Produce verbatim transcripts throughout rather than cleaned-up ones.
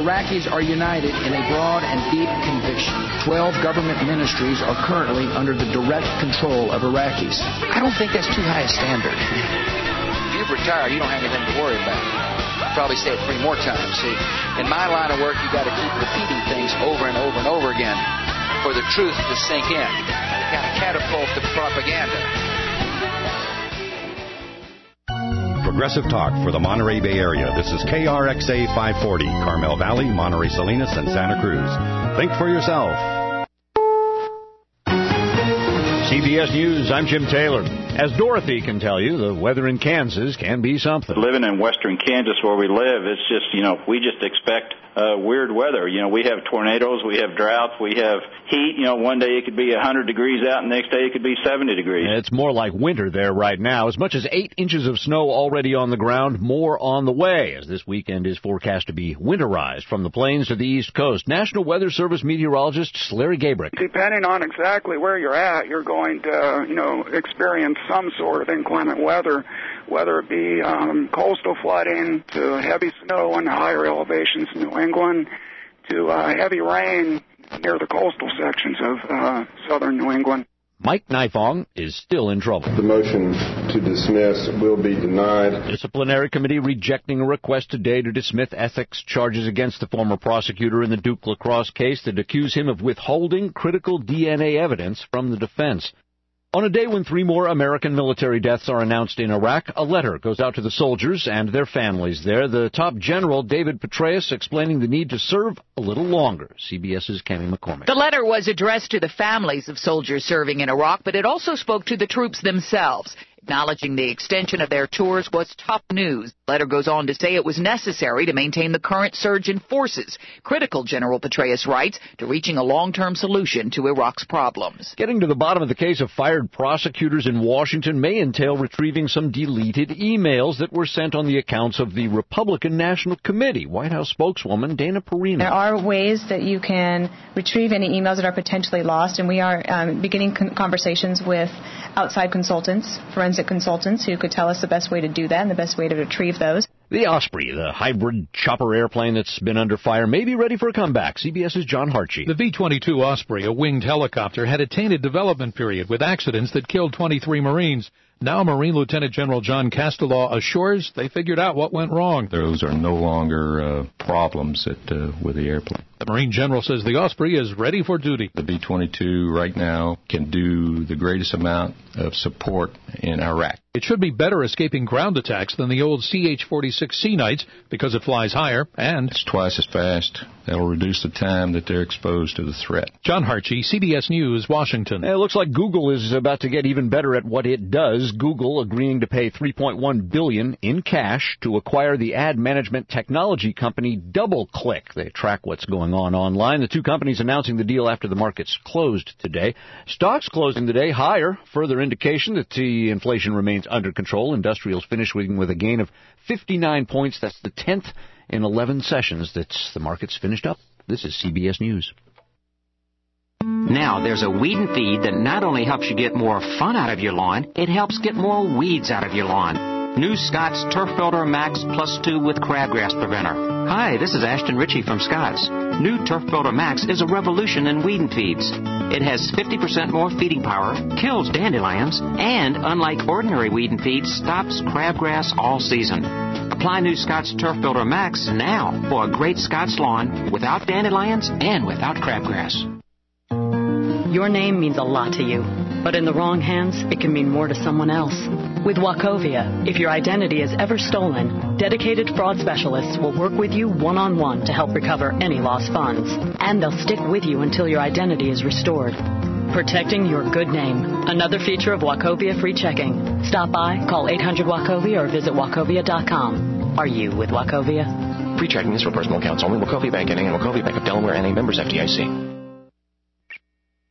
Iraqis are united in a broad and deep conviction. Twelve government ministries are currently under the direct control of Iraqis. I don't think that's too high a standard. If you've retired, you don't have anything to worry about. I'll probably say it three more times. See, in my line of work, you got to keep repeating things over and over and over again for the truth to sink in. It kind of catapults the propaganda. Progressive Talk for the Monterey Bay Area. This is K R X A five forty, Carmel Valley, Monterey Salinas, and Santa Cruz. Think for yourself. C B S News, I'm Jim Taylor. As Dorothy can tell you, the weather in Kansas can be something. Living in western Kansas where we live, it's just, you know, we just expect uh, weird weather. You know, we have tornadoes, we have droughts, we have heat. You know, one day it could be one hundred degrees out, and the next day it could be seventy degrees. It's more like winter there right now. As much as eight inches of snow already on the ground, more on the way, as this weekend is forecast to be winterized from the plains to the East Coast. National Weather Service meteorologist Larry Gabrick. Depending on exactly where you're at, you're going to, you know, experience some sort of inclement weather, whether it be um, coastal flooding to heavy snow in higher elevations in New England to uh, heavy rain near the coastal sections of uh, southern New England. Mike Nifong is still in trouble. The motion to dismiss will be denied. Disciplinary committee rejecting a request today to dismiss ethics charges against the former prosecutor in the Duke lacrosse case that accuse him of withholding critical D N A evidence from the defense. On a day when three more American military deaths are announced in Iraq, a letter goes out to the soldiers and their families there. The top general, David Petraeus, explaining the need to serve a little longer. CBS's Cammie McCormick. The letter was addressed to the families of soldiers serving in Iraq, but it also spoke to the troops themselves. Acknowledging the extension of their tours was top news. The letter goes on to say it was necessary to maintain the current surge in forces, critical, General Petraeus writes, to reaching a long-term solution to Iraq's problems. Getting to the bottom of the case of fired prosecutors in Washington may entail retrieving some deleted emails that were sent on the accounts of the Republican National Committee. White House spokeswoman Dana Perino. There are ways that you can retrieve any emails that are potentially lost, and we are um, beginning con- conversations with outside consultants, forensic consultants, who could tell us the best way to do that and the best way to retrieve those. The Osprey, the hybrid chopper airplane that's been under fire, may be ready for a comeback. CBS's John Hartshee. The V twenty-two Osprey, a winged helicopter, had a tainted development period with accidents that killed twenty-three Marines. Now Marine Lieutenant General John Castellaw assures they figured out what went wrong. Those are no longer uh, problems at, uh, with the airplane. The Marine General says the Osprey is ready for duty. The V twenty-two right now can do the greatest amount of support in Iraq. It should be better escaping ground attacks than the old C H forty-six Sea Knights because it flies higher and it's twice as fast. That'll reduce the time that they're exposed to the threat. John Hartshee, C B S News, Washington. It looks like Google is about to get even better at what it does. Google agreeing to pay three point one billion dollars in cash to acquire the ad management technology company DoubleClick. They track what's going on online. The two companies announcing the deal after the markets closed today. Stocks closing today higher. Further indication that the inflation remains under control. Industrials finishing with a gain of fifty-nine points. That's the tenth in eleven sessions that the market's finished up. This is C B S News. Now, there's a weed and feed that not only helps you get more fun out of your lawn, it helps get more weeds out of your lawn. New Scott's Turf Builder Max Plus two with Crabgrass Preventer. Hi, this is Ashton Ritchie from Scott's. New Turf Builder Max is a revolution in weed and feeds. It has fifty percent more feeding power, kills dandelions, and, unlike ordinary weed and feed, stops crabgrass all season. Apply new Scott's Turf Builder Max now for a great Scott's lawn without dandelions and without crabgrass. Your name means a lot to you, but in the wrong hands, it can mean more to someone else. With Wachovia, if your identity is ever stolen, dedicated fraud specialists will work with you one-on-one to help recover any lost funds, and they'll stick with you until your identity is restored. Protecting your good name. Another feature of Wachovia Free Checking. Stop by, call eight hundred Wachovia or visit wachovia dot com. Are you with Wachovia? Free checking is for personal accounts only. Wachovia Bank N A and Wachovia Bank of Delaware N A, members F D I C.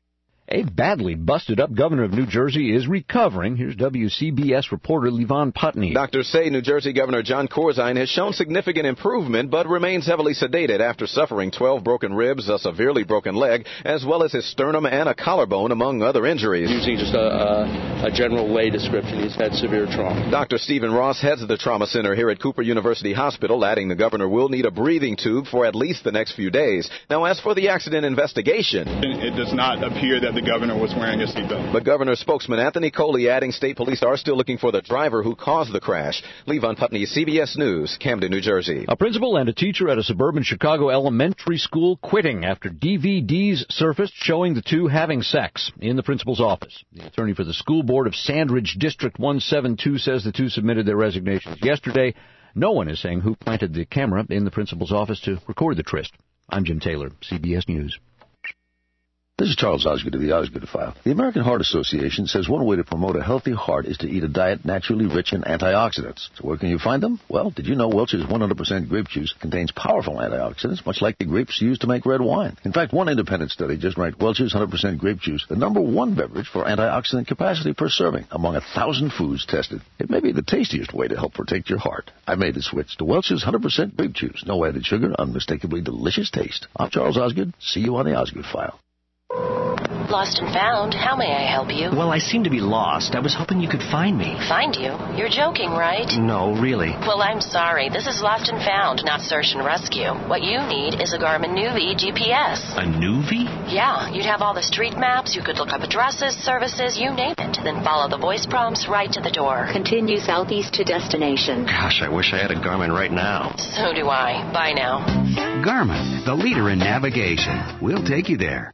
A badly busted-up governor of New Jersey is recovering. Here's W C B S reporter Levon Putney. Doctors say New Jersey Governor Jon Corzine has shown significant improvement, but remains heavily sedated after suffering twelve broken ribs, a severely broken leg, as well as his sternum and a collarbone, among other injuries. Usually just a, a, a general lay description. He's had severe trauma. Doctor Stephen Ross heads the trauma center here at Cooper University Hospital, adding the governor will need a breathing tube for at least the next few days. Now, as for the accident investigation, it does not appear that the governor was wearing a seatbelt. But Governor spokesman Anthony Coley adding state police are still looking for the driver who caused the crash. Levon Putney, C B S News, Camden, New Jersey. A principal and a teacher at a suburban Chicago elementary school quitting after D V Ds surfaced showing the two having sex in the principal's office. The attorney for the school board of Sandridge District one seventy-two says the two submitted their resignations yesterday. No one is saying who planted the camera in the principal's office to record the tryst. I'm Jim Taylor, C B S News. This is Charles Osgood of the Osgood File. The American Heart Association says one way to promote a healthy heart is to eat a diet naturally rich in antioxidants. So where can you find them? Well, did you know Welch's one hundred percent grape juice contains powerful antioxidants, much like the grapes used to make red wine? In fact, one independent study just ranked Welch's one hundred percent grape juice the number one beverage for antioxidant capacity per serving among a thousand foods tested. It may be the tastiest way to help protect your heart. I made the switch to Welch's one hundred percent grape juice. No added sugar, unmistakably delicious taste. I'm Charles Osgood. See you on the Osgood File. Lost and found. How may I help you? Well, I seem to be lost. I was hoping you could find me. Find you? You're joking, right? No, really. Well, I'm sorry. This is Lost and Found, not search and rescue. What you need is a Garmin Nuvi G P S. A Nuvi? Yeah, you'd have all the street maps. You could look up addresses, services, you name it. Then follow the voice prompts right to the door. Continue southeast to destination. Gosh, I wish I had a Garmin right now. So do I. Bye now. Garmin, the leader in navigation. We'll take you there.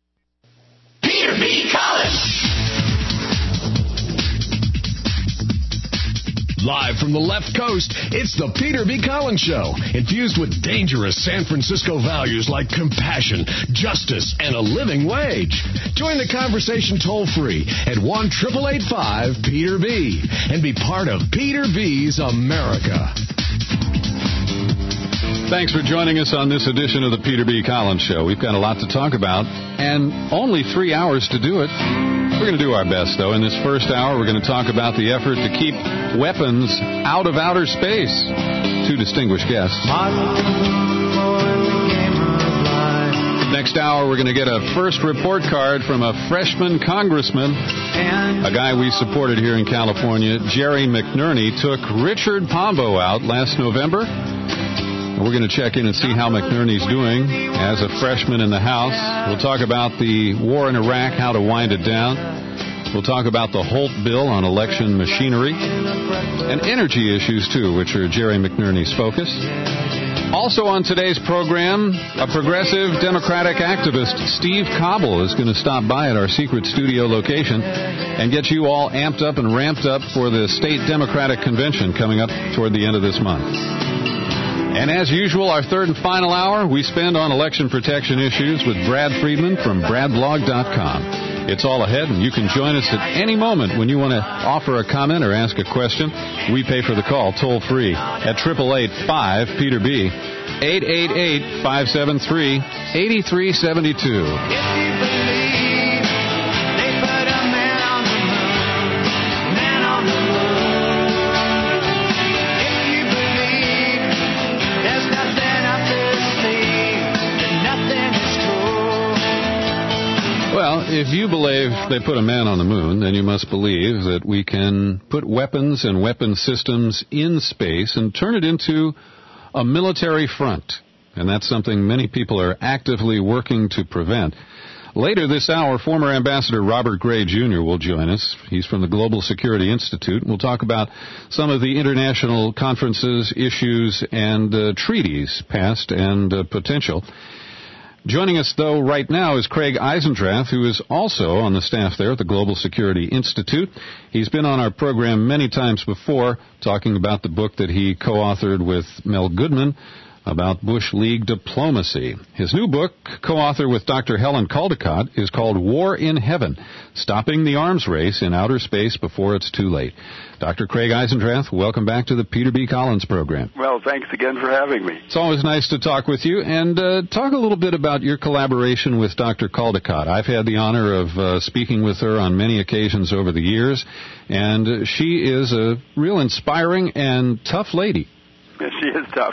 Peter B. Collins. Live from the left coast, it's the Peter B. Collins Show, infused with dangerous San Francisco values like compassion, justice, and a living wage. Join the conversation toll-free at one eight eight five Peter B. and be part of Peter B's America. Thanks for joining us on this edition of the Peter B. Collins Show. We've got a lot to talk about, and only three hours to do it. We're going to do our best, though. In this first hour, we're going to talk about the effort to keep weapons out of outer space. Two distinguished guests. Next hour, we're going to get a first report card from a freshman congressman, a guy we supported here in California. Jerry McNerney took Richard Pombo out last November. We're going to check in and see how McNerney's doing as a freshman in the House. We'll talk about the war in Iraq, how to wind it down. We'll talk about the Holt bill on election machinery and energy issues, too, which are Jerry McNerney's focus. Also on today's program, a progressive Democratic activist, Steve Cobble, is going to stop by at our secret studio location and get you all amped up and ramped up for the state Democratic convention coming up toward the end of this month. And as usual, our third and final hour, we spend on election protection issues with Brad Friedman from brad blog dot com. It's all ahead, and you can join us at any moment when you want to offer a comment or ask a question. We pay for the call toll-free at eight eight eight five Peter B, eight eight eight, five seven three, eight three seven two. Well, if you believe they put a man on the moon, then you must believe that we can put weapons and weapon systems in space and turn it into a military front. And that's something many people are actively working to prevent. Later this hour, former Ambassador Robert Gray Junior will join us. He's from the Global Security Institute. We'll talk about some of the international conferences, issues, and uh, treaties, past and uh, potential. Joining us, though, right now is Craig Eisendrath, who is also on the staff there at the Global Security Institute. He's been on our program many times before, talking about the book that he co-authored with Mel Goodman, about Bush League diplomacy. His new book, co-author with Doctor Helen Caldicott, is called War in Heaven, Stopping the Arms Race in Outer Space Before It's Too Late. Doctor Craig Eisendrath, welcome back to the Peter B. Collins program. Well, thanks again for having me. It's always nice to talk with you, and uh, talk a little bit about your collaboration with Doctor Caldicott. I've had the honor of uh, speaking with her on many occasions over the years, and she is a real inspiring and tough lady. She is tough.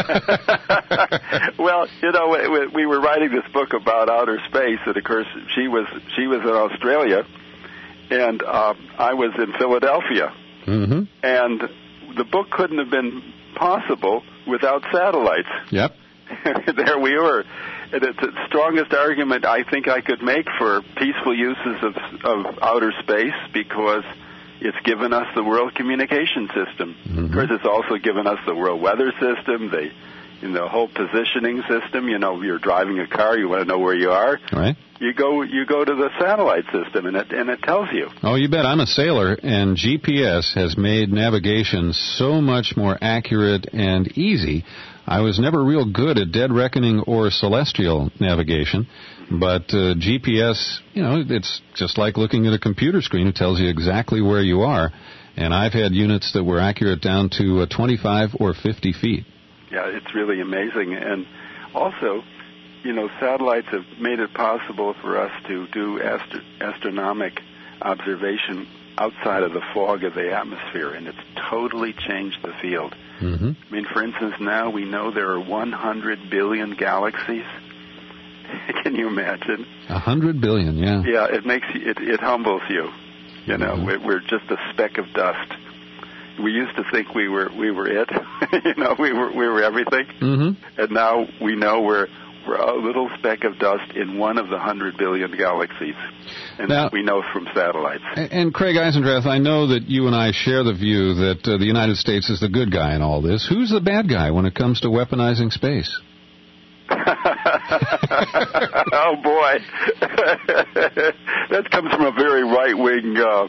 Well, you know, we, we were writing this book about outer space, and of course, she was she was in Australia, and uh, I was in Philadelphia, mm-hmm. and the book couldn't have been possible without satellites. Yep. There we were. And it's the strongest argument I think I could make for peaceful uses of, of outer space, because it's given us the world communication system. Mm-hmm. Of course, it's also given us the world weather system, the you know, whole positioning system. You know, you're driving a car, you want to know where you are. Right. You go you go to the satellite system, and it and it tells you. Oh, you bet. I'm a sailor, and G P S has made navigation so much more accurate and easy. I was never real good at dead reckoning or celestial navigation, but uh, G P S, you know, it's just like looking at a computer screen. It tells you exactly where you are, and I've had units that were accurate down to uh, twenty-five or fifty feet. Yeah, it's really amazing. And also, you know, satellites have made it possible for us to do astro- astronomic observation outside of the fog of the atmosphere, and it's totally changed the field. Mm-hmm. I mean, for instance, now we know there are one hundred billion galaxies. Can you imagine? A hundred billion, yeah. Yeah, it makes you, it, it humbles you. You know, mm-hmm. we're just a speck of dust. We used to think we were we were it. You know, we were we were everything. Mm-hmm. And now we know we're we're a little speck of dust in one of the hundred billion galaxies, and now, we know from satellites. And, and Craig Eisendrath, I know that you and I share the view that uh, the United States is the good guy in all this. Who's the bad guy when it comes to weaponizing space? Oh boy, that comes from a very right-wing uh,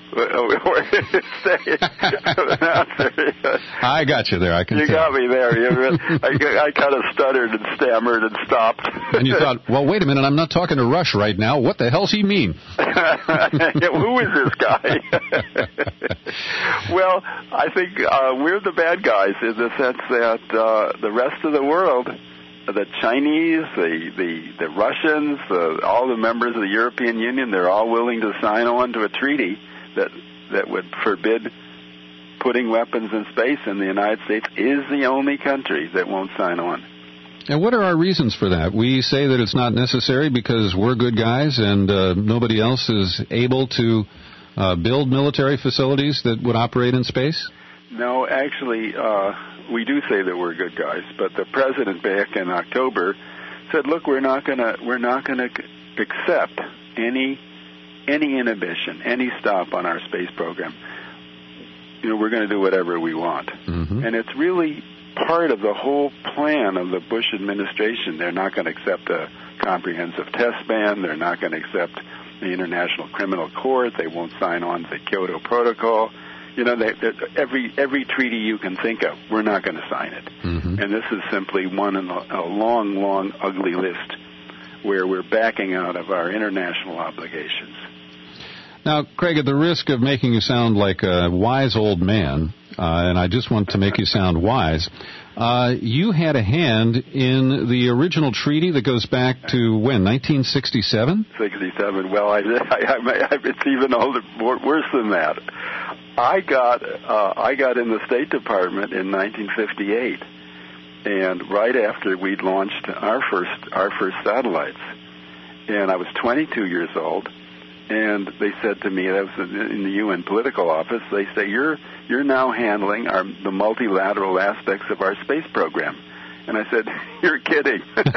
I got you there. I can. You tell. got me there. You, I, I kind of stuttered and stammered and stopped. And you thought, well, wait a minute. I'm not talking to Rush right now. What the hell's he mean? Who is this guy? Well, I think uh, we're the bad guys in the sense that uh, the rest of the world, the Chinese, the the, the Russians, uh, all the members of the European Union, they're all willing to sign on to a treaty that that would forbid putting weapons in space, and the United States is the only country that won't sign on. And what are our reasons for that? We say that it's not necessary because we're good guys and uh, nobody else is able to uh, build military facilities that would operate in space? No, actually, uh, we do say that we're good guys, but the president back in October said, "Look, we're not gonna we're not gonna accept any any inhibition, any stop on our space program. You know, we're going to do whatever we want." Mm-hmm. And it's really part of the whole plan of the Bush administration. They're not going to accept a comprehensive test ban. They're not going to accept the International Criminal Court. They won't sign on to the Kyoto Protocol. You know, they, every every treaty you can think of, we're not going to sign it. Mm-hmm. And this is simply one in a, a long, long, ugly list where we're backing out of our international obligations. Now, Craig, at the risk of making you sound like a wise old man, uh, and I just want to make you sound wise, uh, you had a hand in the original treaty that goes back to when, nineteen sixty-seven? sixty-seven. Well, I, I, I, it's even older, more, worse than that. I got uh, I got in the State Department in nineteen fifty-eight, and right after we'd launched our first our first satellites, and I was twenty-two years old. And they said to me, that was in the U N political office, they say, you're you're now handling our, the multilateral aspects of our space program. And I said, you're kidding.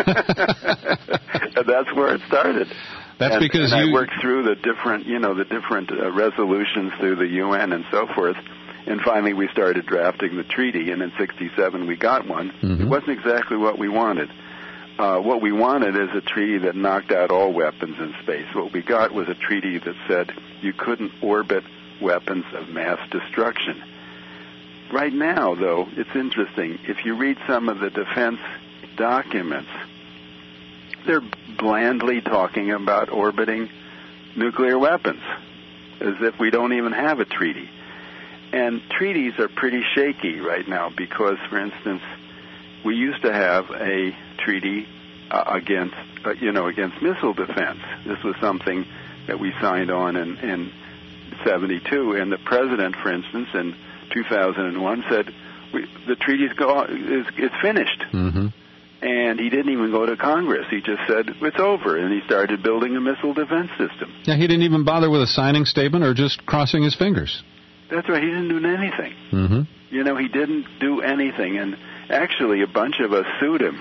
And that's where it started. That's and, because and you... I worked through the different, you know, the different uh, resolutions through the U N and so forth. And finally we started drafting the treaty, and in sixty-seven we got one. Mm-hmm. It wasn't exactly what we wanted. Uh, what we wanted is a treaty that knocked out all weapons in space. What we got was a treaty that said you couldn't orbit weapons of mass destruction. Right now, though, it's interesting. If you read some of the defense documents, they're blandly talking about orbiting nuclear weapons, as if we don't even have a treaty. And treaties are pretty shaky right now because, for instance, we used to have a treaty uh, against, uh, you know, against missile defense. This was something that we signed on in, in seventy-two, and the president, for instance, in two thousand one said we, the treaty's go is it's finished. Mm-hmm. And he didn't even go to Congress. He just said, it's over, and he started building a missile defense system. Yeah, he didn't even bother with a signing statement or just crossing his fingers. That's right. He didn't do anything. Mm-hmm. You know, he didn't do anything, and actually a bunch of us sued him.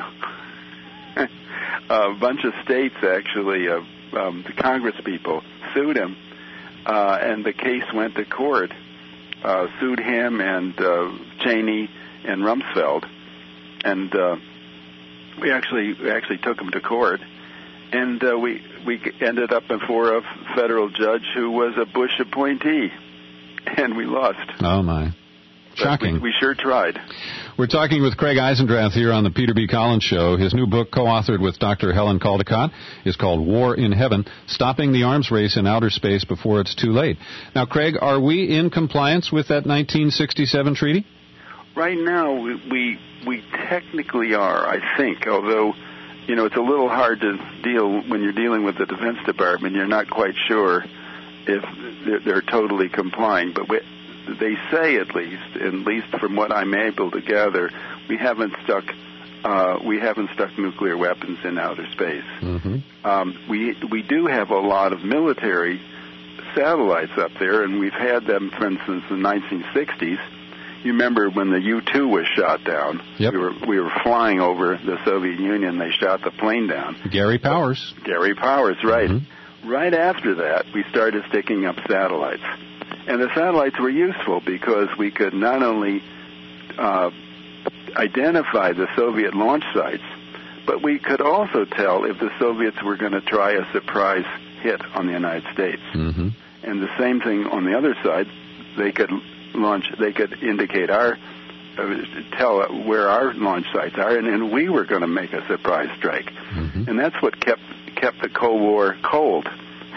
A bunch of states, actually, uh, um, the Congress people sued him, uh, and the case went to court, uh, sued him and uh, Cheney and Rumsfeld, and uh, we actually we actually took him to court, and uh, we we ended up before a federal judge who was a Bush appointee, and we lost. Oh, my. Shocking. We, we sure tried. We're talking with Craig Eisendrath here on the Peter B. Collins Show. His new book, co-authored with Doctor Helen Caldicott, is called War in Heaven, Stopping the Arms Race in Outer Space Before It's Too Late. Now, Craig, are we in compliance with that nineteen sixty-seven treaty? Right now, we, we we technically are, I think, although, you know, it's a little hard to deal when you're dealing with the Defense Department. You're not quite sure if they're, they're totally complying, but we, they say at least, at least from what I'm able to gather, we haven't stuck uh, we haven't stuck nuclear weapons in outer space. Mm-hmm. Um, we we do have a lot of military satellites up there, and we've had them, for instance, in the nineteen sixties. You remember when the U two was shot down? Yep. We were we were flying over the Soviet Union. They shot the plane down. Gary Powers. Gary Powers, right. Mm-hmm. Right after that, we started sticking up satellites. And the satellites were useful because we could not only uh, identify the Soviet launch sites, but we could also tell if the Soviets were going to try a surprise hit on the United States. Mm-hmm. And the same thing on the other side, they could launch, they could indicate our, uh, tell where our launch sites are, and then we were going to make a surprise strike. Mm-hmm. And that's what kept kept the Cold War cold,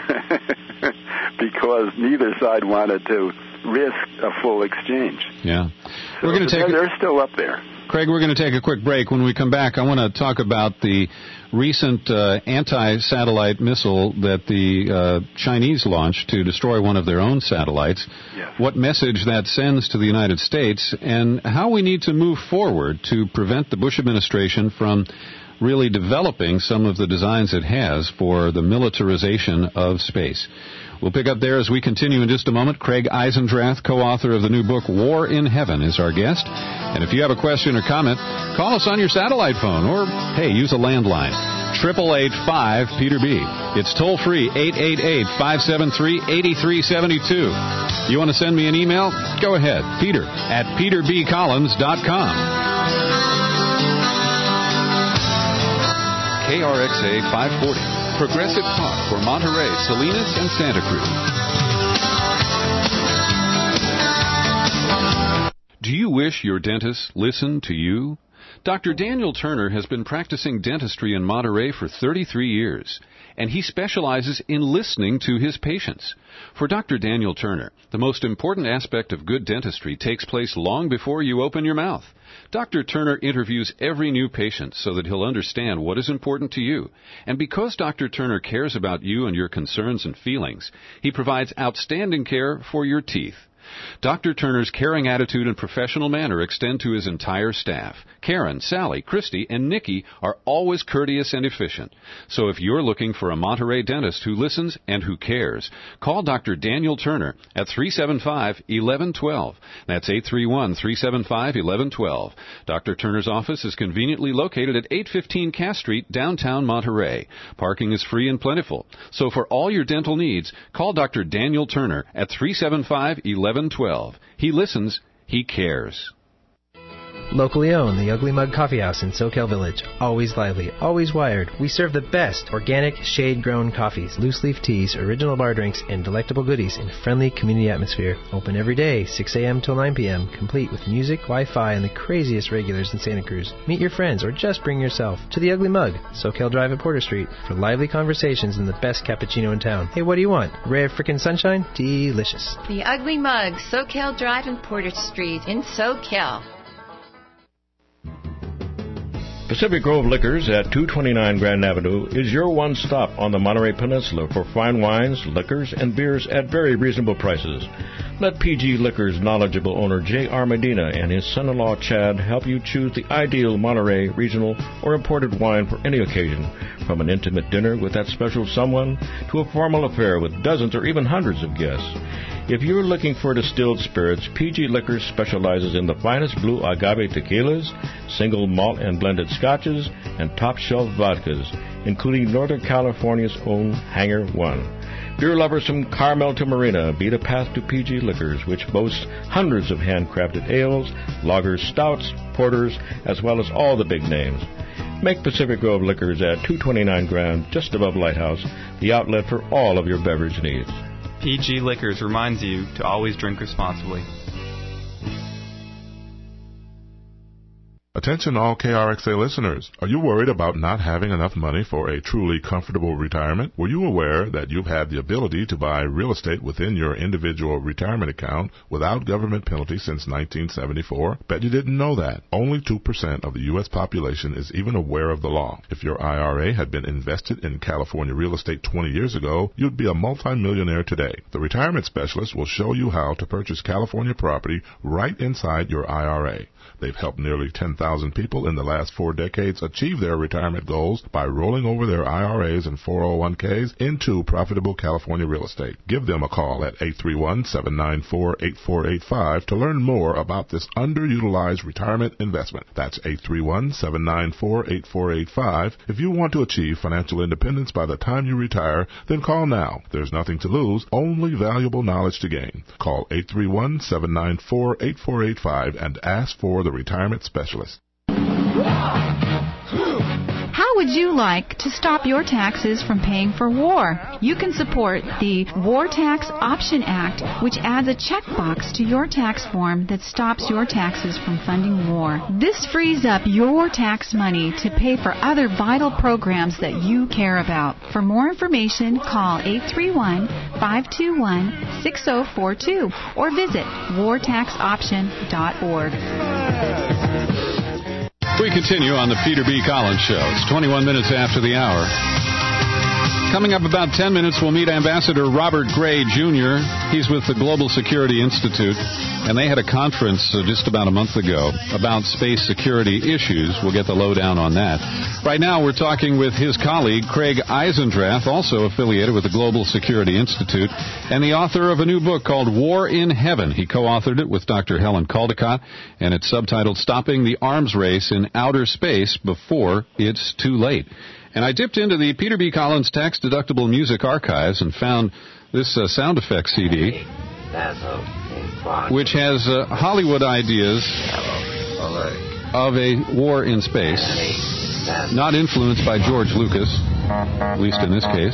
because neither side wanted to risk a full exchange. Yeah, so we're going to take. They're still up there. Craig, we're going to take a quick break. When we come back, I want to talk about the recent uh, anti-satellite missile that the uh, Chinese launched to destroy one of their own satellites, yes. What message that sends to the United States, and how we need to move forward to prevent the Bush administration from really developing some of the designs it has for the militarization of space. We'll pick up there as we continue in just a moment. Craig Eisendrath, co-author of the new book, War in Heaven, is our guest. And if you have a question or comment, call us on your satellite phone or, hey, use a landline. eight eight eight, five, Peter B. It's toll-free, eight eight eight, five seven three, eight three seven two. You want to send me an email? Go ahead, Peter at peter b collins dot com. K R X A five forty. Progressive Talk for Monterey, Salinas, and Santa Cruz. Do you wish your dentist listened to you? Doctor Daniel Turner has been practicing dentistry in Monterey for thirty-three years, and he specializes in listening to his patients. For Doctor Daniel Turner, the most important aspect of good dentistry takes place long before you open your mouth. Doctor Turner interviews every new patient so that he'll understand what is important to you. And because Doctor Turner cares about you and your concerns and feelings, he provides outstanding care for your teeth. Doctor Turner's caring attitude and professional manner extend to his entire staff. Karen, Sally, Christy, and Nikki are always courteous and efficient. So if you're looking for a Monterey dentist who listens and who cares, call Doctor Daniel Turner at three seven five, one one one two. That's eight three one, three seven five, one one one two. Doctor Turner's office is conveniently located at eight fifteen Cass Street, downtown Monterey. Parking is free and plentiful. So for all your dental needs, call Doctor Daniel Turner at three seven five, one one one two. He listens, he cares. Locally owned, the Ugly Mug Coffee House in SoCal Village. Always lively, always wired. We serve the best organic, shade-grown coffees, loose leaf teas, original bar drinks, and delectable goodies in a friendly community atmosphere. Open every day, six a.m. till nine p.m., complete with music, Wi-Fi, and the craziest regulars in Santa Cruz. Meet your friends or just bring yourself to the Ugly Mug, SoCal Drive at Porter Street, for lively conversations and the best cappuccino in town. Hey, what do you want? Ray of frickin' sunshine? Delicious. The Ugly Mug, SoCal Drive and Porter Street in SoCal. Pacific Grove Liquors at two twenty-nine Grand Avenue is your one-stop on the Monterey Peninsula for fine wines, liquors, and beers at very reasonable prices. Let P G Liquors' knowledgeable owner J R. Medina and his son-in-law Chad help you choose the ideal Monterey regional or imported wine for any occasion, from an intimate dinner with that special someone to a formal affair with dozens or even hundreds of guests. If you're looking for distilled spirits, P G Liquors specializes in the finest blue agave tequilas, single malt and blended scotches, and top-shelf vodkas, including Northern California's own Hangar One. Beer lovers from Carmel to Marina beat a path to P G Liquors, which boasts hundreds of handcrafted ales, lagers, stouts, porters, as well as all the big names. Make Pacific Grove Liquors at two twenty-nine Grand, just above Lighthouse, the outlet for all of your beverage needs. P G Liquors reminds you to always drink responsibly. Attention all K R X A listeners. Are you worried about not having enough money for a truly comfortable retirement? Were you aware that you've had the ability to buy real estate within your individual retirement account without government penalty since nineteen seventy-four? Bet you didn't know that. Only two percent of the U S population is even aware of the law. If your I R A had been invested in California real estate twenty years ago, you'd be a multimillionaire today. The retirement specialist will show you how to purchase California property right inside your I R A. They've helped nearly ten thousand people in the last four decades achieve their retirement goals by rolling over their I R As and four oh one k's into profitable California real estate. Give them a call at eight three one, seven nine four, eight four eight five to learn more about this underutilized retirement investment. That's eight three one, seven nine four, eight four eight five. If you want to achieve financial independence by the time you retire, then call now. There's nothing to lose, only valuable knowledge to gain. Call eight three one, seven nine four, eight four eight five and ask for the retirement specialist. How would you like to stop your taxes from paying for war? You can support the War Tax Option Act, which adds a checkbox to your tax form that stops your taxes from funding war. This frees up your tax money to pay for other vital programs that you care about. For more information, call eight three one, five two one, six zero four two or visit war tax option dot org. We continue on the Peter B. Collins Show. It's twenty-one minutes after the hour. Coming up about ten minutes, we'll meet Ambassador Robert Gray, Junior He's with the Global Security Institute, and they had a conference uh, just about a month ago about space security issues. We'll get the lowdown on that. Right now, we're talking with his colleague, Craig Eisendrath, also affiliated with the Global Security Institute, and the author of a new book called War in Heaven. He co-authored it with Doctor Helen Caldicott, and it's subtitled Stopping the Arms Race in Outer Space Before It's Too Late. And I dipped into the Peter B. Collins tax-deductible music archives and found this uh, sound effects C D, which has uh, Hollywood ideas of a war in space, not influenced by George Lucas, at least in this case.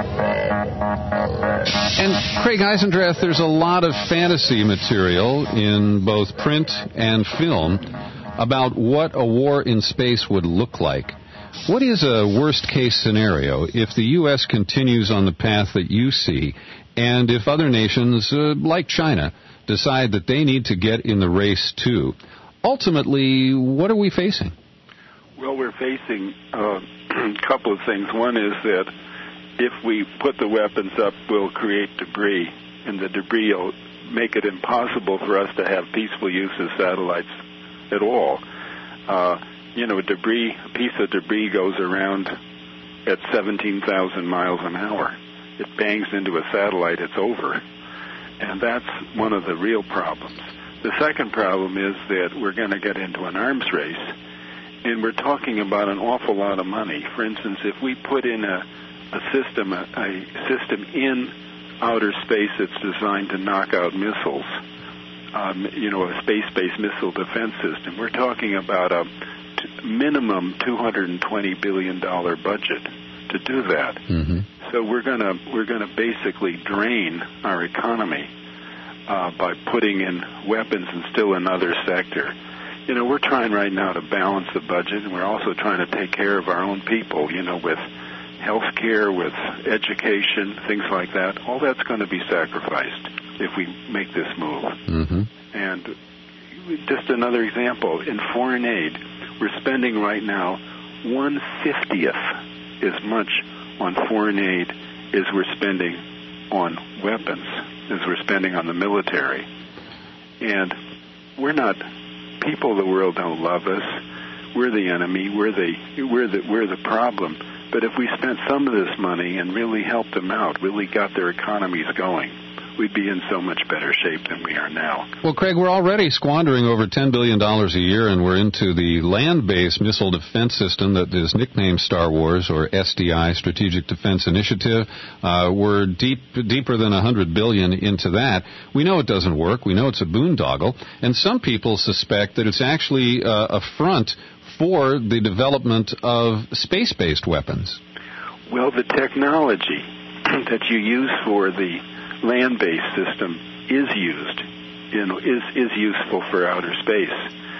And Craig Eisendrath, there's a lot of fantasy material in both print and film about what a war in space would look like. What is a worst-case scenario if the U S continues on the path that you see, and if other nations, uh, like China, decide that they need to get in the race too? Ultimately, what are we facing? Well, we're facing uh, a couple of things. One is that if we put the weapons up, we'll create debris, and the debris will make it impossible for us to have peaceful use of satellites at all. Uh, You know, debris, a piece of debris goes around at seventeen thousand miles an hour. It bangs into a satellite, it's over. And that's one of the real problems. The second problem is that we're going to get into an arms race, and we're talking about an awful lot of money. For instance, if we put in a, a system, a, a system in outer space that's designed to knock out missiles, um, you know, a space-based missile defense system, we're talking about a t- minimum two hundred twenty billion dollars budget to do that. Mm-hmm. So we're gonna we're gonna basically drain our economy uh, by putting in weapons and still another sector. You know, we're trying right now to balance the budget, and we're also trying to take care of our own people, you know, with health care, with education, things like that. All that's going to be sacrificed if we make this move. Mm-hmm. And just another example, in foreign aid, we're spending right now one fiftieth as much on foreign aid as we're spending on weapons, as we're spending on the military. And we're not... People of the world don't love us. We're the enemy. We're the we're the we're the problem. But if we spent some of this money and really helped them out, really got their economies going, we'd be in so much better shape than we are now. Well, Craig, we're already squandering over ten billion dollars a year, and we're into the land-based missile defense system that is nicknamed Star Wars, or S D I, Strategic Defense Initiative. Uh, we're deep, deeper than one hundred billion dollars into that. We know it doesn't work. We know it's a boondoggle. And some people suspect that it's actually uh, a front for the development of space-based weapons. Well, the technology that you use for the land-based system is used, you know, is is useful for outer space.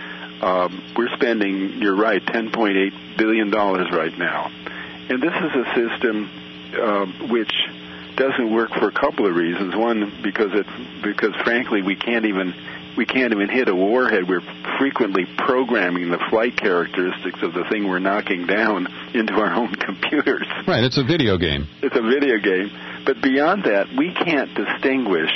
Um, we're spending, you're right, ten point eight billion dollars right now, and this is a system uh, which doesn't work for a couple of reasons. One, because it because frankly we can't even we can't even hit a warhead. We're frequently programming the flight characteristics of the thing we're knocking down into our own computers. Right, it's a video game. It's a video game. But beyond that, we can't distinguish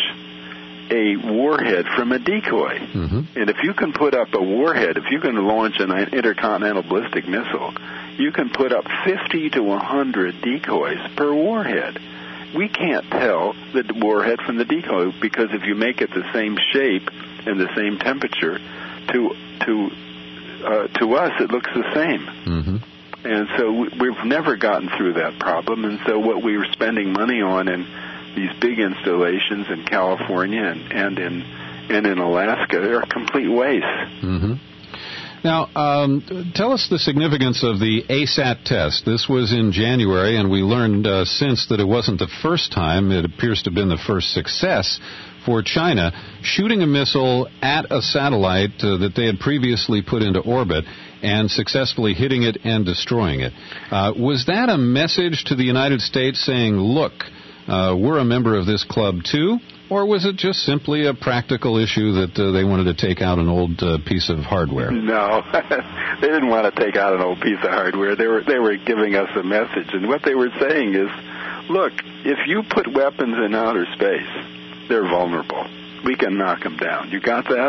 a warhead from a decoy. Mm-hmm. And if you can put up a warhead, if you can launch an intercontinental ballistic missile, you can put up fifty to one hundred decoys per warhead. We can't tell the warhead from the decoy because if you make it the same shape and the same temperature, to to uh, to us it looks the same. Mm-hmm. And so we've never gotten through that problem. And so what we were spending money on in these big installations in California and, and in and in Alaska are a complete waste. Mm-hmm. Now, um, tell us the significance of the A SAT test. This was in January, and we learned uh, since that it wasn't the first time. It appears to have been the first success for China, shooting a missile at a satellite uh, that they had previously put into orbit and successfully hitting it and destroying it. Uh, was that a message to the United States saying, look, uh, we're a member of this club too? Or was it just simply a practical issue that uh, they wanted to take out an old uh, piece of hardware? No, they didn't want to take out an old piece of hardware. They were they were giving us a message. And what they were saying is, look, if you put weapons in outer space, they're vulnerable. We can knock them down. You got that?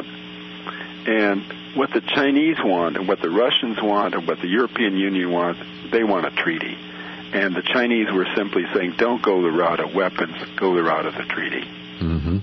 And what the Chinese want and what the Russians want and what the European Union wants, they want a treaty. And the Chinese were simply saying, don't go the route of weapons, go the route of the treaty. Mm-hmm.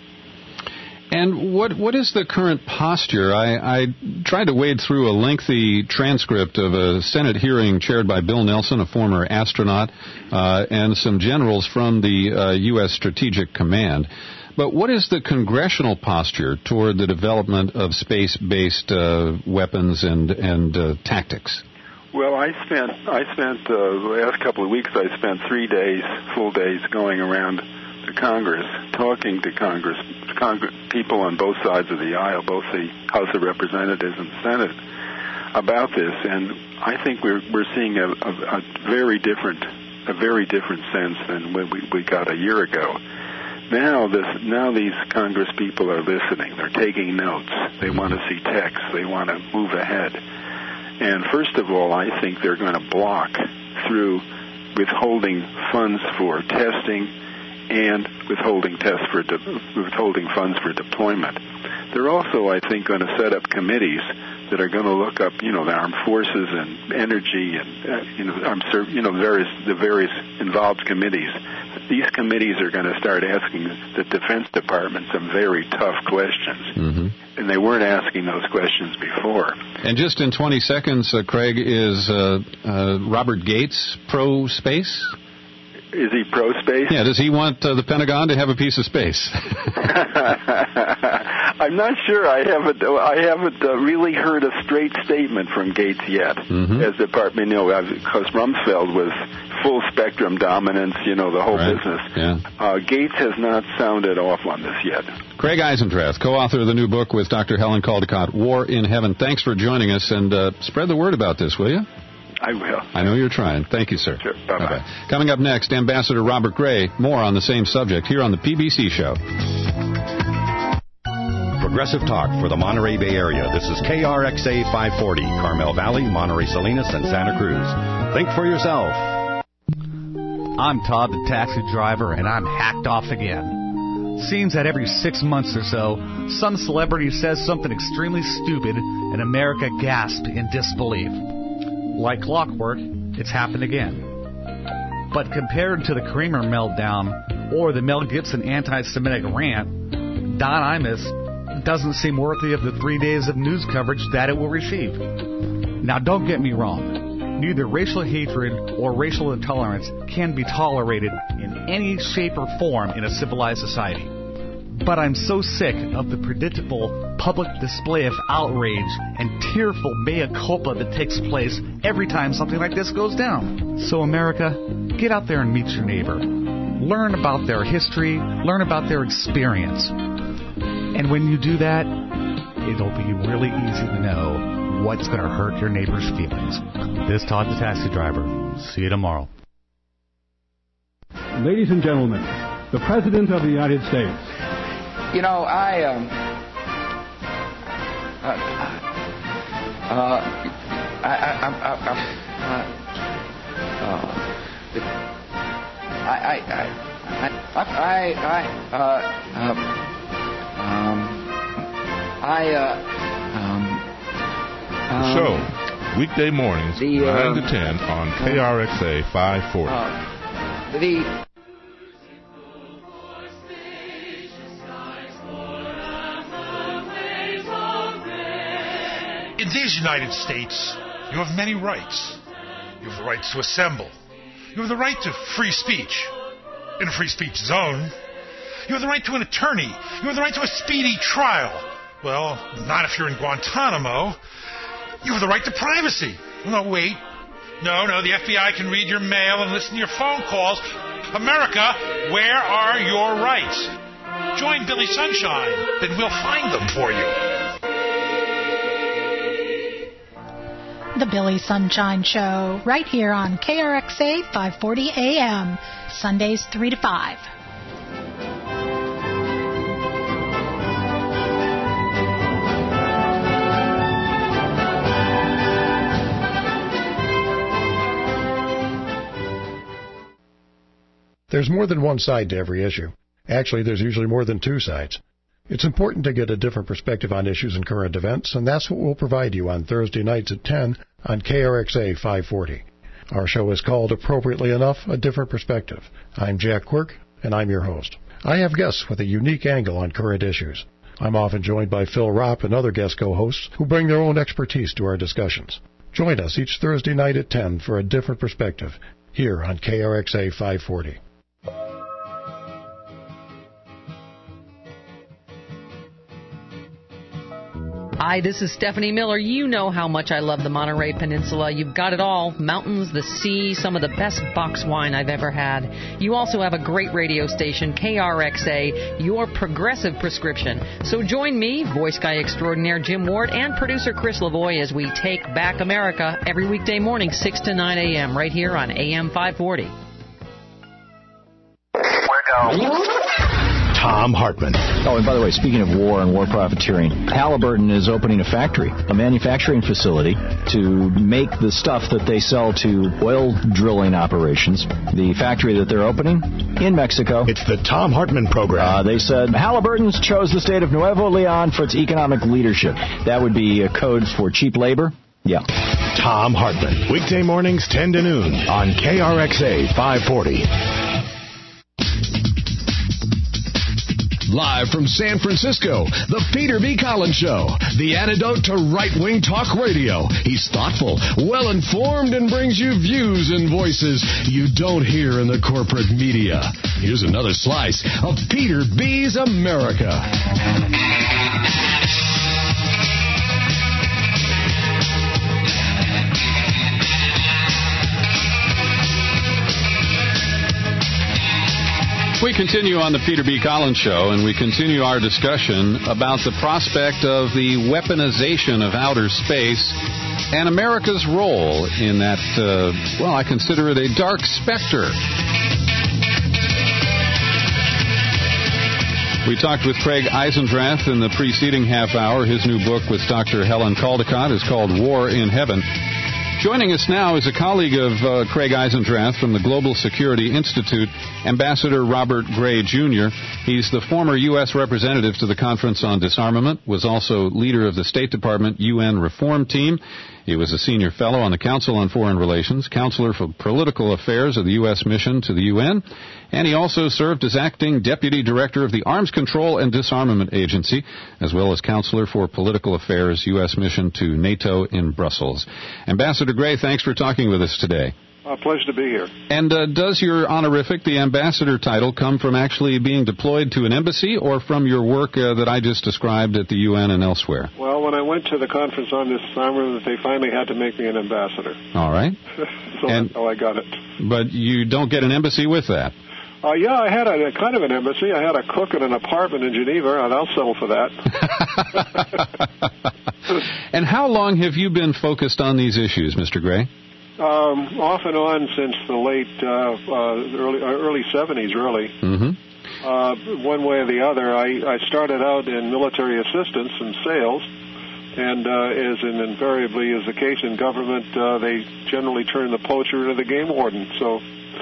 And what what is the current posture? I, I tried to wade through a lengthy transcript of a Senate hearing chaired by Bill Nelson, a former astronaut, uh, and some generals from the uh, U S Strategic Command. But what is the congressional posture toward the development of space-based uh, weapons and and uh, tactics? Well, I spent I spent uh, the last couple of weeks. I spent three days, full days, going around to Congress, talking to Congress, Congress people on both sides of the aisle, both the House of Representatives and the Senate, about this. And I think we're we're seeing a, a, a very different a very different sense than when we, we got a year ago. Now this now these Congress people are listening. They're taking notes. They want to see text. They want to move ahead. And first of all, I think they're going to block through withholding funds for testing and withholding tests for de- withholding funds for deployment. They're also, I think, going to set up committees that are going to look up, you know, the armed forces and energy and uh, you know, I'm sur- you know, various the various involved committees. These committees are going to start asking the Defense Department some very tough questions, mm-hmm. and they weren't asking those questions before. And just in twenty seconds, uh, Craig, is uh, uh, Robert Gates pro-space? Is he pro-space? Yeah, does he want uh, the Pentagon to have a piece of space? I'm not sure. I haven't. I haven't uh, really heard a straight statement from Gates yet. Mm-hmm. As Department, you know, because Rumsfeld was full spectrum dominance. You know, the whole right. business. Yeah. Uh, Gates has not sounded off on this yet. Craig Eisendrath, co-author of the new book with Doctor Helen Caldicott, War in Heaven. Thanks for joining us, and uh, spread the word about this, will you? I will. I know you're trying. Thank you, sir. Sure. Bye-bye. Bye-bye. Coming up next, Ambassador Robert Gray. More on the same subject here on the P B C Show. Progressive Talk for the Monterey Bay Area. This is K R X A five forty, Carmel Valley, Monterey Salinas, and Santa Cruz. Think for yourself. I'm Todd, the taxi driver, and I'm hacked off again. Seems that every six months or so, some celebrity says something extremely stupid, and America gasps in disbelief. Like clockwork, it's happened again. But compared to the Kramer meltdown or the Mel Gibson anti-Semitic rant, Don Imus doesn't seem worthy of the three days of news coverage that it will receive. Now, don't get me wrong. Neither racial hatred or racial intolerance can be tolerated in any shape or form in a civilized society. But I'm so sick of the predictable public display of outrage and tearful mea culpa that takes place every time something like this goes down. So, America, get out there and meet your neighbor. Learn about their history. Learn about their experience. And when you do that, it'll be really easy to know what's going to hurt your neighbor's feelings. This is Todd the Taxi Driver. See you tomorrow. Ladies and gentlemen, the President of the United States. You know, I, um, uh, uh, I, I, I, I, uh, I, I, I, I, I, uh, um, um, I, uh, um, The show, weekday mornings, the, uh, nine to ten on K R X A five forty. Uh, the... In these United States, you have many rights. You have the right to assemble. You have the right to free speech in a free speech zone. You have the right to an attorney. You have the right to a speedy trial. Well, not if you're in Guantanamo. You have the right to privacy. No, wait. No, no, the F B I can read your mail and listen to your phone calls. America, where are your rights? Join Billy Sunshine, then we'll find them for you. The Billy Sunshine Show, right here on K R X A five forty A M, Sundays three to five. There's more than one side to every issue. Actually, there's usually more than two sides. It's important to get a different perspective on issues and current events, and that's what we'll provide you on Thursday nights at ten on K R X A five forty. Our show is called, appropriately enough, A Different Perspective. I'm Jack Quirk, and I'm your host. I have guests with a unique angle on current issues. I'm often joined by Phil Ropp and other guest co-hosts who bring their own expertise to our discussions. Join us each Thursday night at ten for A Different Perspective, here on K R X A five forty. Hi, this is Stephanie Miller. You know how much I love the Monterey Peninsula. You've got it all. Mountains, the sea, some of the best box wine I've ever had. You also have a great radio station, K R X A, your progressive prescription. So join me, voice guy extraordinaire Jim Ward, and producer Chris Lavoie as we take back America every weekday morning, six to nine a.m., right here on A M five forty. We're go. Tom Hartman. Oh, and by the way, speaking of war and war profiteering, Halliburton is opening a factory, a manufacturing facility to make the stuff that they sell to oil drilling operations. The factory that they're opening in Mexico. It's the Tom Hartman program. Uh, they said Halliburton's chose the state of Nuevo Leon for its economic leadership. That would be a code for cheap labor. Yeah. Tom Hartman, weekday mornings ten to noon on K R X A five forty. Live from San Francisco, The Peter B. Collins Show, the antidote to right-wing talk radio. He's thoughtful, well-informed, and brings you views and voices you don't hear in the corporate media. Here's another slice of Peter B's America. We continue on the Peter B. Collins Show, and we continue our discussion about the prospect of the weaponization of outer space and America's role in that, uh, well, I consider it a dark specter. We talked with Craig Eisendrath in the preceding half hour. His new book with Doctor Helen Caldicott is called War in Heaven. Joining us now is a colleague of uh, Craig Eisendrath from the Global Security Institute, Ambassador Robert Gray, Junior He's the former U S representative to the Conference on Disarmament, was also leader of the State Department U N Reform Team. He was a senior fellow on the Council on Foreign Relations, counselor for political affairs of the U S mission to the U N, and he also served as acting deputy director of the Arms Control and Disarmament Agency, as well as counselor for political affairs, U S mission to NATO in Brussels. Ambassador Gray, thanks for talking with us today. A pleasure to be here. And uh, does your honorific, the ambassador title, come from actually being deployed to an embassy or from your work uh, that I just described at the U N and elsewhere? Well, when I went to the Conference on Disarmament, they finally had to make me an ambassador. All right. so and, that's how I got it. But you don't get an embassy with that? Uh, yeah, I had a, a kind of an embassy. I had a cook in an apartment in Geneva, and I'll settle for that. And how long have you been focused on these issues, Mister Gray? Um, off and on since the late, uh, uh, early, uh, early seventies, really. Mm-hmm. Uh, one way or the other, I, I started out in military assistance and sales, and uh, as in invariably is the case in government, uh, they generally turn the poacher into the game warden. So,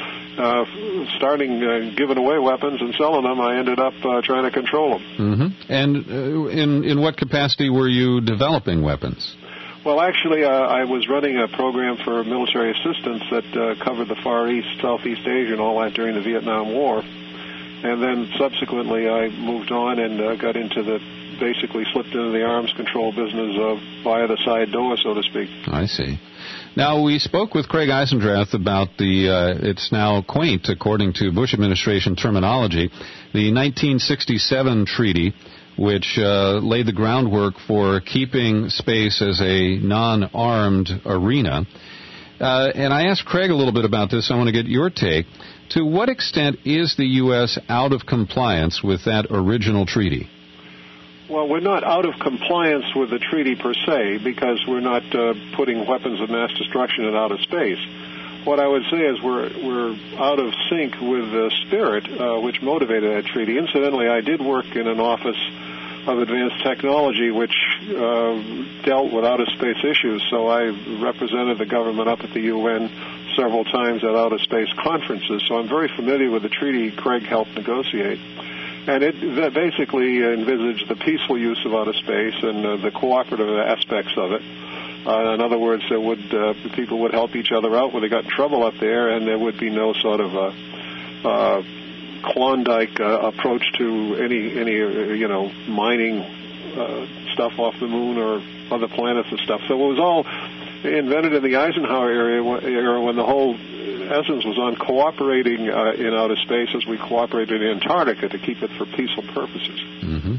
uh, starting uh, giving away weapons and selling them, I ended up uh, trying to control them. Mm-hmm. And uh, in in what capacity were you developing weapons? Well, actually, uh, I was running a program for military assistance that uh, covered the Far East, Southeast Asia, and all that during the Vietnam War. And then subsequently, I moved on and uh, got into the, basically slipped into the arms control business uh, via the side door, so to speak. I see. Now, we spoke with Craig Eisendrath about the, uh, it's now quaint, according to Bush administration terminology, the nineteen sixty-seven treaty, which uh, laid the groundwork for keeping space as a non-armed arena. Uh, and I asked Craig a little bit about this. I want to get your take. To what extent is the U S out of compliance with that original treaty? Well, we're not out of compliance with the treaty per se, because we're not uh, putting weapons of mass destruction in outer space. What I would say is we're we're out of sync with the spirit uh, which motivated that treaty. Incidentally, I did work in an office of advanced technology which uh, dealt with outer space issues, so I represented the government up at the U N several times at outer space conferences, so I'm very familiar with the treaty Craig helped negotiate. And it that basically envisaged the peaceful use of outer space and uh, the cooperative aspects of it. Uh, in other words, there would uh, people would help each other out when they got in trouble up there, and there would be no sort of a uh, Klondike uh, approach to any any uh, you know mining uh, stuff off the moon or other planets and stuff. So it was all invented in the Eisenhower era, era when the whole essence was on cooperating uh, in outer space as we cooperated in Antarctica to keep it for peaceful purposes. Mm-hmm.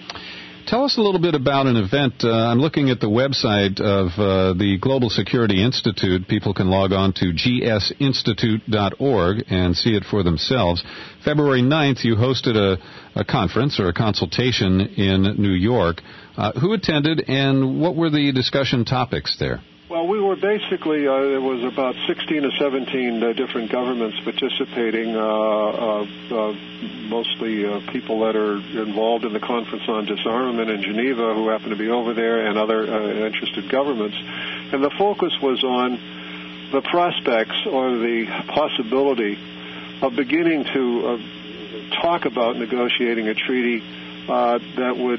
Tell us a little bit about an event. Uh, I'm looking at the website of uh, the Global Security Institute. People can log on to g s institute dot org and see it for themselves. February ninth, you hosted a, a conference or a consultation in New York. Uh, who attended, and what were the discussion topics there? Well, we were basically, uh, there was about sixteen or seventeen uh, different governments participating, uh, uh, uh, mostly uh, people that are involved in the Conference on Disarmament in Geneva who happen to be over there, and other uh, interested governments. And the focus was on the prospects or the possibility of beginning to uh, talk about negotiating a treaty uh, that would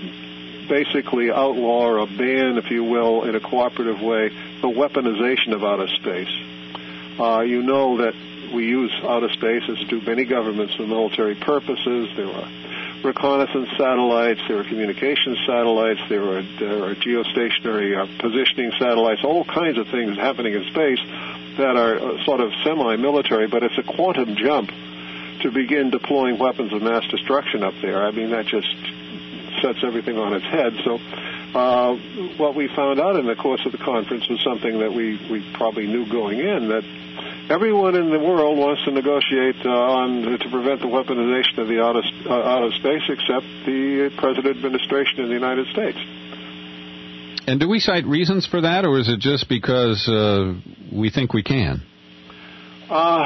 basically outlaw or ban, if you will, in a cooperative way, the weaponization of outer space. Uh, you know that we use outer space, as do many governments, for military purposes. There are reconnaissance satellites, there are communications satellites, there are, there are geostationary uh, positioning satellites, all kinds of things happening in space that are uh, sort of semi-military, but it's a quantum jump to begin deploying weapons of mass destruction up there. I mean, that just sets everything on its head. So uh, what we found out in the course of the conference was something that we, we probably knew going in, that everyone in the world wants to negotiate uh, on to prevent the weaponization of the out of, uh, out of space, except the present administration in the United States. And do we cite reasons for that, or is it just because uh, we think we can? Uh,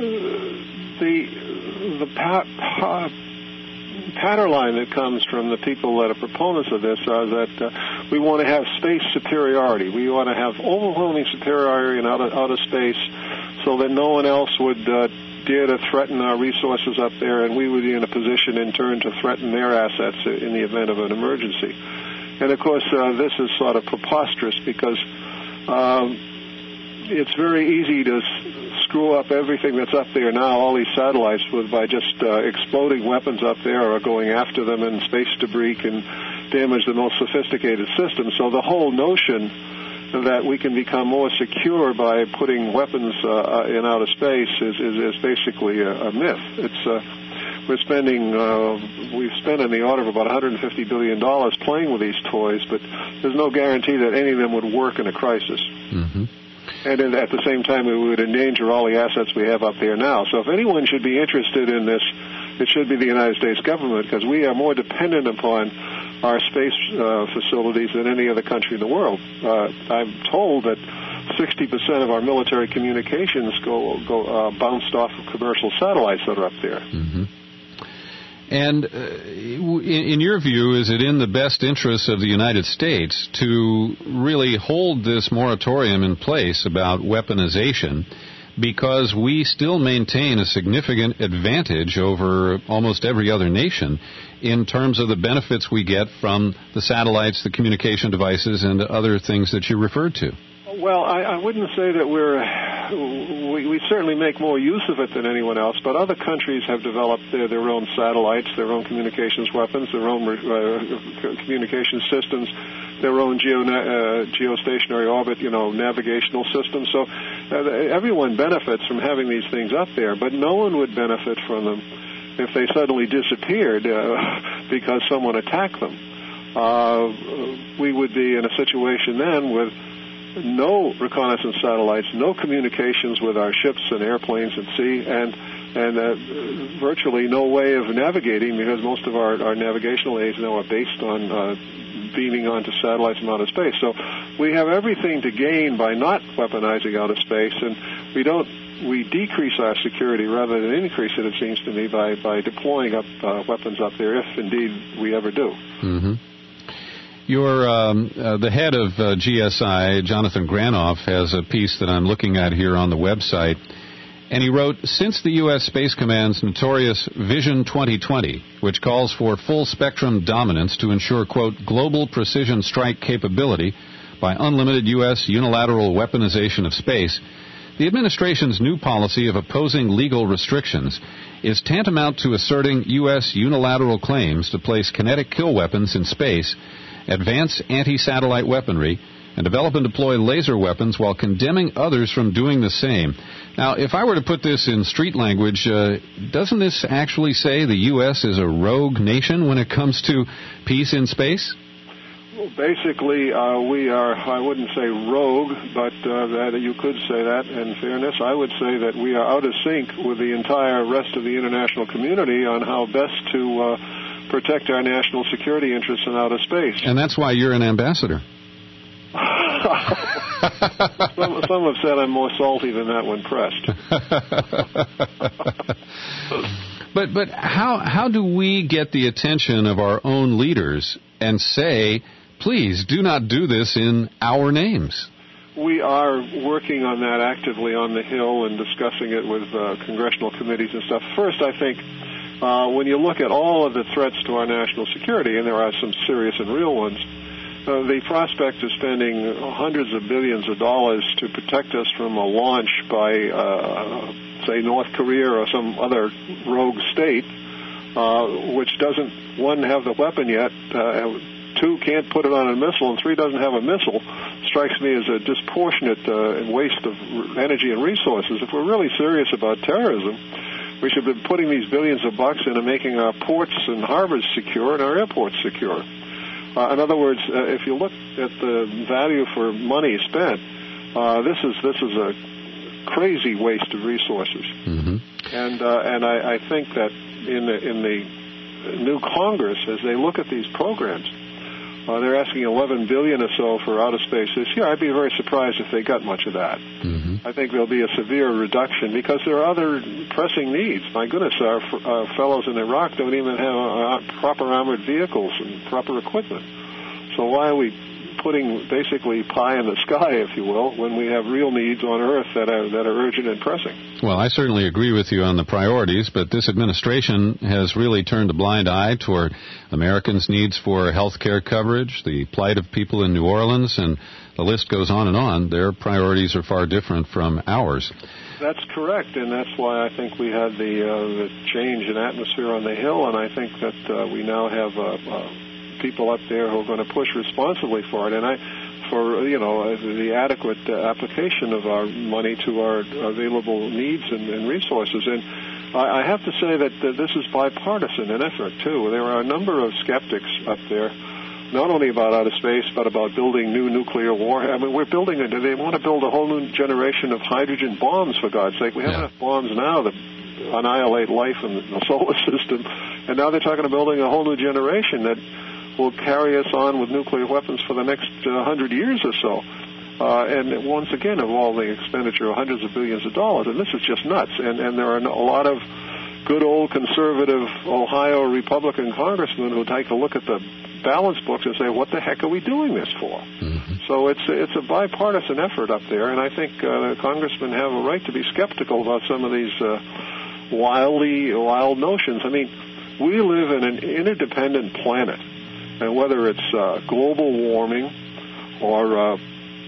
the the pa- pa- patter line that comes from the people that are proponents of this are that uh, we want to have space superiority. We want to have overwhelming superiority in outer, outer space, so that no one else would uh, dare to threaten our resources up there, and we would be in a position in turn to threaten their assets in the event of an emergency. And of course, uh, this is sort of preposterous because um, it's very easy to s- screw up everything that's up there now, all these satellites, with by just uh, exploding weapons up there or going after them, and space debris can damage the most sophisticated systems. So the whole notion that we can become more secure by putting weapons uh, in outer space is, is, is basically a, a myth. It's uh, we're spending uh, we've spent in the order of about one hundred fifty billion dollars playing with these toys, but there's no guarantee that any of them would work in a crisis. Mm-hmm. And at the same time, we would endanger all the assets we have up there now. So if anyone should be interested in this, it should be the United States government, because we are more dependent upon our space uh, facilities than any other country in the world. Uh, I'm told that sixty percent of our military communications go, go uh, bounced off of commercial satellites that are up there. Mm-hmm. And uh, in, in your view, is it in the best interest of the United States to really hold this moratorium in place about weaponization, because we still maintain a significant advantage over almost every other nation in terms of the benefits we get from the satellites, the communication devices, and other things that you referred to? Well, I, I wouldn't say that we're we, we certainly make more use of it than anyone else, but other countries have developed their, their own satellites, their own communications weapons, their own uh, communication systems, their own geo, uh, geostationary orbit, you know, navigational systems. So uh, everyone benefits from having these things up there, but no one would benefit from them if they suddenly disappeared uh, because someone attacked them. Uh, we would be in a situation then with no reconnaissance satellites, no communications with our ships and airplanes at sea, and and uh, virtually no way of navigating, because most of our, our navigational aids now are based on uh, beaming onto satellites from outer space. So we have everything to gain by not weaponizing outer space, and we don't we decrease our security rather than increase it, it seems to me, by, by deploying up uh, weapons up there, if indeed we ever do. Mm-hmm. Your, um, uh, the head of uh, G S I, Jonathan Granoff, has a piece that I'm looking at here on the website, and he wrote, since the U S. Space Command's notorious Vision twenty twenty, which calls for full-spectrum dominance to ensure, quote, global precision strike capability by unlimited U S unilateral weaponization of space, the administration's new policy of opposing legal restrictions is tantamount to asserting U S unilateral claims to place kinetic kill weapons in space, advance anti-satellite weaponry, and develop and deploy laser weapons while condemning others from doing the same. Now, if I were to put this in street language, uh, doesn't this actually say the U S is a rogue nation when it comes to peace in space? Well, basically, uh, we are, I wouldn't say rogue, but uh, that you could say that. In fairness, I would say that we are out of sync with the entire rest of the international community on how best to uh, protect our national security interests in outer space. And that's why you're an ambassador. some, some have said I'm more salty than that when pressed. but but how how do we get the attention of our own leaders and say, please do not do this in our names? We are working on that actively on the Hill and discussing it with uh, congressional committees and stuff. First, I think uh, when you look at all of the threats to our national security, and there are some serious and real ones, Uh, the prospect of spending hundreds of billions of dollars to protect us from a launch by, uh, say, North Korea or some other rogue state uh, which doesn't, one, have the weapon yet, uh, two, can't put it on a missile, and three, doesn't have a missile, strikes me as a disproportionate uh, waste of energy and resources. If we're really serious about terrorism, we should be putting these billions of bucks into making our ports and harbors secure and our airports secure. Uh, in other words, uh, if you look at the value for money spent, uh, this is this is a crazy waste of resources. Mm-hmm. And uh, and I, I think that in the in the new Congress, as they look at these programs, uh, they're asking eleven billion dollars or so for outer space this year. I'd be very surprised if they got much of that. Mm-hmm. I think there'll be a severe reduction because there are other pressing needs. My goodness, our uh, fellows in Iraq don't even have uh, proper armored vehicles and proper equipment. So why are we putting basically pie in the sky, if you will, when we have real needs on Earth that are that are urgent and pressing? Well, I certainly agree with you on the priorities, but this administration has really turned a blind eye toward Americans' needs for health care coverage, the plight of people in New Orleans, and the list goes on and on. Their priorities are far different from ours. That's correct, and that's why I think we had the, uh, the change in atmosphere on the Hill, and I think that uh, we now have uh, uh, people up there who are going to push responsibly for it, and I, for you know the adequate uh, application of our money to our available needs and, and resources. And I, I have to say that uh, this is bipartisan in effort too. There are a number of skeptics up there, not only about outer space, but about building new nuclear war. I mean, we're building it. They want to build a whole new generation of hydrogen bombs, for God's sake. We have yeah. enough bombs now that annihilate life in the solar system, and now they're talking about building a whole new generation that will carry us on with nuclear weapons for the next uh, hundred years or so. Uh, and once again, involving expenditure of hundreds of billions of dollars. And this is just nuts. And, and there are a lot of good old conservative Ohio Republican congressmen who take a look at the balance books and say, what the heck are we doing this for? Mm-hmm. So it's, it's a bipartisan effort up there. And I think uh, the congressmen have a right to be skeptical about some of these uh, wildly, wild notions. I mean, we live in an interdependent planet. And whether it's uh, global warming or uh,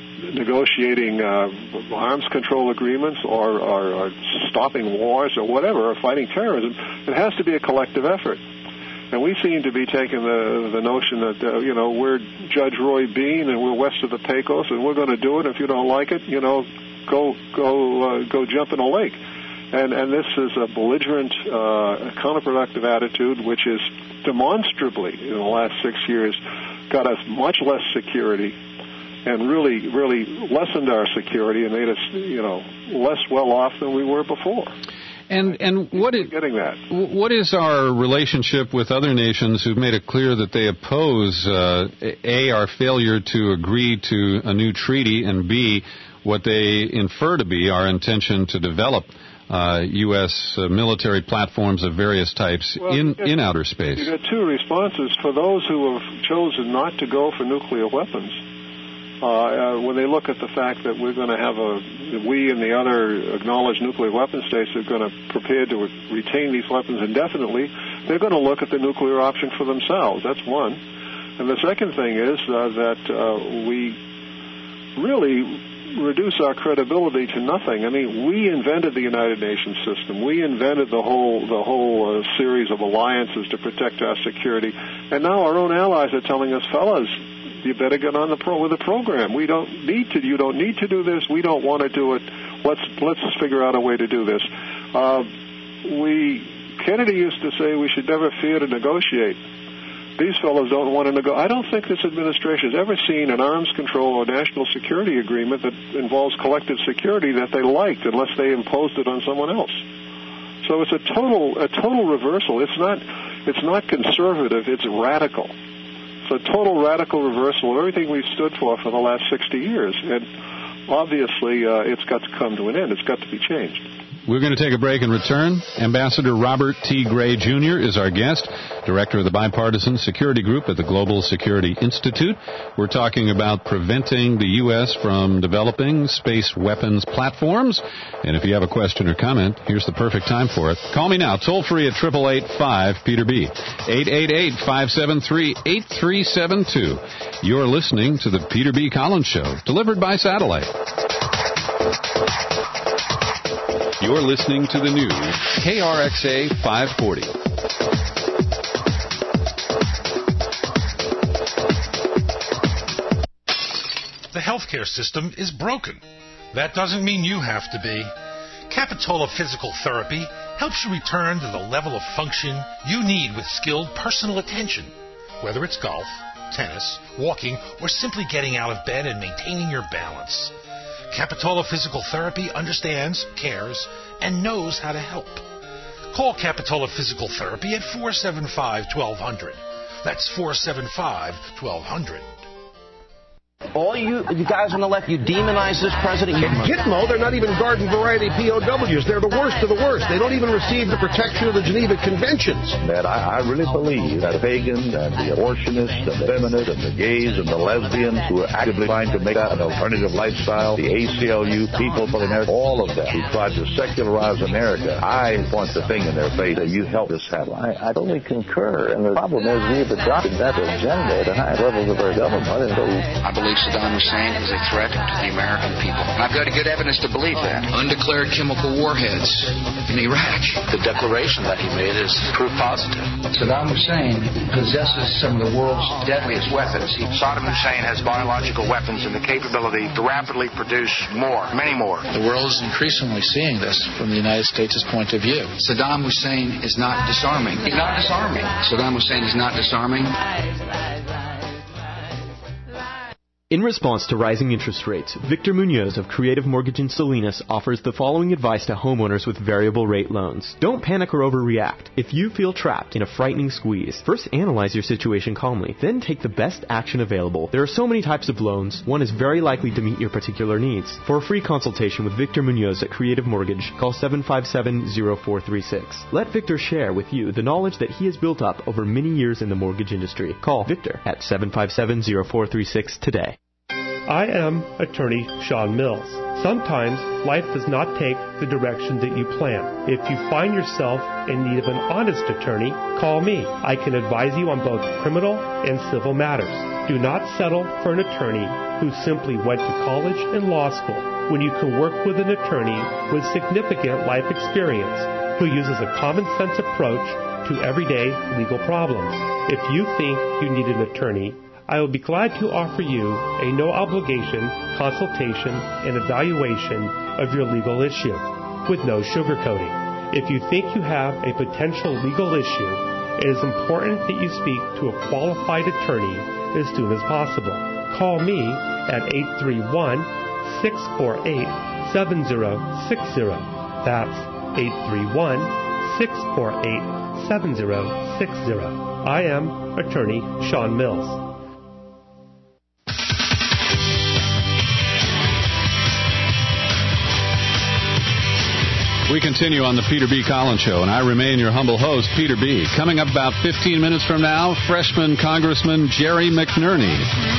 negotiating uh, arms control agreements or, or, or stopping wars or whatever, or fighting terrorism, it has to be a collective effort. And we seem to be taking the the notion that, uh, you know, we're Judge Roy Bean and we're west of the Pecos and we're going to do it. If you don't like it, you know, go go uh, go jump in a lake. And and this is a belligerent, uh, counterproductive attitude, which is demonstrably, in the last six years, got us much less security and really, really lessened our security and made us, you know, less well off than we were before. And and what is, getting that? What is our relationship with other nations who've made it clear that they oppose, uh, A, our failure to agree to a new treaty, and B, what they infer to be our intention to develop Uh, U S uh, military platforms of various types well, in, got, in outer space? You got two responses. For those who have chosen not to go for nuclear weapons, uh, uh, when they look at the fact that we're going to have a, we and the other acknowledged nuclear weapon states are going to prepare to retain these weapons indefinitely, they're going to look at the nuclear option for themselves. That's one. And the second thing is uh, that uh, we really reduce our credibility to nothing. I mean, we invented the United Nations system. We invented the whole the whole uh, series of alliances to protect our security. And now our own allies are telling us, fellas, you better get on the pro with the program. We don't need to. You don't need to do this. We don't want to do it. Let's let's figure out a way to do this. Uh, we Kennedy used to say we should never fear to negotiate. These fellows don't want to negotiate. I don't think this administration has ever seen an arms control or national security agreement that involves collective security that they liked, unless they imposed it on someone else. So it's a total a total reversal. It's not it's not conservative. It's radical. It's a total radical reversal of everything we've stood for for the last sixty years. And obviously, uh, it's got to come to an end. It's got to be changed. We're going to take a break and return. Ambassador Robert T. Gray, Junior is our guest, director of the Bipartisan Security Group at the Global Security Institute. We're talking about preventing the U S from developing space weapons platforms. And if you have a question or comment, here's the perfect time for it. Call me now, toll free at eight eight eight, five, Peter B. eight eight eight, five seven three, eight three seven two. You're listening to the Peter B. Collins Show, delivered by satellite. You're listening to the new K R X A five forty. healthcare system is broken. That doesn't mean you have to be. Capitola Physical Therapy helps you return to the level of function you need with skilled personal attention. Whether it's golf, tennis, walking, or simply getting out of bed and maintaining your balance. Capitola Physical Therapy understands, cares, and knows how to help. Call Capitola Physical Therapy at four seven five, one two zero zero. That's four seven five, one two zero zero. All you, you guys on the left, you demonize this president. You Gitmo, they're not even garden variety P O Ws. They're the worst of the worst. They don't even receive the protection of the Geneva Conventions. That I, I really believe that pagans and the abortionists and the feminists and the gays and the lesbians who are actively trying to make that an alternative lifestyle, the A C L U, people for America, all of them who tried to secularize America, I point the thing in their face that you helped us have. I, I totally concur. And the problem is we've adopted that agenda at the high levels of our government. And so I believe Saddam Hussein is a threat to the American people. And I've got good evidence to believe that. Undeclared chemical warheads in Iraq. The declaration that he made is proof positive. Saddam Hussein possesses some of the world's deadliest weapons. He, Saddam Hussein has biological weapons and the capability to rapidly produce more, many more. The world is increasingly seeing this from the United States' point of view. Saddam Hussein is not disarming. He's not disarming. Saddam Hussein is not disarming. In response to rising interest rates, Victor Munoz of Creative Mortgage in Salinas offers the following advice to homeowners with variable rate loans. Don't panic or overreact. If you feel trapped in a frightening squeeze, first analyze your situation calmly, then take the best action available. There are so many types of loans, one is very likely to meet your particular needs. For a free consultation with Victor Munoz at Creative Mortgage, call seven five seven, zero four three six. Let Victor share with you the knowledge that he has built up over many years in the mortgage industry. Call Victor at seven five seven, zero four three six today. I am attorney Sean Mills. Sometimes life does not take the direction that you plan. If you find yourself in need of an honest attorney, call me. I can advise you on both criminal and civil matters. Do not settle for an attorney who simply went to college and law school when you can work with an attorney with significant life experience who uses a common sense approach to everyday legal problems. If you think you need an attorney, I will be glad to offer you a no-obligation consultation and evaluation of your legal issue with no sugarcoating. If you think you have a potential legal issue, it is important that you speak to a qualified attorney as soon as possible. Call me at eight three one, six four eight, seven zero six zero. That's eight three one, six four eight, seven zero six zero. I am attorney Sean Mills. We continue on the Peter B. Collins Show, and I remain your humble host, Peter B. Coming up about fifteen minutes from now, freshman Congressman Jerry McNerney.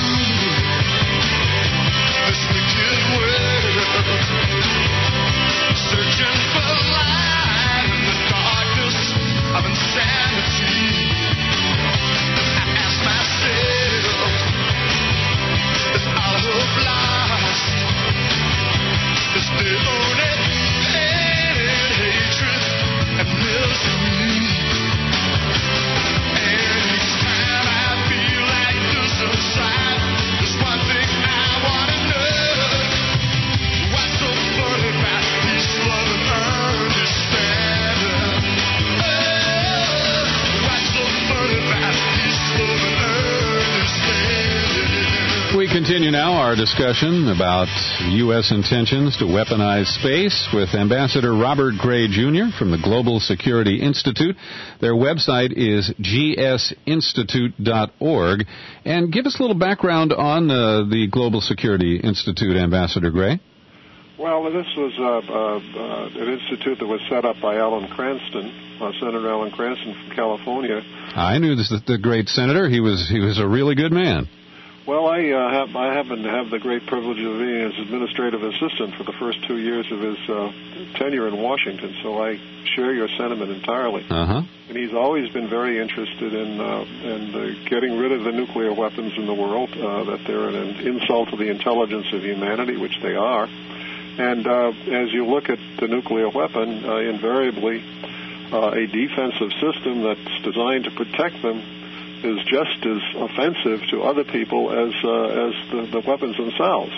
We continue now our discussion about U S intentions to weaponize space with Ambassador Robert Gray, Junior from the Global Security Institute. Their website is g s institute dot org. And give us a little background on uh, the Global Security Institute, Ambassador Gray. Well, this was uh, uh, uh, an institute that was set up by Alan Cranston, uh, Senator Alan Cranston from California. I knew this, the great senator. He was he was a really good man. Well, I uh, have I happen to have the great privilege of being his administrative assistant for the first two years of his uh, tenure in Washington, so I share your sentiment entirely. Uh-huh. And he's always been very interested in uh, in uh, getting rid of the nuclear weapons in the world, uh, that they're an insult to the intelligence of humanity, which they are. And uh, as you look at the nuclear weapon, uh, invariably uh, a defensive system that's designed to protect them is just as offensive to other people as uh, as the, the weapons themselves.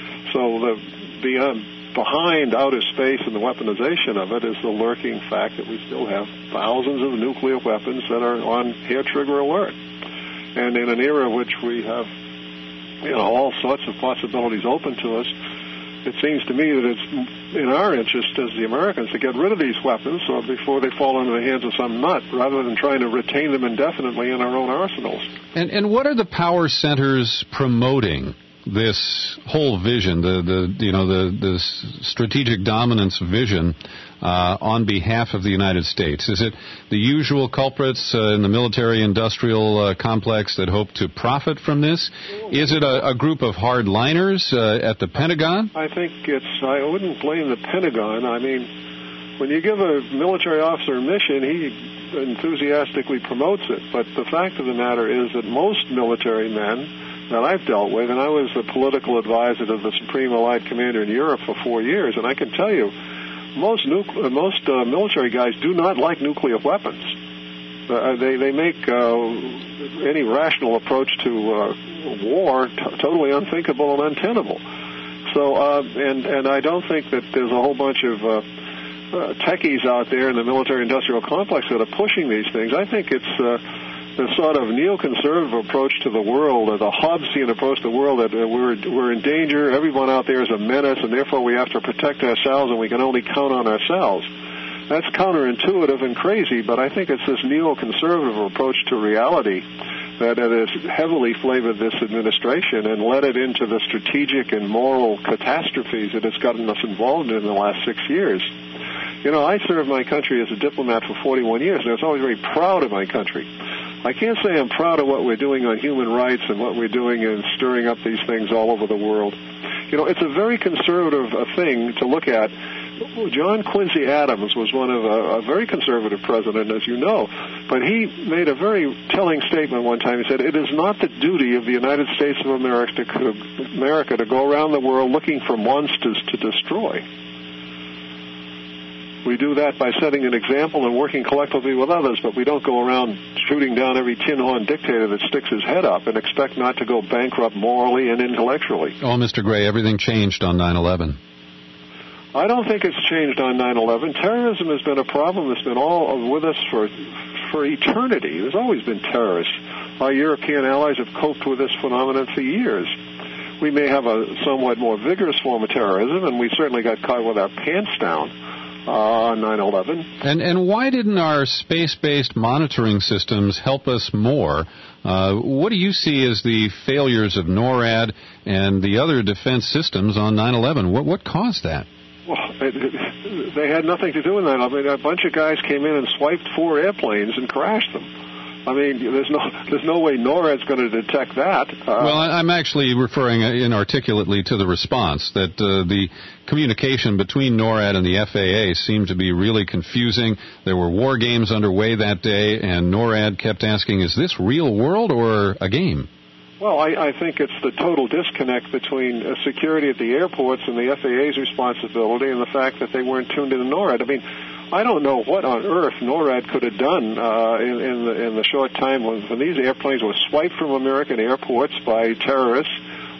So the beyond, behind outer space and the weaponization of it is the lurking fact that we still have thousands of nuclear weapons that are on hair-trigger alert. And in an era in which we have, you know, all sorts of possibilities open to us, it seems to me that it's in our interest as the Americans to get rid of these weapons or before they fall into the hands of some nut, rather than trying to retain them indefinitely in our own arsenals. And, and what are the power centers promoting? This whole vision, the, the you know the the strategic dominance vision uh, on behalf of the United States? Is it the usual culprits uh, in the military-industrial uh, complex that hope to profit from this? Is it a, a group of hardliners uh, at the Pentagon? I think it's. I wouldn't blame the Pentagon. I mean, when you give a military officer a mission, he enthusiastically promotes it. But the fact of the matter is that most military men that I've dealt with, and I was the political advisor to the Supreme Allied Commander in Europe for four years, and I can tell you, most nu- most uh, military guys do not like nuclear weapons. Uh, they they make uh, any rational approach to uh, war t- totally unthinkable and untenable. So, uh, and and I don't think that there's a whole bunch of uh, uh, techies out there in the military-industrial complex that are pushing these things. I think it's uh, the sort of neoconservative approach to the world, or the Hobbesian approach to the world, that uh, we're we're in danger, everyone out there is a menace, and therefore we have to protect ourselves, and we can only count on ourselves. That's counterintuitive and crazy, but I think it's this neoconservative approach to reality that has heavily flavored this administration and led it into the strategic and moral catastrophes that it's gotten us involved in in the last six years. You know, I served my country as a diplomat for forty-one years, and I was always very proud of my country. I can't say I'm proud of what we're doing on human rights and what we're doing in stirring up these things all over the world. You know, it's a very conservative uh, thing to look at. John Quincy Adams was one of a, a very conservative president, as you know, but he made a very telling statement one time. He said, "It is not the duty of the United States of America to, America to go around the world looking for monsters to destroy. We do that by setting an example and working collectively with others, but we don't go around shooting down every tin-horn dictator that sticks his head up and expect not to go bankrupt morally and intellectually." Oh, Mister Gray, everything changed on nine eleven. I don't think it's changed on nine eleven. Terrorism has been a problem that's been all with us for for eternity. There's always been terrorists. Our European allies have coped with this phenomenon for years. We may have a somewhat more vigorous form of terrorism, and we certainly got caught with our pants down Uh, on nine eleven. And and why didn't our space-based monitoring systems help us more? Uh, what do you see as the failures of NORAD and the other defense systems on nine eleven? What what caused that? Well, it, it, they had nothing to do with that. I mean, a bunch of guys came in and swiped four airplanes and crashed them. I mean, there's no there's no way NORAD's going to detect that. Uh, well, I'm actually referring inarticulately to the response, that uh, the communication between NORAD and the F A A seemed to be really confusing. There were war games underway that day, and NORAD kept asking, is this real world or a game? Well, I, I think it's the total disconnect between uh, security at the airports and the F A A's responsibility and the fact that they weren't tuned into NORAD. I mean, I don't know what on earth NORAD could have done uh, in, in, the, in the short time when, when these airplanes were swiped from American airports by terrorists.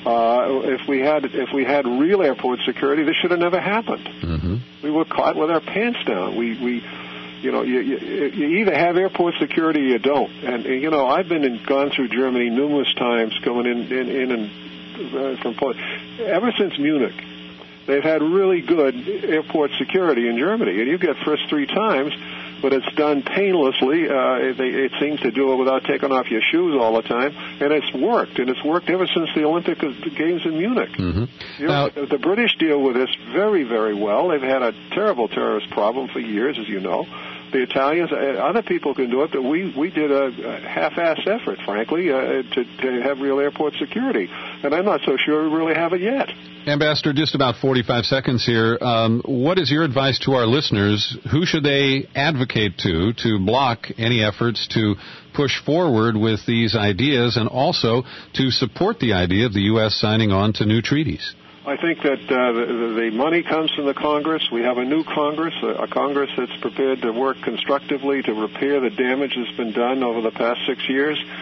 Uh, if we had if we had real airport security, this should have never happened. Mm-hmm. We were caught with our pants down. We we. You know, you, you, you either have airport security or you don't. And, you know, I've been in, gone through Germany numerous times going in, in, in and uh, from ever since Munich. They've had really good airport security in Germany, and you get frisked three times, but it's done painlessly. Uh, they, it seems to do it without taking off your shoes all the time, and it's worked, and it's worked ever since the Olympic Games in Munich. Mm-hmm. You know, now, the British deal with this very, very well. They've had a terrible terrorist problem for years, as you know. The Italians, other people can do it, but we, we did a, a half-assed effort, frankly, uh, to, to have real airport security. And I'm not so sure we really have it yet. Ambassador, just about forty-five seconds here. Um, what is your advice to our listeners? Who should they advocate to to block any efforts to push forward with these ideas and also to support the idea of the U S signing on to new treaties? I think that uh, the, the money comes from the Congress. We have a new Congress, a, a Congress that's prepared to work constructively to repair the damage that's been done over the past six years.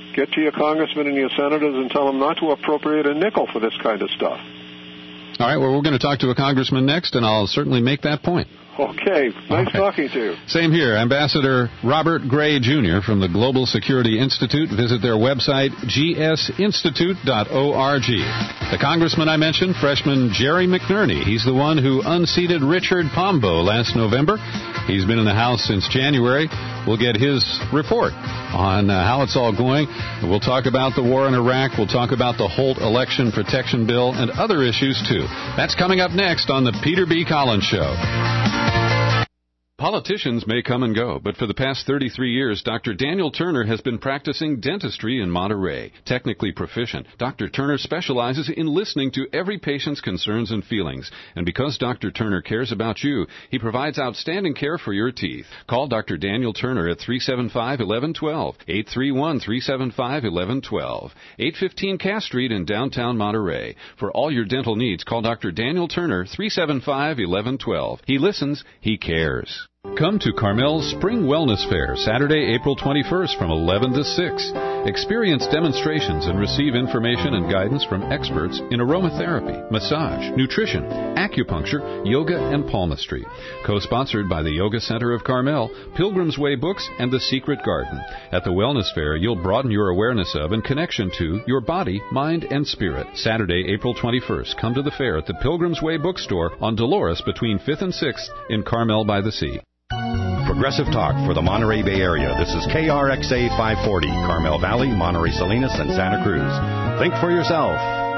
Get to your congressmen and your senators and tell them not to appropriate a nickel for this kind of stuff. All right, well, we're going to talk to a congressman next, and I'll certainly make that point. Okay, nice right. talking to you. Same here. Ambassador Robert Gray, Junior from the Global Security Institute. Visit their website, g s institute dot org. The congressman I mentioned, freshman Jerry McNerney. He's the one who unseated Richard Pombo last November. He's been in the House since January. We'll get his report on uh, how it's all going. We'll talk about the war in Iraq. We'll talk about the Holt Election Protection Bill and other issues, too. That's coming up next on the Peter B. Collins Show. Politicians may come and go, but for the past thirty-three years, Doctor Daniel Turner has been practicing dentistry in Monterey. Technically proficient, Doctor Turner specializes in listening to every patient's concerns and feelings. And because Doctor Turner cares about you, he provides outstanding care for your teeth. Call Doctor Daniel Turner at three seven five, one one one two, eight three one, three seven five, one one one two, eight fifteen Cass Street in downtown Monterey. For all your dental needs, call Doctor Daniel Turner, three seven five, one one one two. He listens, he cares. Come to Carmel's Spring Wellness Fair, Saturday, April twenty-first from eleven to six. Experience demonstrations and receive information and guidance from experts in aromatherapy, massage, nutrition, acupuncture, yoga, and palmistry. Co-sponsored by the Yoga Center of Carmel, Pilgrim's Way Books, and The Secret Garden. At the Wellness Fair, you'll broaden your awareness of and connection to your body, mind, and spirit. Saturday, April twenty-first. Come to the fair at the Pilgrim's Way Bookstore on Dolores between fifth and sixth in Carmel by the Sea. Progressive Talk for the Monterey Bay Area. This is K R X A five forty, Carmel Valley, Monterey Salinas, and Santa Cruz. Think for yourself.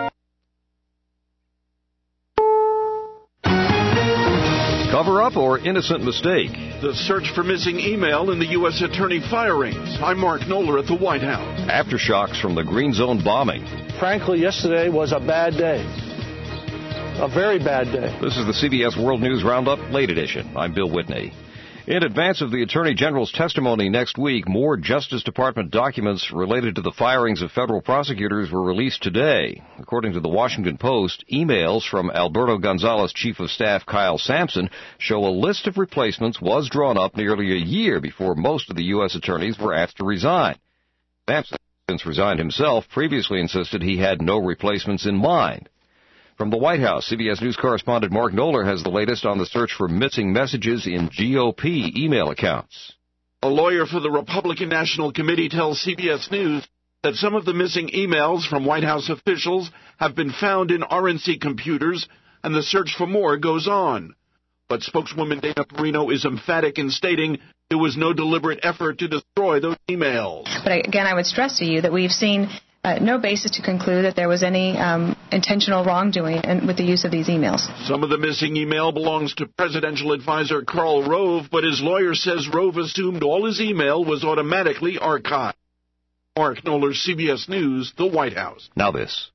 Cover-up or innocent mistake? The search for missing email in the U S Attorney firings. I'm Mark Knoller at the White House. Aftershocks from the Green Zone bombing. Frankly, yesterday was a bad day. A very bad day. This is the C B S World News Roundup, late edition. I'm Bill Whitney. In advance of the Attorney General's testimony next week, more Justice Department documents related to the firings of federal prosecutors were released today. According to the Washington Post, emails from Alberto Gonzales Chief of Staff Kyle Sampson show a list of replacements was drawn up nearly a year before most of the U S attorneys were asked to resign. Sampson, since resigned himself, previously insisted he had no replacements in mind. From the White House, C B S News correspondent Mark Knoller has the latest on the search for missing messages in G O P email accounts. A lawyer for the Republican National Committee tells C B S News that some of the missing emails from White House officials have been found in R N C computers, and the search for more goes on. But spokeswoman Dana Perino is emphatic in stating there was no deliberate effort to destroy those emails. But again, I would stress to you that we've seen Uh, no basis to conclude that there was any um, intentional wrongdoing in, with the use of these emails. Some of the missing email belongs to presidential advisor Karl Rove, but his lawyer says Rove assumed all his email was automatically archived. Mark Knoller, C B S News, the White House. Now this.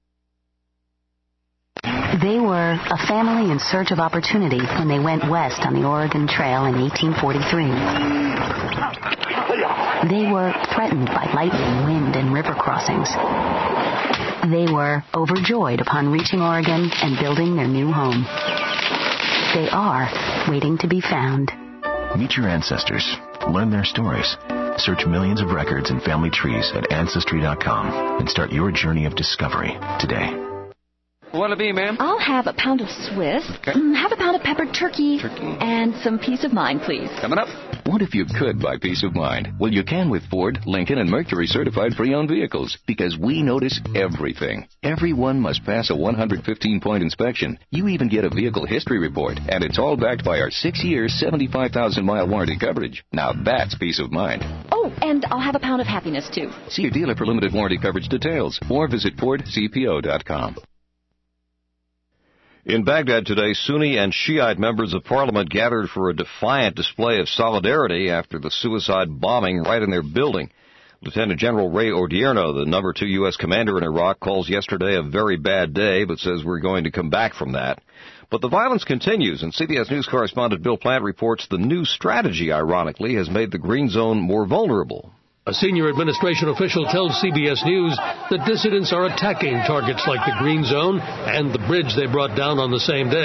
They were a family in search of opportunity when they went west on the Oregon Trail in eighteen forty-three. They were threatened by lightning, wind, and river crossings. They were overjoyed upon reaching Oregon and building their new home. They are waiting to be found. Meet your ancestors. Learn their stories. Search millions of records and family trees at Ancestry dot com and start your journey of discovery today. What'll it be, ma'am? I'll have a pound of Swiss. Okay. Mm, have a pound of peppered turkey. Turkey. And some peace of mind, please. Coming up. What if you could buy peace of mind? Well, you can with Ford, Lincoln, and Mercury certified pre-owned vehicles because we notice everything. Everyone must pass a one hundred fifteen point inspection. You even get a vehicle history report, and it's all backed by our six-year, seventy-five thousand mile warranty coverage. Now that's peace of mind. Oh, and I'll have a pound of happiness, too. See your dealer for limited warranty coverage details or visit Ford C P O dot com. In Baghdad today, Sunni and Shiite members of parliament gathered for a defiant display of solidarity after the suicide bombing right in their building. Lieutenant General Ray Odierno, the number two U S commander in Iraq, calls yesterday a very bad day, but says we're going to come back from that. But the violence continues, and C B S News correspondent Bill Plant reports the new strategy, ironically, has made the Green Zone more vulnerable. A senior administration official tells C B S News that dissidents are attacking targets like the Green Zone and the bridge they brought down on the same day.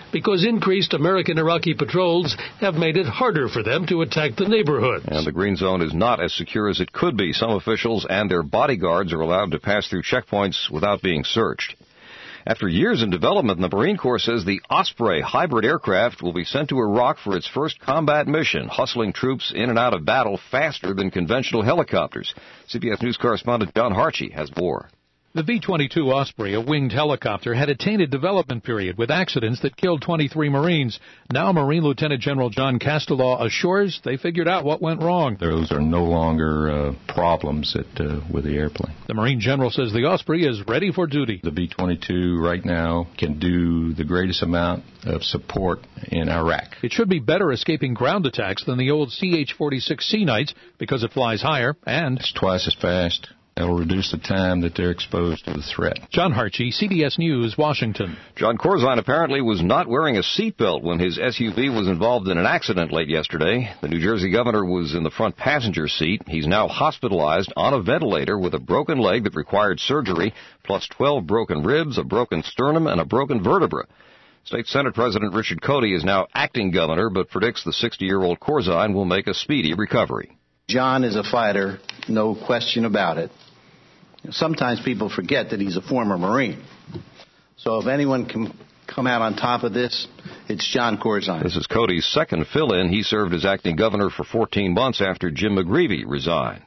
because increased American-Iraqi patrols have made it harder for them to attack the neighborhoods. And the green zone is not as secure as it could be. Some officials and their bodyguards are allowed to pass through checkpoints without being searched. After years in development, the Marine Corps says the Osprey hybrid aircraft will be sent to Iraq for its first combat mission, hustling troops in and out of battle faster than conventional helicopters. C B S News correspondent John Harchie has more. The V twenty-two Osprey, a winged helicopter, had a tainted development period with accidents that killed twenty-three Marines. Now Marine Lieutenant General John Castellaw assures they figured out what went wrong. Those are no longer uh, problems at, uh, with the airplane. The Marine General says the Osprey is ready for duty. The V twenty-two right now can do the greatest amount of support in Iraq. It should be better escaping ground attacks than the old C H forty-six Sea Knights because it flies higher and it's twice as fast. That'll reduce the time that they're exposed to the threat. John Harchie, C B S News, Washington. John Corzine apparently was not wearing a seatbelt when his S U V was involved in an accident late yesterday. The New Jersey governor was in the front passenger seat. He's now hospitalized on a ventilator with a broken leg that required surgery, plus twelve broken ribs, a broken sternum, and a broken vertebra. State Senate President Richard Cody is now acting governor, but predicts the sixty-year-old Corzine will make a speedy recovery. John is a fighter, no question about it. Sometimes people forget that he's a former Marine. So if anyone can come out on top of this, it's John Corzine. This is Cody's second fill-in. He served as acting governor for fourteen months after Jim McGreevey resigned.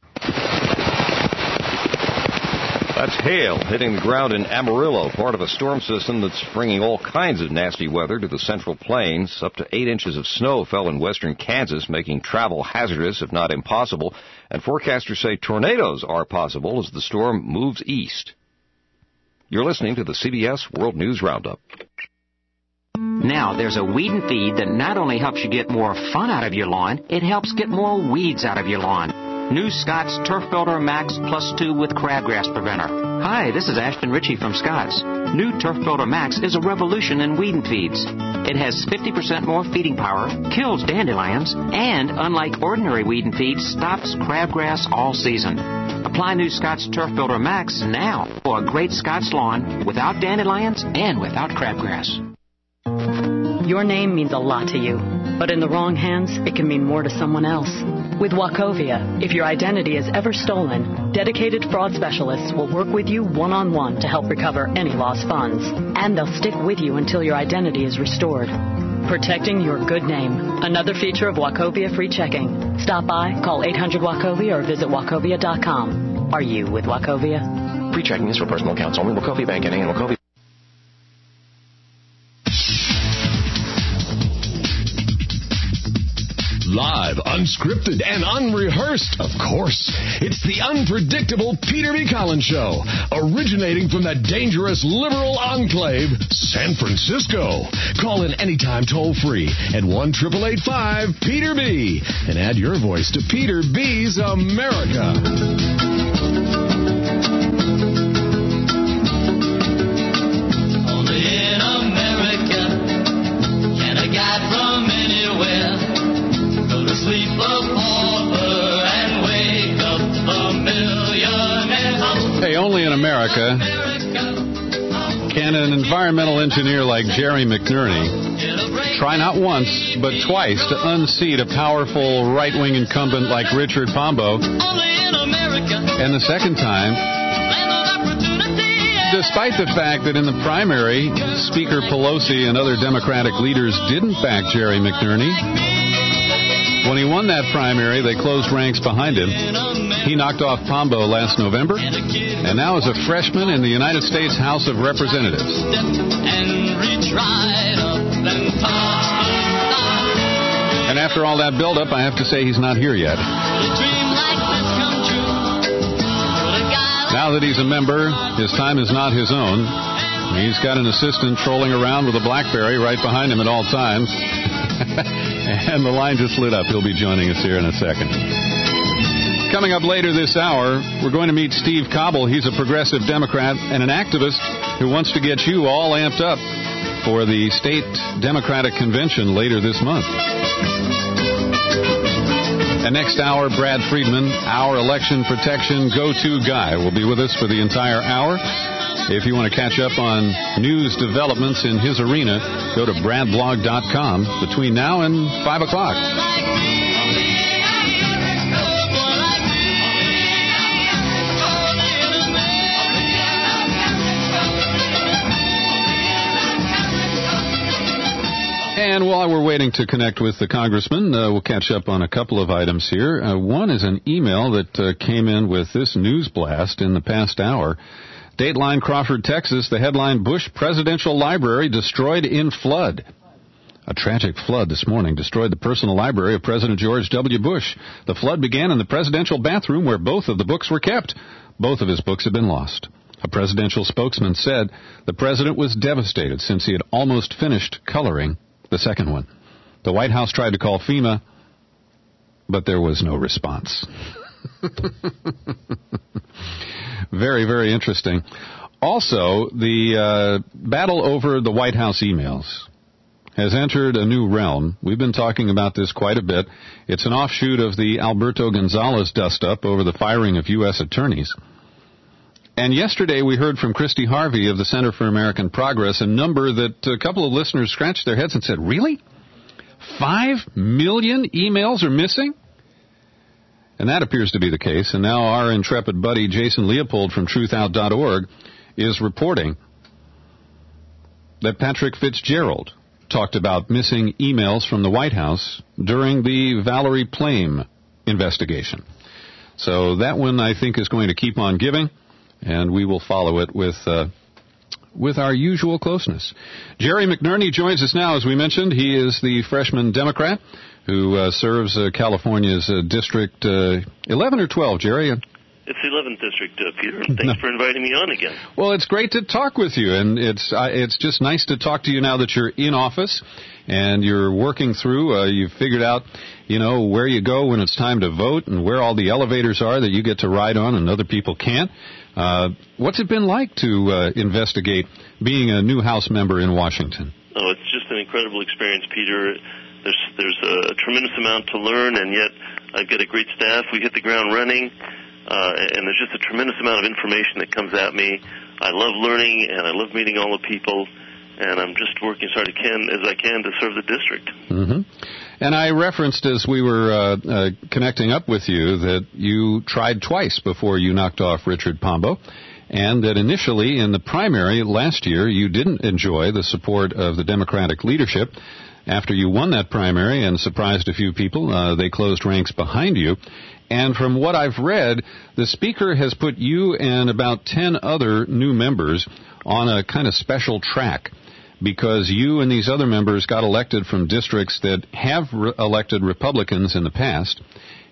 That's hail hitting the ground in Amarillo, part of a storm system that's bringing all kinds of nasty weather to the Central Plains. Up to eight inches of snow fell in western Kansas, making travel hazardous, if not impossible. And forecasters say tornadoes are possible as the storm moves east. You're listening to the C B S World News Roundup. Now, there's a weed and feed that not only helps you get more fun out of your lawn, it helps get more weeds out of your lawn. New Scott's Turf Builder Max Plus two with Crabgrass Preventer. Hi, this is Ashton Ritchie from Scott's. New Turf Builder Max is a revolution in weed and feeds. It has fifty percent more feeding power, kills dandelions, and, unlike ordinary weed and feed, stops crabgrass all season. Apply new Scott's Turf Builder Max now for a great Scott's lawn without dandelions and without crabgrass. Your name means a lot to you, but in the wrong hands, it can mean more to someone else. With Wachovia, if your identity is ever stolen, dedicated fraud specialists will work with you one-on-one to help recover any lost funds. And they'll stick with you until your identity is restored. Protecting your good name. Another feature of Wachovia Free Checking. Stop by, call eight hundred Wachovia or visit Wachovia dot com. Are you with Wachovia? Free checking is for personal accounts only. Wachovia Bank and Wachovia. Live, unscripted, and unrehearsed, of course. It's the unpredictable Peter B. Collins Show, originating from the dangerous liberal enclave, San Francisco. Call in anytime toll-free at one eight eight eight five Peter B. and add your voice to Peter B's America. Hey, only in America can an environmental engineer like Jerry McNerney try not once, but twice to unseat a powerful right-wing incumbent like Richard Pombo. And the second time, despite the fact that in the primary, Speaker Pelosi and other Democratic leaders didn't back Jerry McNerney. When he won that primary, they closed ranks behind him. He knocked off Pombo last November, and now is a freshman in the United States House of Representatives. And after all that buildup, I have to say he's not here yet. Now that he's a member, his time is not his own. He's got an assistant trolling around with a BlackBerry right behind him at all times. And the line just lit up. He'll be joining us here in a second. Coming up later this hour, we're going to meet Steve Cobble. He's a progressive Democrat and an activist who wants to get you all amped up for the state Democratic convention later this month. And next hour, Brad Friedman, our election protection go-to guy, will be with us for the entire hour. If you want to catch up on news developments in his arena, go to brad blog dot com between now and five o'clock. And while we're waiting to connect with the congressman, uh, we'll catch up on a couple of items here. Uh, one is an email that uh, came in with this news blast in the past hour. Dateline, Crawford, Texas, the headline, Bush Presidential Library destroyed in flood. A tragic flood this morning destroyed the personal library of President George W. Bush. The flood began in the presidential bathroom where both of the books were kept. Both of his books have been lost. A presidential spokesman said the president was devastated since he had almost finished coloring the second one. The White House tried to call FEMA, but there was no response. Very, very interesting. Also, the uh, battle over the White House emails has entered a new realm. We've been talking about this quite a bit. It's an offshoot of the Alberto Gonzalez dust-up over the firing of U S attorneys. And yesterday we heard from Christy Harvey of the Center for American Progress, a number that a couple of listeners scratched their heads and said, really? Five million emails are missing? And that appears to be the case. And now our intrepid buddy Jason Leopold from truth out dot org is reporting that Patrick Fitzgerald talked about missing emails from the White House during the Valerie Plame investigation. So that one, I think, is going to keep on giving. And we will follow it with uh, with our usual closeness. Jerry McNerney joins us now. As we mentioned, he is the freshman Democrat who uh, serves uh, California's uh, District uh, eleven or twelve, Jerry? It's the eleventh District, uh, Peter, and thanks no. for inviting me on again. Well, it's great to talk with you, and it's uh, it's just nice to talk to you now that you're in office and you're working through. Uh, you've figured out, you know, where you go when it's time to vote and where all the elevators are that you get to ride on and other people can't. Uh, what's it been like to uh, investigate being a new House member in Washington? Oh, it's just an incredible experience, Peter. There's there's a tremendous amount to learn, and yet I've got a great staff. We hit the ground running, uh, and there's just a tremendous amount of information that comes at me. I love learning, and I love meeting all the people, and I'm just working as hard as I can, as I can to serve the district. Mm-hmm. And I referenced as we were uh, uh, connecting up with you that you tried twice before you knocked off Richard Pombo, and that initially in the primary last year you didn't enjoy the support of the Democratic leadership. After you won that primary and surprised a few people, uh, they closed ranks behind you. And from what I've read, the Speaker has put you and about ten other new members on a kind of special track, because you and these other members got elected from districts that have re- elected Republicans in the past.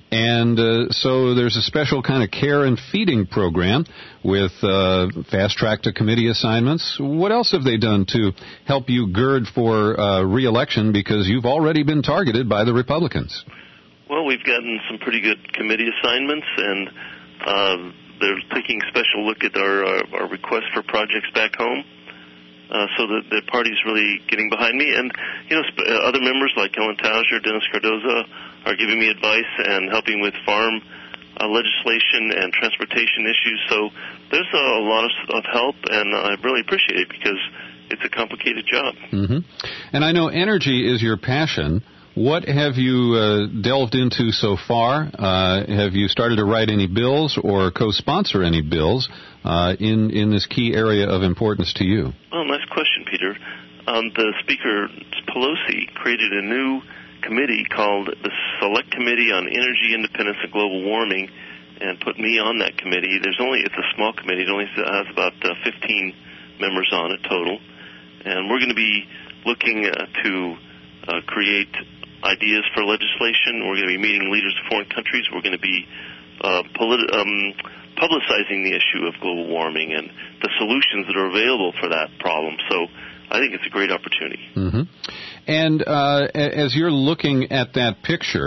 And uh, so there's a special kind of care and feeding program with uh, fast track to committee assignments. What else have they done to help you gird for uh, re-election, because you've already been targeted by the Republicans? Well, we've gotten some pretty good committee assignments, and uh, they're taking a special look at our, our, our request for projects back home. Uh, so the, the party's really getting behind me. And, you know, sp- uh, other members like Ellen Tauger, Dennis Cardoza are giving me advice and helping with farm uh, legislation and transportation issues. So there's a, a lot of, of help, and I really appreciate it because it's a complicated job. Mm-hmm. And I know energy is your passion. What have you uh, delved into so far? Uh, have you started to write any bills or co-sponsor any bills uh, in, in this key area of importance to you? Well, nice question, Peter. Um, the Speaker, Pelosi, created a new committee called the Select Committee on Energy Independence and Global Warming, and put me on that committee. There's only It's a small committee. It only has about uh, fifteen members on it total. And we're going to be looking uh, to uh, create ideas for legislation. We're going to be meeting leaders of foreign countries. We're going to be uh, politi- um, publicizing the issue of global warming and the solutions that are available for that problem. So I think it's a great opportunity. Mm-hmm. And uh, as you're looking at that picture,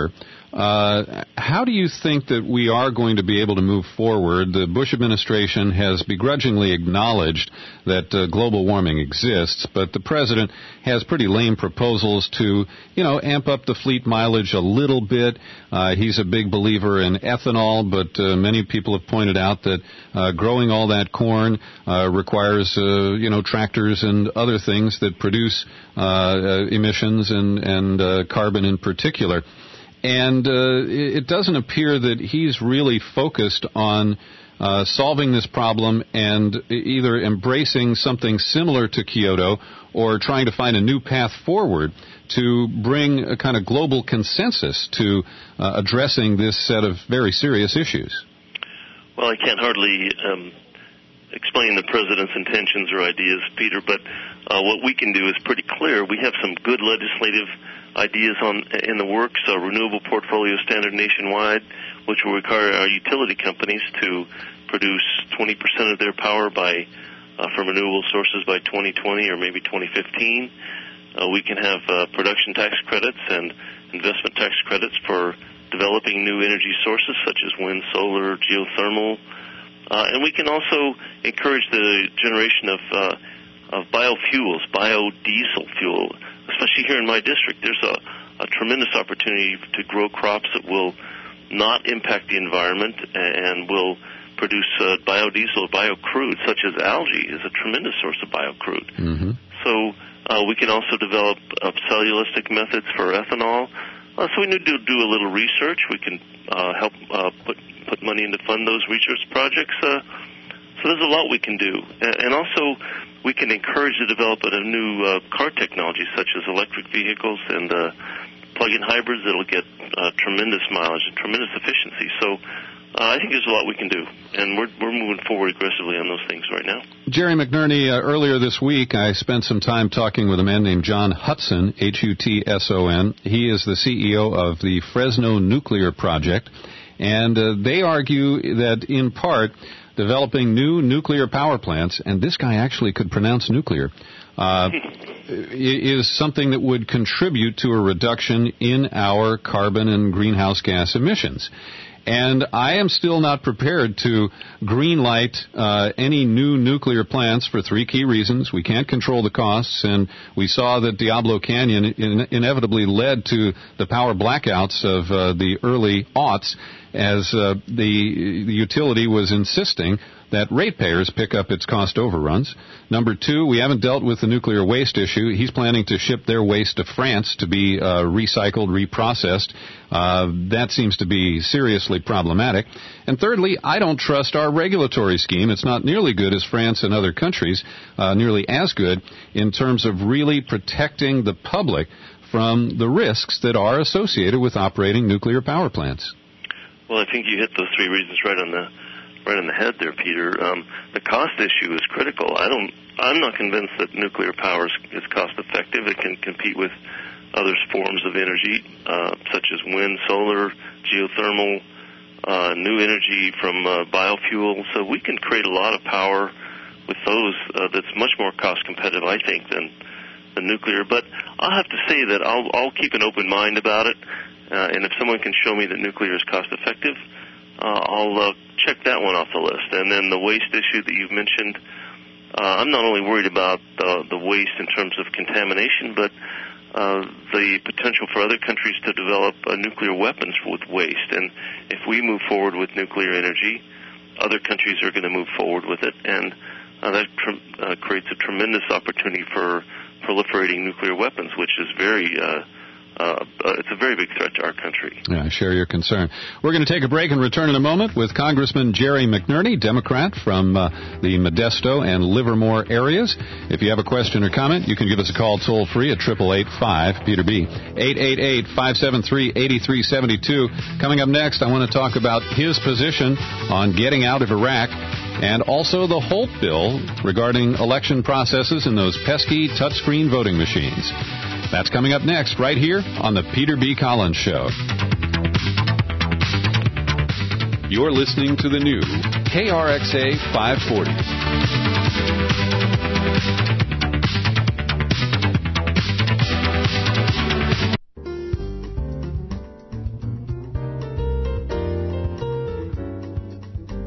Uh, how do you think that we are going to be able to move forward? The Bush administration has begrudgingly acknowledged that uh, global warming exists, but the president has pretty lame proposals to, you know, amp up the fleet mileage a little bit. Uh, he's a big believer in ethanol, but uh, many people have pointed out that uh, growing all that corn uh, requires, uh, you know, tractors and other things that produce uh, uh, emissions and, and uh, carbon in particular. And uh, it doesn't appear that he's really focused on uh, solving this problem and either embracing something similar to Kyoto or trying to find a new path forward to bring a kind of global consensus to uh, addressing this set of very serious issues. Well, I can't hardly um, explain the president's intentions or ideas, Peter, but uh, what we can do is pretty clear. We have some good legislative ideas on in the works, a renewable portfolio standard nationwide, which will require our utility companies to produce twenty percent of their power by uh, from renewable sources by twenty twenty or maybe twenty fifteen. Uh, we can have uh, production tax credits and investment tax credits for developing new energy sources such as wind, solar, geothermal, uh, and we can also encourage the generation of uh, of biofuels, biodiesel fuel. Especially here in my district, there's a, a tremendous opportunity to grow crops that will not impact the environment and will produce uh, biodiesel or biocrude, such as algae is a tremendous source of biocrude. Mm-hmm. So uh, we can also develop uh, cellulistic methods for ethanol. Uh, so we need to do a little research. We can uh, help uh, put put money in to fund those research projects. Uh, so there's a lot we can do. And also we can encourage the development of new uh, car technology, such as electric vehicles and uh, plug-in hybrids that will get uh, tremendous mileage and tremendous efficiency. So uh, I think there's a lot we can do, and we're we're moving forward aggressively on those things right now. Jerry McNerney, uh, earlier this week, I spent some time talking with a man named John Hutson, H U T S O N. He is the C E O of the Fresno Nuclear Project, and uh, they argue that, in part, developing new nuclear power plants, and this guy actually could pronounce nuclear, uh, is something that would contribute to a reduction in our carbon and greenhouse gas emissions. And I am still not prepared to greenlight uh, any new nuclear plants for three key reasons. We can't control the costs, and we saw that Diablo Canyon in- inevitably led to the power blackouts of uh, the early aughts, as uh, the, the utility was insisting that ratepayers pick up its cost overruns. Number two, we haven't dealt with the nuclear waste issue. He's planning to ship their waste to France to be uh, recycled, reprocessed. Uh, that seems to be seriously problematic. And thirdly, I don't trust our regulatory scheme. It's not nearly good as France and other countries, uh, nearly as good in terms of really protecting the public from the risks that are associated with operating nuclear power plants. Well, I think you hit those three reasons right on the right on the head there, Peter. Um, the cost issue is critical. I don't. I'm not convinced that nuclear power is, is cost effective. It can compete with other forms of energy, uh, such as wind, solar, geothermal, uh, new energy from uh, biofuel. So we can create a lot of power with those uh, that's much more cost competitive, I think, than the nuclear. But I'll have to say that I'll, I'll keep an open mind about it. Uh, and if someone can show me that nuclear is cost effective, uh, I'll uh, check that one off the list. And then the waste issue that you've mentioned, uh, I'm not only worried about the, the waste in terms of contamination, but uh, the potential for other countries to develop uh, nuclear weapons with waste. And if we move forward with nuclear energy, other countries are going to move forward with it. And uh, that tr- uh, creates a tremendous opportunity for proliferating nuclear weapons, which is very... Uh, Uh, uh, it's a very big threat to our country. Yeah, I share your concern. We're going to take a break and return in a moment with Congressman Jerry McNerney, Democrat from uh, the Modesto and Livermore areas. If you have a question or comment, you can give us a call toll-free at eight eight eight, five, Peter B. eight eight eight, five seven three, eight three seven two. Coming up next, I want to talk about his position on getting out of Iraq and also the Holt bill regarding election processes and those pesky touchscreen voting machines. That's coming up next, right here on the Peter B. Collins Show. You're listening to the new K R X A five forty.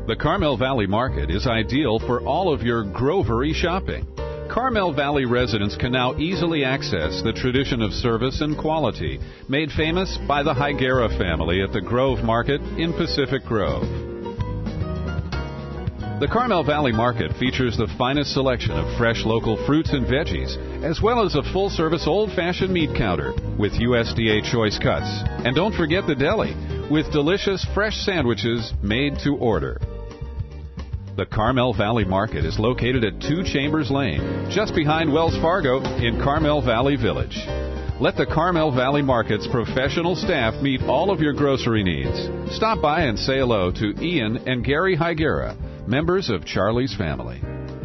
The Carmel Valley Market is ideal for all of your grovery shopping. Carmel Valley residents can now easily access the tradition of service and quality made famous by the Higuera family at the Grove Market in Pacific Grove. The Carmel Valley Market features the finest selection of fresh local fruits and veggies, as well as a full-service old-fashioned meat counter with U S D A choice cuts. And don't forget the deli, with delicious fresh sandwiches made to order. The Carmel Valley Market is located at Two Chambers Lane, just behind Wells Fargo in Carmel Valley Village. Let the Carmel Valley Market's professional staff meet all of your grocery needs. Stop by and say hello to Ian and Gary Higuera, members of Charlie's family.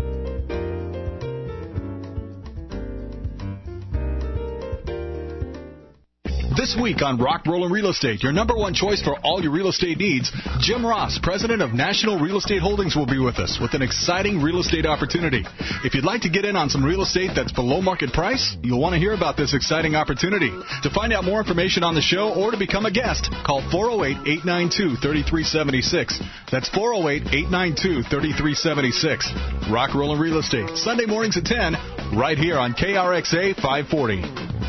This week on Rock, Roll, Real Estate, your number one choice for all your real estate needs, Jim Ross, president of National Real Estate Holdings, will be with us with an exciting real estate opportunity. If you'd like to get in on some real estate that's below market price, you'll want to hear about this exciting opportunity. To find out more information on the show or to become a guest, call four oh eight, eight nine two, three three seven six. That's four oh eight, eight nine two, three three seven six. Rock, Roll, Real Estate, Sunday mornings at ten, right here on K R X A five forty.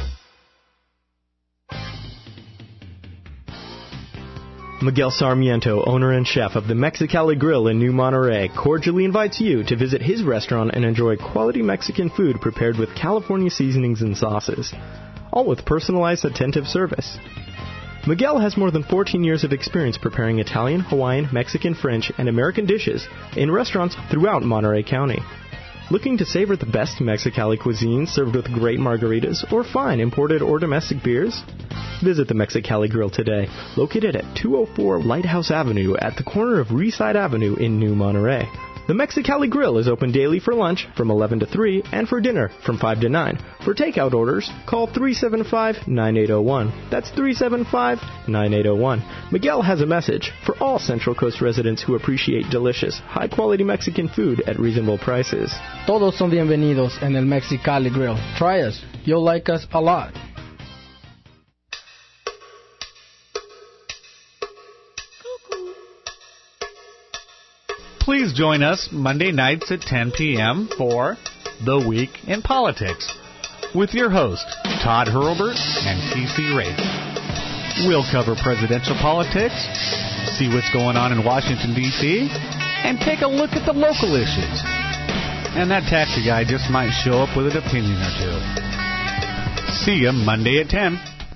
Miguel Sarmiento, owner and chef of the Mexicali Grill in New Monterey, cordially invites you to visit his restaurant and enjoy quality Mexican food prepared with California seasonings and sauces, all with personalized, attentive service. Miguel has more than fourteen years of experience preparing Italian, Hawaiian, Mexican, French, and American dishes in restaurants throughout Monterey County. Looking to savor the best Mexicali cuisine served with great margaritas or fine imported or domestic beers? Visit the Mexicali Grill today, located at two oh four Lighthouse Avenue at the corner of Reeside Avenue in New Monterey. The Mexicali Grill is open daily for lunch from eleven to three and for dinner from five to nine. For takeout orders, call three seven five, nine eight zero one. That's three seven five, nine eight zero one. Miguel has a message for all Central Coast residents who appreciate delicious, high-quality Mexican food at reasonable prices. Todos son bienvenidos en el Mexicali Grill. Try us. You'll like us a lot. Please join us Monday nights at ten p.m. for The Week in Politics with your host, Todd Hurlbert and T C Rafe. We'll cover presidential politics, see what's going on in Washington, D C, and take a look at the local issues. And that taxi guy just might show up with an opinion or two. See you Monday at ten.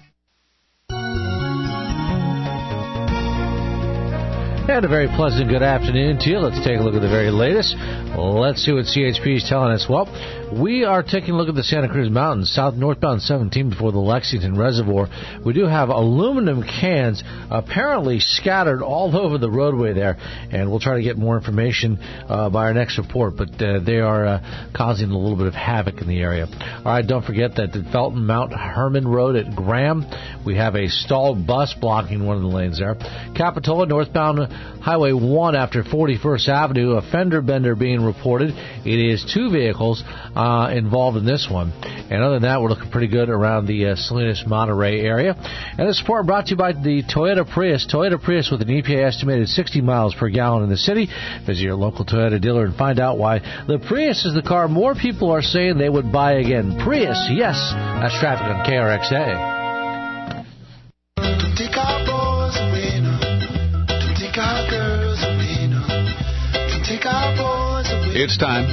And a very pleasant good afternoon to you. Let's take a look at the very latest. Let's see what C H P is telling us. Well, we are taking a look at the Santa Cruz Mountains, south northbound seventeen before the Lexington Reservoir. We do have aluminum cans apparently scattered all over the roadway there, and we'll try to get more information uh, by our next report, but uh, they are uh, causing a little bit of havoc in the area. All right, don't forget that at Felton Mount Herman Road at Graham, we have a stalled bus blocking one of the lanes there. Capitola, northbound Highway one after forty-first Avenue, a fender bender being reported. It is two vehicles uh, involved in this one. And other than that, we're looking pretty good around the uh, Salinas Monterey area. And this report brought to you by the Toyota Prius. Toyota Prius with an E P A estimated sixty miles per gallon in the city. Visit your local Toyota dealer and find out why the Prius is the car more people are saying they would buy again. Prius, yes. That's traffic on K R X A. It's time.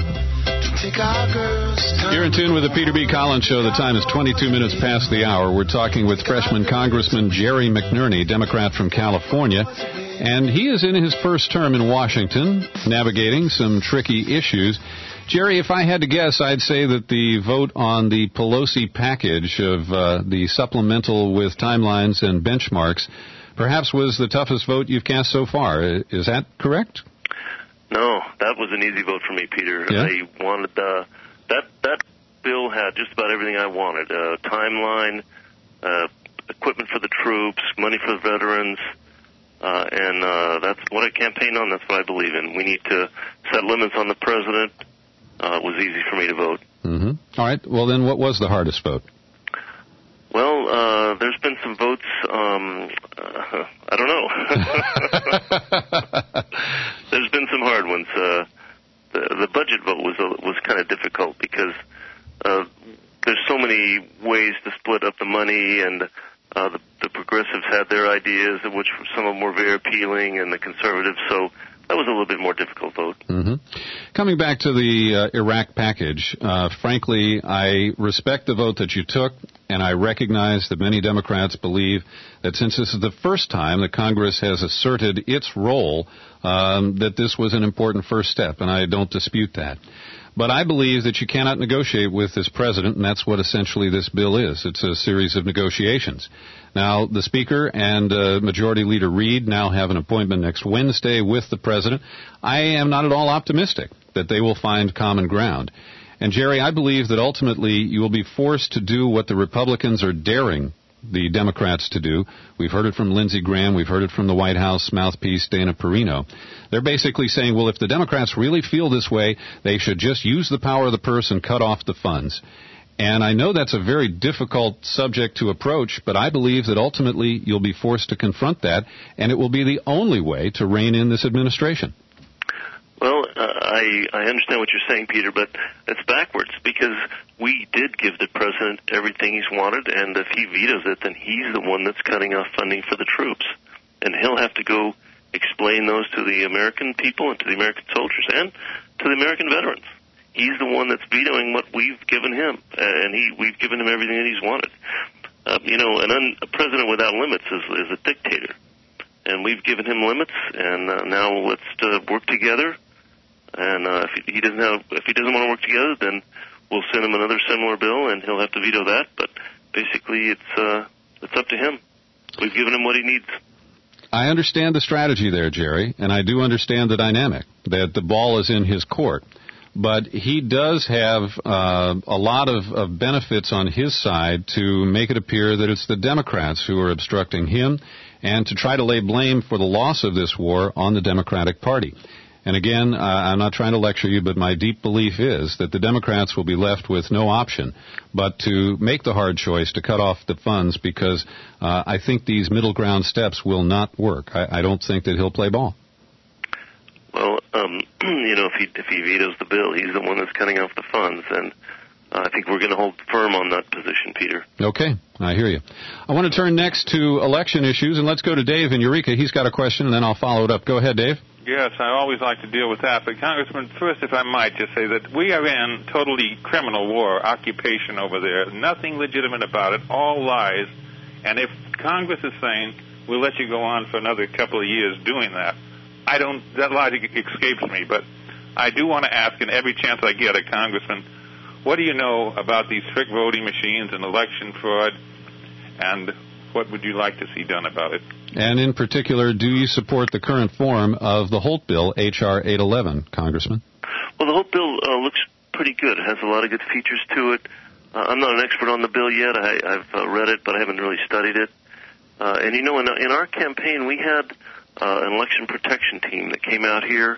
You're in tune with the Peter B. Collins Show. The time is twenty-two minutes past the hour. We're talking with freshman Congressman Jerry McNerney, Democrat from California. And he is in his first term in Washington, navigating some tricky issues. Jerry, if I had to guess, I'd say that the vote on the Pelosi package of uh, the supplemental with timelines and benchmarks perhaps was the toughest vote you've cast so far. Is that correct? No, that was an easy vote for me, Peter. Yeah? I wanted uh, that that bill had just about everything I wanted: uh, timeline, uh, equipment for the troops, money for the veterans, uh, and uh, that's what I campaigned on. That's what I believe in. We need to set limits on the president. Uh, it was easy for me to vote. Mm-hmm. All right. Well, then, what was the hardest vote? Well, uh, there's been some votes. Um, uh, I don't know. There's been uh, the the budget vote was uh, was kind of difficult because uh, there's so many ways to split up the money, and uh, the, the progressives had their ideas, of which some of them were very appealing, and the conservatives. So that was a little bit more difficult vote. Mm-hmm. Coming back to the uh, Iraq package, uh, frankly, I respect the vote that you took, and I recognize that many Democrats believe that since this is the first time that Congress has asserted its role, um, that this was an important first step, and I don't dispute that. But I believe that you cannot negotiate with this president, and that's what essentially this bill is. It's a series of negotiations. Now, the Speaker and uh, Majority Leader Reid now have an appointment next Wednesday with the president. I am not at all optimistic that they will find common ground. And, Jerry, I believe that ultimately you will be forced to do what the Republicans are daring the Democrats to do. We've heard it from Lindsey Graham. We've heard it from the White House mouthpiece, Dana Perino. They're basically saying, well, if the Democrats really feel this way, they should just use the power of the purse and cut off the funds. And I know that's a very difficult subject to approach, but I believe that ultimately you'll be forced to confront that, and it will be the only way to rein in this administration. Well, uh, I, I understand what you're saying, Peter, but it's backwards because we did give the president everything he's wanted, and if he vetoes it, then he's the one that's cutting off funding for the troops. And he'll have to go explain those to the American people and to the American soldiers and to the American veterans. He's the one that's vetoing what we've given him, and he we've given him everything that he's wanted. Uh, you know, an un, a president without limits is, is a dictator, and we've given him limits, and uh, now let's uh, work together. And uh, if he doesn't have, if he doesn't want to work together, then we'll send him another similar bill, and he'll have to veto that. But basically, it's uh, it's up to him. We've given him what he needs. I understand the strategy there, Jerry, and I do understand the dynamic that the ball is in his court. But he does have uh, a lot of, of benefits on his side to make it appear that it's the Democrats who are obstructing him, and to try to lay blame for the loss of this war on the Democratic Party. And again, uh, I'm not trying to lecture you, but my deep belief is that the Democrats will be left with no option but to make the hard choice to cut off the funds, because uh, I think these middle ground steps will not work. I, I don't think that he'll play ball. Well, um, you know, if he if he vetoes the bill, he's the one that's cutting off the funds, and uh, I think we're going to hold firm on that position, Peter. Okay, I hear you. I want to turn next to election issues, and let's go to Dave in Eureka. He's got a question, and then I'll follow it up. Go ahead, Dave. Yes, I always like to deal with that. But, Congressman, first, if I might just say that we are in totally criminal war, occupation over there. Nothing legitimate about it, all lies. And if Congress is saying, we'll let you go on for another couple of years doing that, I don't, that logic escapes me. But I do want to ask, in every chance I get, a Congressman, what do you know about these trick voting machines and election fraud, and what would you like to see done about it? And in particular, do you support the current form of the Holt bill, H R eight eleven, Congressman? Well, the Holt bill uh, looks pretty good. It has a lot of good features to it. Uh, I'm not an expert on the bill yet. I, I've uh, read it, but I haven't really studied it. Uh, and, you know, in, in our campaign, we had uh, an election protection team that came out here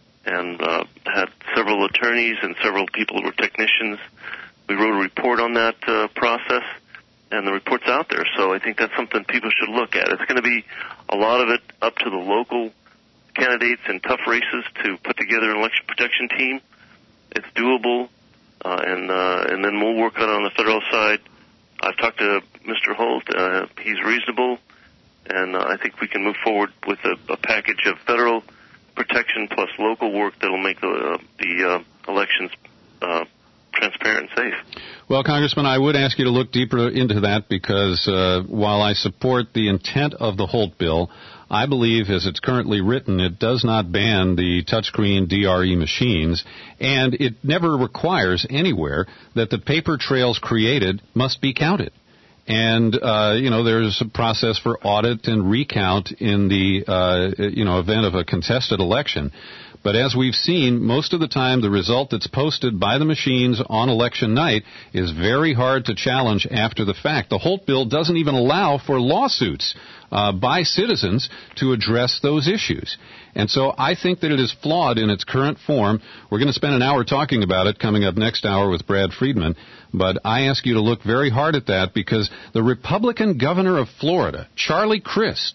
and uh, had several attorneys and several people who were technicians. We wrote a report on that uh, process, and the report's out there. So I think that's something people should look at. It's going to be a lot of it up to the local candidates in tough races to put together an election protection team. It's doable, uh, and uh, and then we'll work on it on the federal side. I've talked to Mister Holt. Uh, he's reasonable, and uh, I think we can move forward with a, a package of federal protection plus local work that will make the, uh, the uh, elections uh, transparent and safe. Well, Congressman, I would ask you to look deeper into that, because uh, while I support the intent of the Holt bill, I believe as it's currently written, it does not ban the touchscreen D R E machines, and it never requires anywhere that the paper trails created must be counted. And, uh, you know, there's a process for audit and recount in the, uh, you know, event of a contested election. But as we've seen, most of the time the result that's posted by the machines on election night is very hard to challenge after the fact. The Holt bill doesn't even allow for lawsuits uh, by citizens to address those issues. And so I think that it is flawed in its current form. We're going to spend an hour talking about it coming up next hour with Brad Friedman. But I ask you to look very hard at that, because the Republican governor of Florida, Charlie Crist,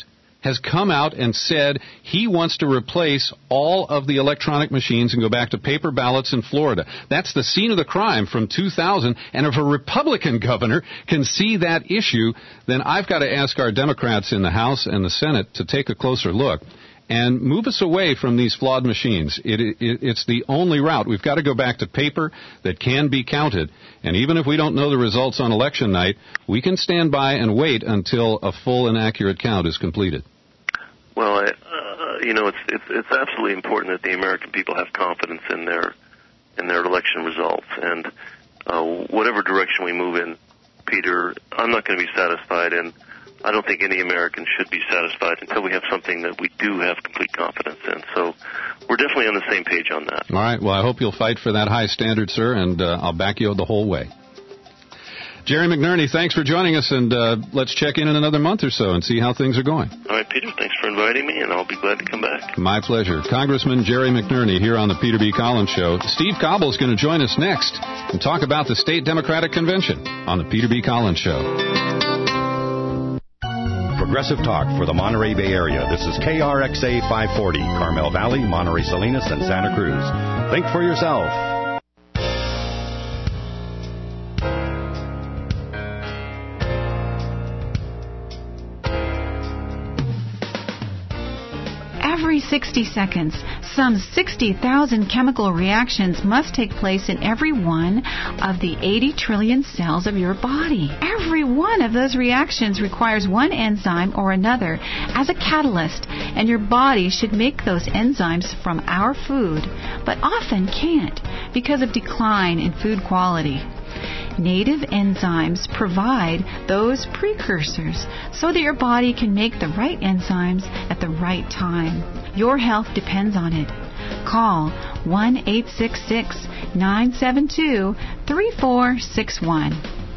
has come out and said he wants to replace all of the electronic machines and go back to paper ballots in Florida. That's the scene of the crime from two thousand, and if a Republican governor can see that issue, then I've got to ask our Democrats in the House and the Senate to take a closer look and move us away from these flawed machines. It, it, it's the only route. We've got to go back to paper that can be counted. And even if we don't know the results on election night, we can stand by and wait until a full and accurate count is completed. Well, I, uh, you know, it's, it's it's absolutely important that the American people have confidence in their in their election results. And uh, whatever direction we move in, Peter, I'm not going to be satisfied, and I don't think any American should be satisfied until we have something that we do have complete confidence in. So we're definitely on the same page on that. All right. Well, I hope you'll fight for that high standard, sir, and uh, I'll back you the whole way. Jerry McNerney, thanks for joining us, and uh, let's check in in another month or so and see how things are going. All right, Peter, thanks for inviting me, and I'll be glad to come back. My pleasure. Congressman Jerry McNerney here on the Peter B. Collins Show. Steve Cobble is going to join us next and talk about the State Democratic Convention on the Peter B. Collins Show. Progressive Talk for the Monterey Bay Area. This is K R X A five forty, Carmel Valley, Monterey Salinas, and Santa Cruz. Think for yourself. Every sixty seconds, some sixty thousand chemical reactions must take place in every one of the eighty trillion cells of your body. Every one of those reactions requires one enzyme or another as a catalyst, and your body should make those enzymes from our food, but often can't because of decline in food quality. Native enzymes provide those precursors so that your body can make the right enzymes at the right time. Your health depends on it. Call one eight six six, nine seven two, three four six one.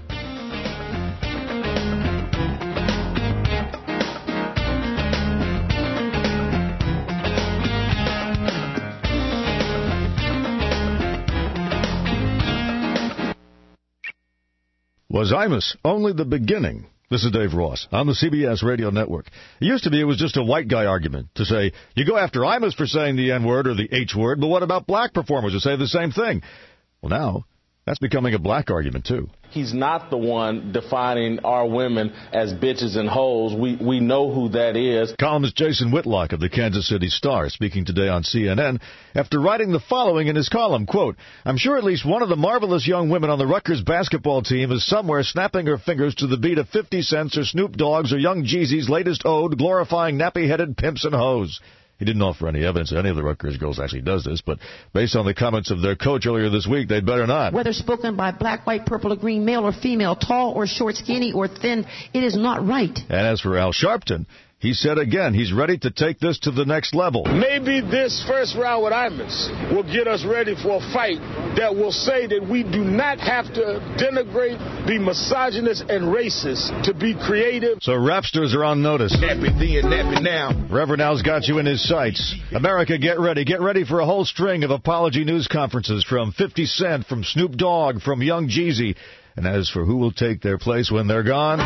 Was Imus only the beginning? This is Dave Ross on the C B S Radio Network. It used to be it was just a white guy argument to say, you go after Imus for saying the N-word or the H-word, but what about black performers who say the same thing? Well, now, that's becoming a black argument, too. He's not the one defining our women as bitches and hoes. We we know who that is. Columnist Jason Whitlock of the Kansas City Star speaking today on C N N after writing the following in his column, quote, I'm sure at least one of the marvelous young women on the Rutgers basketball team is somewhere snapping her fingers to the beat of fifty Cent's or Snoop Dogg's or Young Jeezy's latest ode glorifying nappy-headed pimps and hoes. He didn't offer any evidence that any of the Rutgers girls actually does this, but based on the comments of their coach earlier this week, they'd better not. Whether spoken by black, white, purple, or green, male or female, tall or short, skinny or thin, it is not right. And as for Al Sharpton, he said again he's ready to take this to the next level. Maybe this first round with Imus will get us ready for a fight that will say that we do not have to denigrate, be misogynist and racist to be creative. So rapsters are on notice. Nappy then, nappy now. Reverend Al's got you in his sights. America, get ready. Get ready for a whole string of apology news conferences from fifty Cent, from Snoop Dogg, from Young Jeezy. And as for who will take their place when they're gone,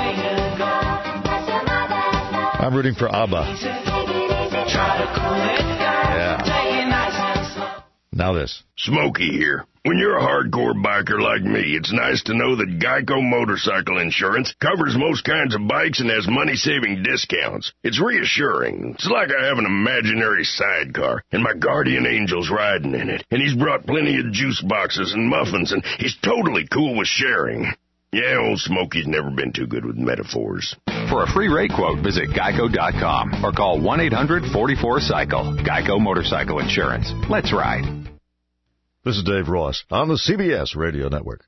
I'm rooting for ABBA. Yeah. Now this. Smokey here. When you're a hardcore biker like me, it's nice to know that Geico Motorcycle Insurance covers most kinds of bikes and has money-saving discounts. It's reassuring. It's like I have an imaginary sidecar, and my guardian angel's riding in it. And he's brought plenty of juice boxes and muffins, and he's totally cool with sharing. Yeah, old Smokey's never been too good with metaphors. For a free rate quote, visit geico dot com or call one eight hundred, four four, cycle. Geico Motorcycle Insurance. Let's ride. This is Dave Ross on the C B S Radio Network.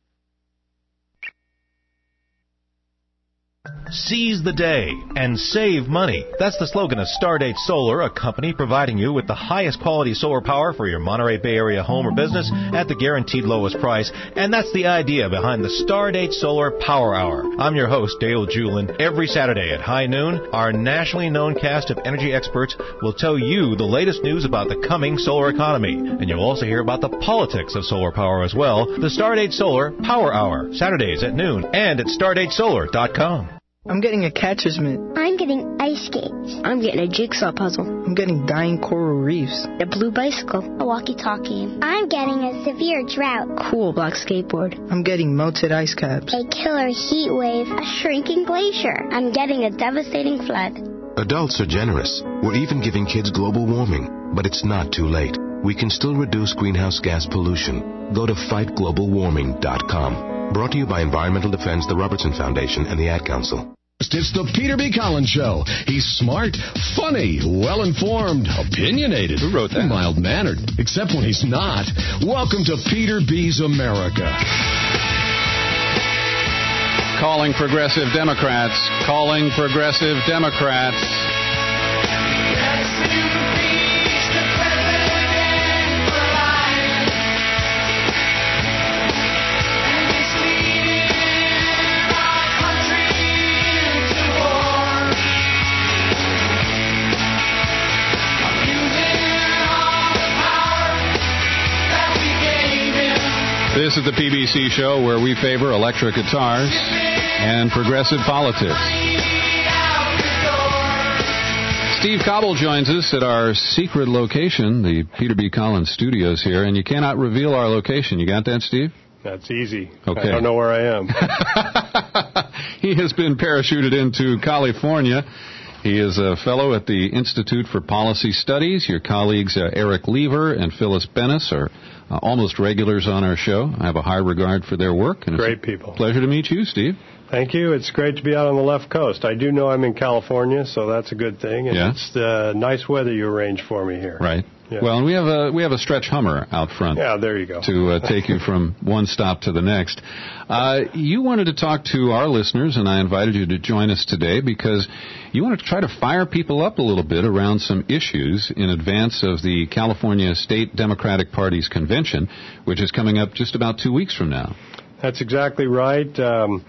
Seize the day and save money. That's the slogan of Stardate Solar, a company providing you with the highest quality solar power for your Monterey Bay Area home or business at the guaranteed lowest price. And that's the idea behind the Stardate Solar Power Hour. I'm your host, Dale Julin. Every Saturday at high noon, our nationally known cast of energy experts will tell you the latest news about the coming solar economy. And you'll also hear about the politics of solar power as well. The Stardate Solar Power Hour, Saturdays at noon and at stardate solar dot com. I'm getting a catcher's mitt. I'm getting ice skates. I'm getting a jigsaw puzzle. I'm getting dying coral reefs. A blue bicycle. A walkie-talkie. I'm getting a severe drought. Cool black skateboard. I'm getting melted ice caps. A killer heat wave. A shrinking glacier. I'm getting a devastating flood. Adults are generous. We're even giving kids global warming. But it's not too late. We can still reduce greenhouse gas pollution. Go to fight global warming dot com. Brought to you by Environmental Defense, the Robertson Foundation, and the Ad Council. It's the Peter B. Collins Show. He's smart, funny, well-informed, opinionated. Who wrote that? Mild-mannered, except when he's not. Welcome to Peter B's America. Calling progressive Democrats. Calling progressive Democrats. This is the P B C show where we favor electric guitars and progressive politics. Steve Cobble joins us at our secret location, the Peter B. Collins studios here, and you cannot reveal our location. You got that, Steve? That's easy. Okay. I don't know where I am. He has been parachuted into California. He is a fellow at the Institute for Policy Studies. Your colleagues uh, Eric Lever and Phyllis Bennis are uh, almost regulars on our show. I have a high regard for their work. And Great it's a people. Pleasure to meet you, Steve. Thank you. It's great to be out on the left coast. I do know I'm in California, so that's a good thing. And yeah. It's the nice weather you arranged for me here. Right. Yeah. Well, and we have a we have a stretch Hummer out front. Yeah, there you go. To uh, take you from one stop to the next. Uh, you wanted to talk to our listeners, and I invited you to join us today because you wanted to try to fire people up a little bit around some issues in advance of the California State Democratic Party's convention, which is coming up just about two weeks from now. That's exactly right. Um,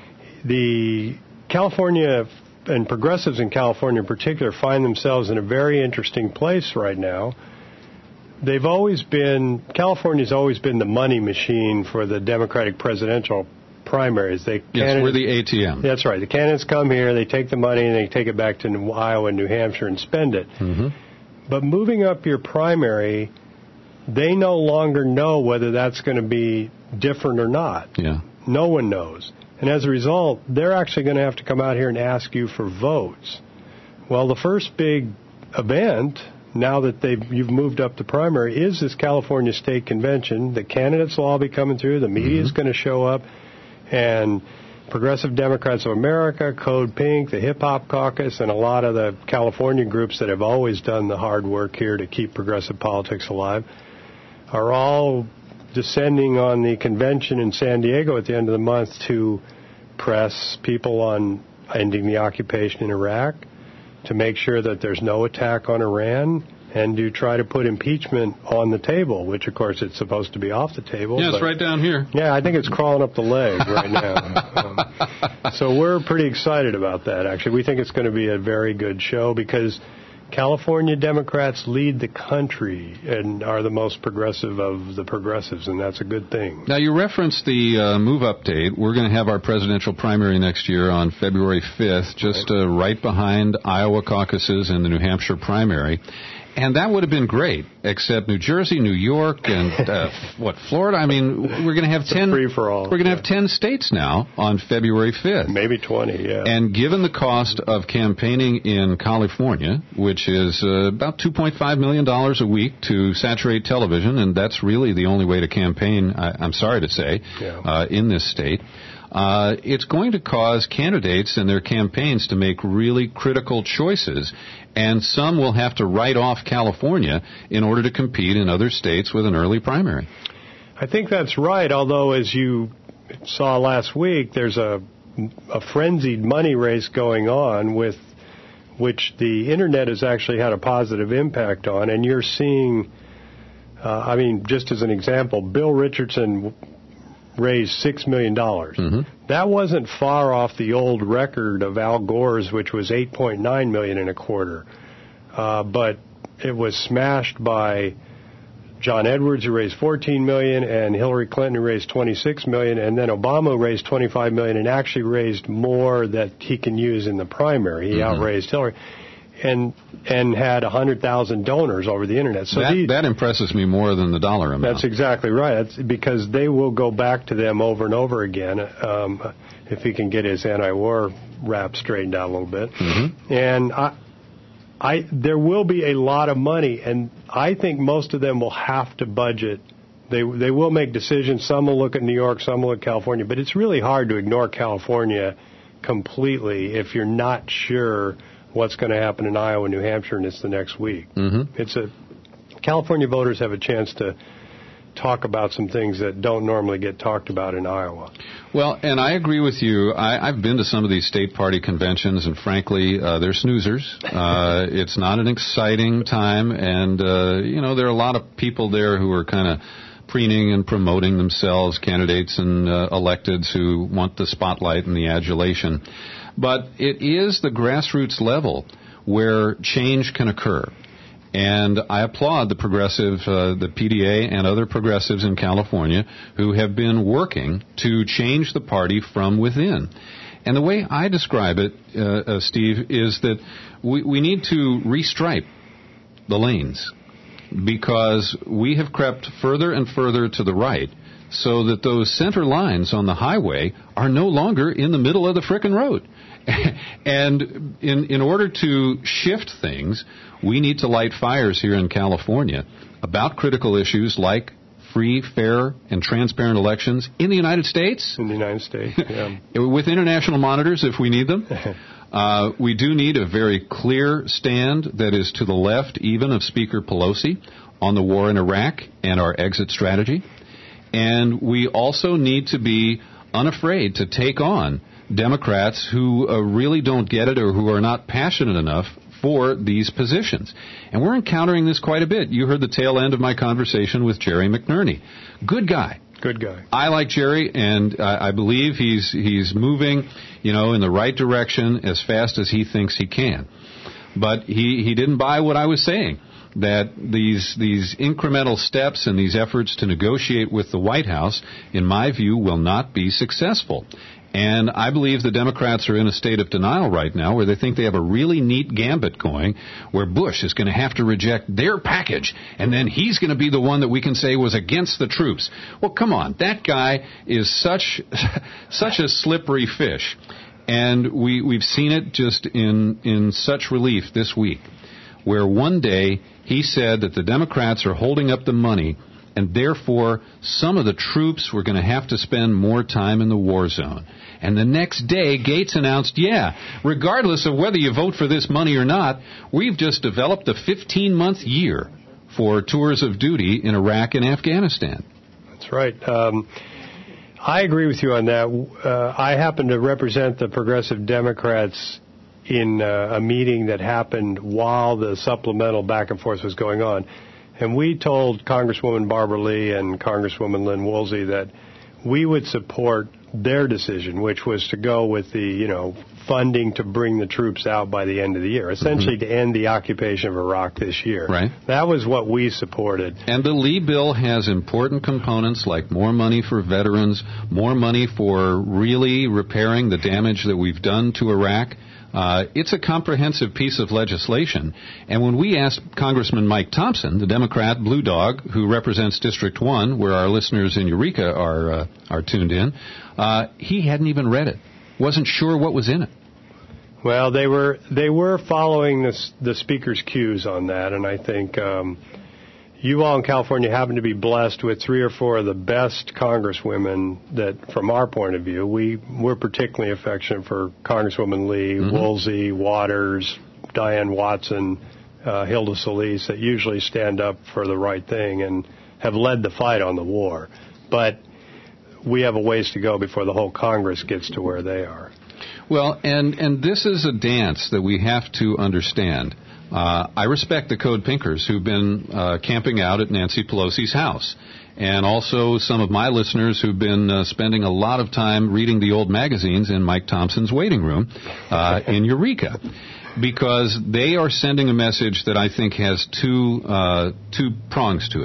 the California and progressives in California in particular find themselves in a very interesting place right now. They've always been, California's always been the money machine for the Democratic presidential primaries. They yes, we're the A T M. That's right. The candidates come here, they take the money, and they take it back to Iowa and New Hampshire and spend it. Mm-hmm. But moving up your primary, they no longer know whether that's going to be different or not. Yeah. No one knows. And as a result, they're actually going to have to come out here and ask you for votes. Well, the first big event, now that they've you've moved up the primary, is this California State Convention. The candidates will all be coming through. The media is mm-hmm. going to show up. And Progressive Democrats of America, Code Pink, the Hip Hop Caucus, and a lot of the California groups that have always done the hard work here to keep progressive politics alive are all descending on the convention in San Diego at the end of the month to press people on ending the occupation in Iraq, to make sure that there's no attack on Iran, and to try to put impeachment on the table, which, of course, it's supposed to be off the table. Yeah, it's right down here. Yeah, I think it's crawling up the leg right now. um, so we're pretty excited about that, actually. We think it's going to be a very good show because California Democrats lead the country and are the most progressive of the progressives, and that's a good thing. Now, you referenced the uh, move-up date. We're going to have our presidential primary next year on February fifth, just uh, right behind Iowa caucuses and the New Hampshire primary. And that would have been great, except New Jersey, New York, and uh, what, Florida? I mean, we're going to have ten. Free for all. We're going to have ten states now on February fifth. Maybe twenty, yeah. And given the cost of campaigning in California, which is uh, about two point five million dollars a week to saturate television, and that's really the only way to campaign, I, I'm sorry to say, yeah. uh, in this state. Uh, it's going to cause candidates and their campaigns to make really critical choices, and some will have to write off California in order to compete in other states with an early primary. I think that's right, although as you saw last week, there's a, a frenzied money race going on with which the Internet has actually had a positive impact on, and you're seeing, uh, I mean, just as an example, Bill Richardson raised six million dollars. Mm-hmm. That wasn't far off the old record of Al Gore's, which was eight point nine million dollars in a quarter. Uh, but it was smashed by John Edwards, who raised fourteen million dollars, and Hillary Clinton, who raised twenty-six million dollars, and then Obama raised twenty-five million dollars and actually raised more that he can use in the primary. He mm-hmm. outraised Hillary. And and had one hundred thousand donors over the Internet. So that, these, that impresses me more than the dollar amount. That's exactly right. That's because they will go back to them over and over again um, if he can get his anti-war rap straightened out a little bit. Mm-hmm. And I, I, there will be a lot of money, and I think most of them will have to budget. They they will make decisions. Some will look at New York, some will look at California. But it's really hard to ignore California completely if you're not sure what's going to happen in Iowa, New Hampshire, and it's the next week. Mm-hmm. It's a California voters have a chance to talk about some things that don't normally get talked about in Iowa. Well, and I agree with you. I, I've been to some of these state party conventions, and frankly, uh, they're snoozers. Uh, it's not an exciting time, and, uh, you know, there are a lot of people there who are kind of preening and promoting themselves, candidates and uh, electeds who want the spotlight and the adulation. But it is the grassroots level where change can occur. And I applaud the progressive, uh, the P D A and other progressives in California who have been working to change the party from within. And the way I describe it, uh, uh, Steve, is that we, we need to restripe the lanes because we have crept further and further to the right so that those center lines on the highway are no longer in the middle of the frickin' road. And in in order to shift things, we need to light fires here in California about critical issues like free, fair, and transparent elections in the United States. In the United States, yeah. With international monitors if we need them. Uh, we do need a very clear stand that is to the left even of Speaker Pelosi on the war in Iraq and our exit strategy. And we also need to be unafraid to take on Democrats who uh, really don't get it or who are not passionate enough for these positions. And we're encountering this quite a bit. You heard the tail end of my conversation with Jerry McNerney. Good guy. Good guy. I like Jerry, and I, I believe he's he's moving, you know, in the right direction as fast as he thinks he can. But he, he didn't buy what I was saying, that these these incremental steps and these efforts to negotiate with the White House, in my view, will not be successful. And I believe the Democrats are in a state of denial right now where they think they have a really neat gambit going where Bush is going to have to reject their package and then he's going to be the one that we can say was against the troops. Well, come on. That guy is such such a slippery fish. And we, we've seen it just in, in such relief this week where one day he said that the Democrats are holding up the money and therefore some of the troops were going to have to spend more time in the war zone. And the next day, Gates announced, yeah, regardless of whether you vote for this money or not, we've just developed a fifteen-month year for tours of duty in Iraq and Afghanistan. That's right. Um, I agree with you on that. Uh, I happen to represent the Progressive Democrats in uh, a meeting that happened while the supplemental back and forth was going on. And we told Congresswoman Barbara Lee and Congresswoman Lynn Woolsey that we would support their decision, which was to go with the, you know, funding to bring the troops out by the end of the year, essentially mm-hmm. to end the occupation of Iraq this year. Right. That was what we supported. And the Lee bill has important components like more money for veterans, more money for really repairing the damage that we've done to Iraq. Uh, it's a comprehensive piece of legislation. And when we asked Congressman Mike Thompson, the Democrat Blue Dog, who represents District one, where our listeners in Eureka are uh, are tuned in, uh, he hadn't even read it. Wasn't sure what was in it. Well, they were they were following this, the Speaker's cues on that, and I think um, you all in California happen to be blessed with three or four of the best congresswomen that, from our point of view, we, we're particularly affectionate for Congresswoman Lee, mm-hmm. Woolsey, Waters, Diane Watson, uh, Hilda Solis, that usually stand up for the right thing and have led the fight on the war. But we have a ways to go before the whole Congress gets to where they are. Well, and, and this is a dance that we have to understand. Uh, I respect the Code Pinkers who've been uh, camping out at Nancy Pelosi's house, and also some of my listeners who've been uh, spending a lot of time reading the old magazines in Mike Thompson's waiting room uh, in Eureka, because they are sending a message that I think has two uh, two prongs to it.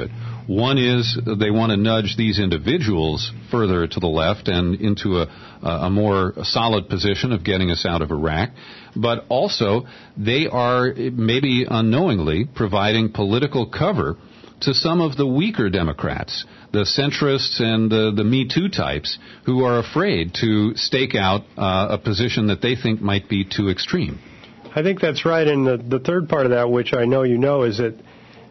One is they want to nudge these individuals further to the left and into a, a more solid position of getting us out of Iraq. But also, they are maybe unknowingly providing political cover to some of the weaker Democrats, the centrists and the, the Me Too types, who are afraid to stake out uh, a position that they think might be too extreme. I think that's right. And the, the third part of that, which I know you know, is that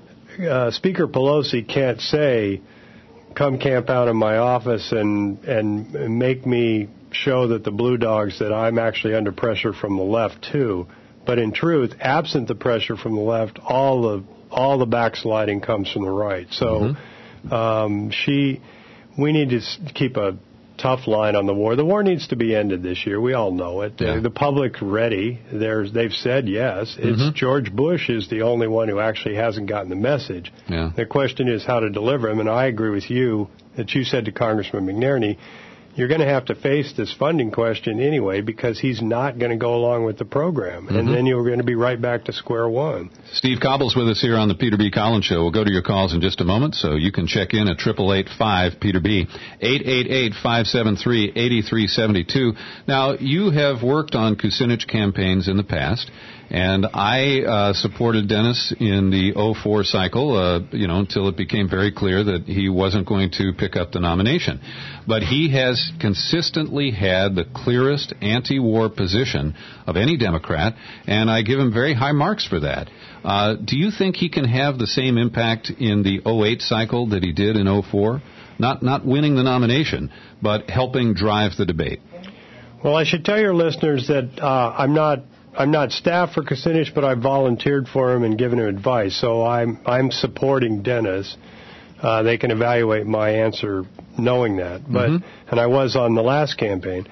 Uh, Speaker Pelosi can't say, come camp out in my office and, and make me show that the blue dogs that I'm actually under pressure from the left too. But in truth, absent the pressure from the left, all the all the backsliding comes from the right. So mm-hmm. um, she, we need to keep a tough line on the war. The war needs to be ended this year. We all know it. Yeah. The public ready. There's, they've said yes. It's mm-hmm. George Bush is the only one who actually hasn't gotten the message. Yeah. The question is how to deliver him. And I agree with you that you said to Congressman McNerney, you're going to have to face this funding question anyway because he's not going to go along with the program. Mm-hmm. And then you're going to be right back to square one. Steve Cobble's with us here on the Peter B. Collins Show. We'll go to your calls in just a moment, so you can check in at eight eight eight, five, Peter B, eight eight eight, five seven three, eight three seven two. Now, you have worked on Kucinich campaigns in the past, and I uh, supported Dennis in the oh four cycle, uh, you know, until it became very clear that he wasn't going to pick up the nomination. But he has consistently had the clearest anti-war position of any Democrat, and I give him very high marks for that. Uh, do you think he can have the same impact in the oh eight cycle that he did in oh four? Not not winning the nomination, but helping drive the debate. Well, I should tell your listeners that uh, I'm not I'm not staff for Kucinich, but I volunteered for him and given him advice. So I'm I'm supporting Dennis. Uh, they can evaluate my answer knowing that. But mm-hmm. and I was on the last campaign.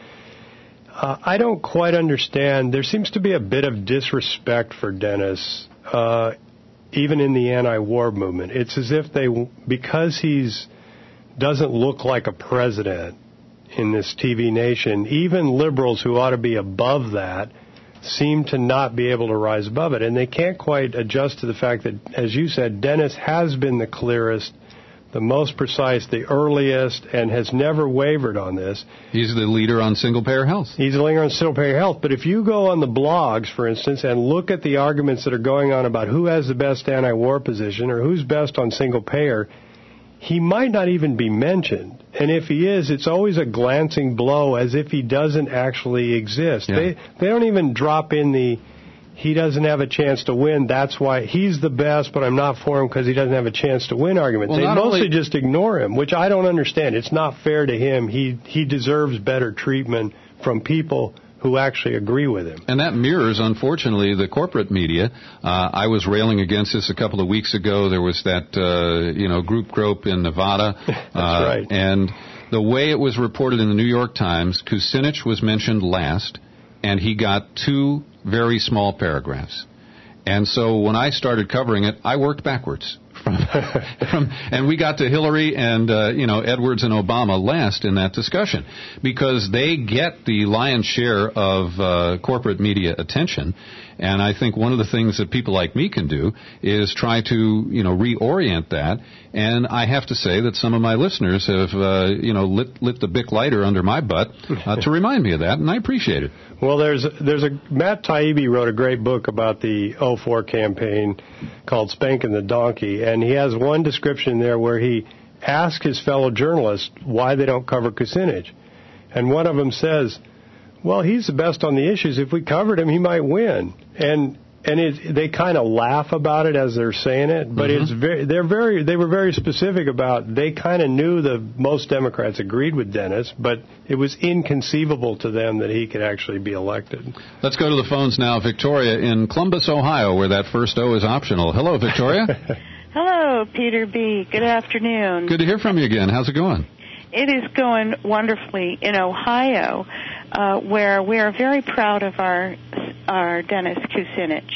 Uh, I don't quite understand. There seems to be a bit of disrespect for Dennis, uh, even in the anti-war movement. It's as if they, because he's doesn't look like a president in this T V nation, even liberals who ought to be above that seem to not be able to rise above it. And they can't quite adjust to the fact that, as you said, Dennis has been the clearest, the most precise, the earliest, and has never wavered on this. He's the leader on single-payer health. He's the leader on single-payer health. But if you go on the blogs, for instance, and look at the arguments that are going on about who has the best anti-war position or who's best on single-payer, he might not even be mentioned. And if he is, it's always a glancing blow as if he doesn't actually exist. Yeah. They they don't even drop in the, he doesn't have a chance to win, that's why he's the best, but I'm not for him because he doesn't have a chance to win argument. Well, they mostly only, just ignore him, which I don't understand. It's not fair to him. He he deserves better treatment from people who actually agree with him. And that mirrors, unfortunately, the corporate media. Uh, I was railing against this a couple of weeks ago. There was that, uh, you know, group grope in Nevada. That's uh, right. And the way it was reported in the New York Times, Kucinich was mentioned last, and he got two very small paragraphs. And so when I started covering it, I worked backwards. From, from, and we got to Hillary and, uh, you know, Edwards and Obama last in that discussion because they get the lion's share of uh, corporate media attention. And I think one of the things that people like me can do is try to, you know, reorient that. And I have to say that some of my listeners have, uh, you know, lit, lit the Bic lighter under my butt uh, to remind me of that, and I appreciate it. Well, there's there's a Matt Taibbi wrote a great book about the oh four campaign called Spanking the Donkey, and he has one description there where he asks his fellow journalists why they don't cover Kucinich. And one of them says, well, he's the best on the issues. If we covered him, he might win. And and it, they kind of laugh about it as they're saying it, but mm-hmm. it's very, they're very, they were very specific about, they kind of knew the most Democrats agreed with Dennis, but it was inconceivable to them that he could actually be elected. Let's go to the phones now. Victoria in Columbus, Ohio, where that first O is optional. Hello, Victoria. Hello, Peter B. Good afternoon. Good to hear from you again. How's it going? It is going wonderfully in Ohio, uh, where we are very proud of our our Dennis Kucinich.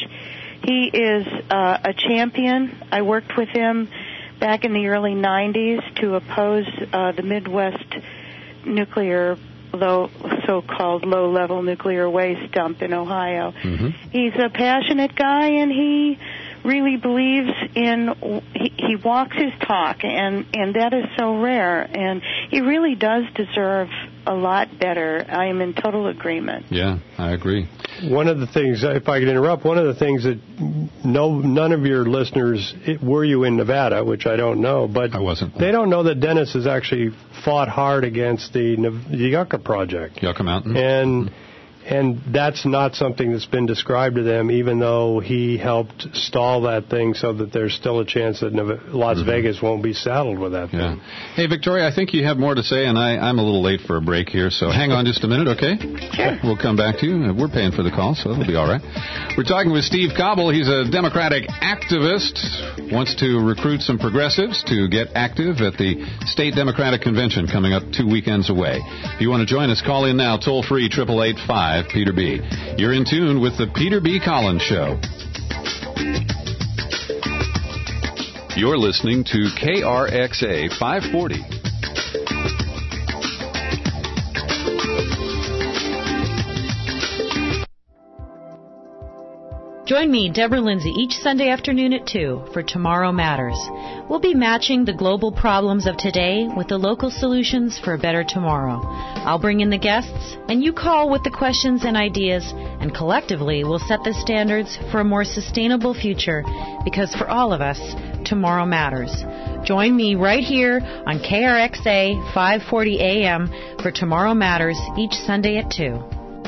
He is uh, a champion. I worked with him back in the early nineties to oppose uh, the Midwest nuclear, low, so-called low-level nuclear waste dump in Ohio. Mm-hmm. He's a passionate guy, and he really believes in, he, he walks his talk, and, and that is so rare. And he really does deserve a lot better. I am in total agreement. Yeah, I agree. One of the things, if I could interrupt, one of the things that no, none of your listeners, were you in Nevada, which I don't know, but I wasn't. They don't know that Dennis has actually fought hard against the, the Yucca Project. Yucca Mountain. And and that's not something that's been described to them, even though he helped stall that thing so that there's still a chance that Las mm-hmm. Vegas won't be saddled with that thing. Yeah. Hey, Victoria, I think you have more to say, and I, I'm a little late for a break here, so hang on just a minute, okay? Sure. We'll come back to you. We're paying for the call, so it'll be all right. We're talking with Steve Cobble. He's a Democratic activist, wants to recruit some progressives to get active at the State Democratic Convention coming up two weekends away. If you want to join us, call in now, toll-free, eight eight eight, five Peter B. You're in tune with the Peter B. Collins Show. You're listening to K R X A five forty. Join me, Deborah Lindsay, each Sunday afternoon at two for Tomorrow Matters. We'll be matching the global problems of today with the local solutions for a better tomorrow. I'll bring in the guests, and you call with the questions and ideas, and collectively we'll set the standards for a more sustainable future, because for all of us, tomorrow matters. Join me right here on K R X A five forty A M for Tomorrow Matters each Sunday at two.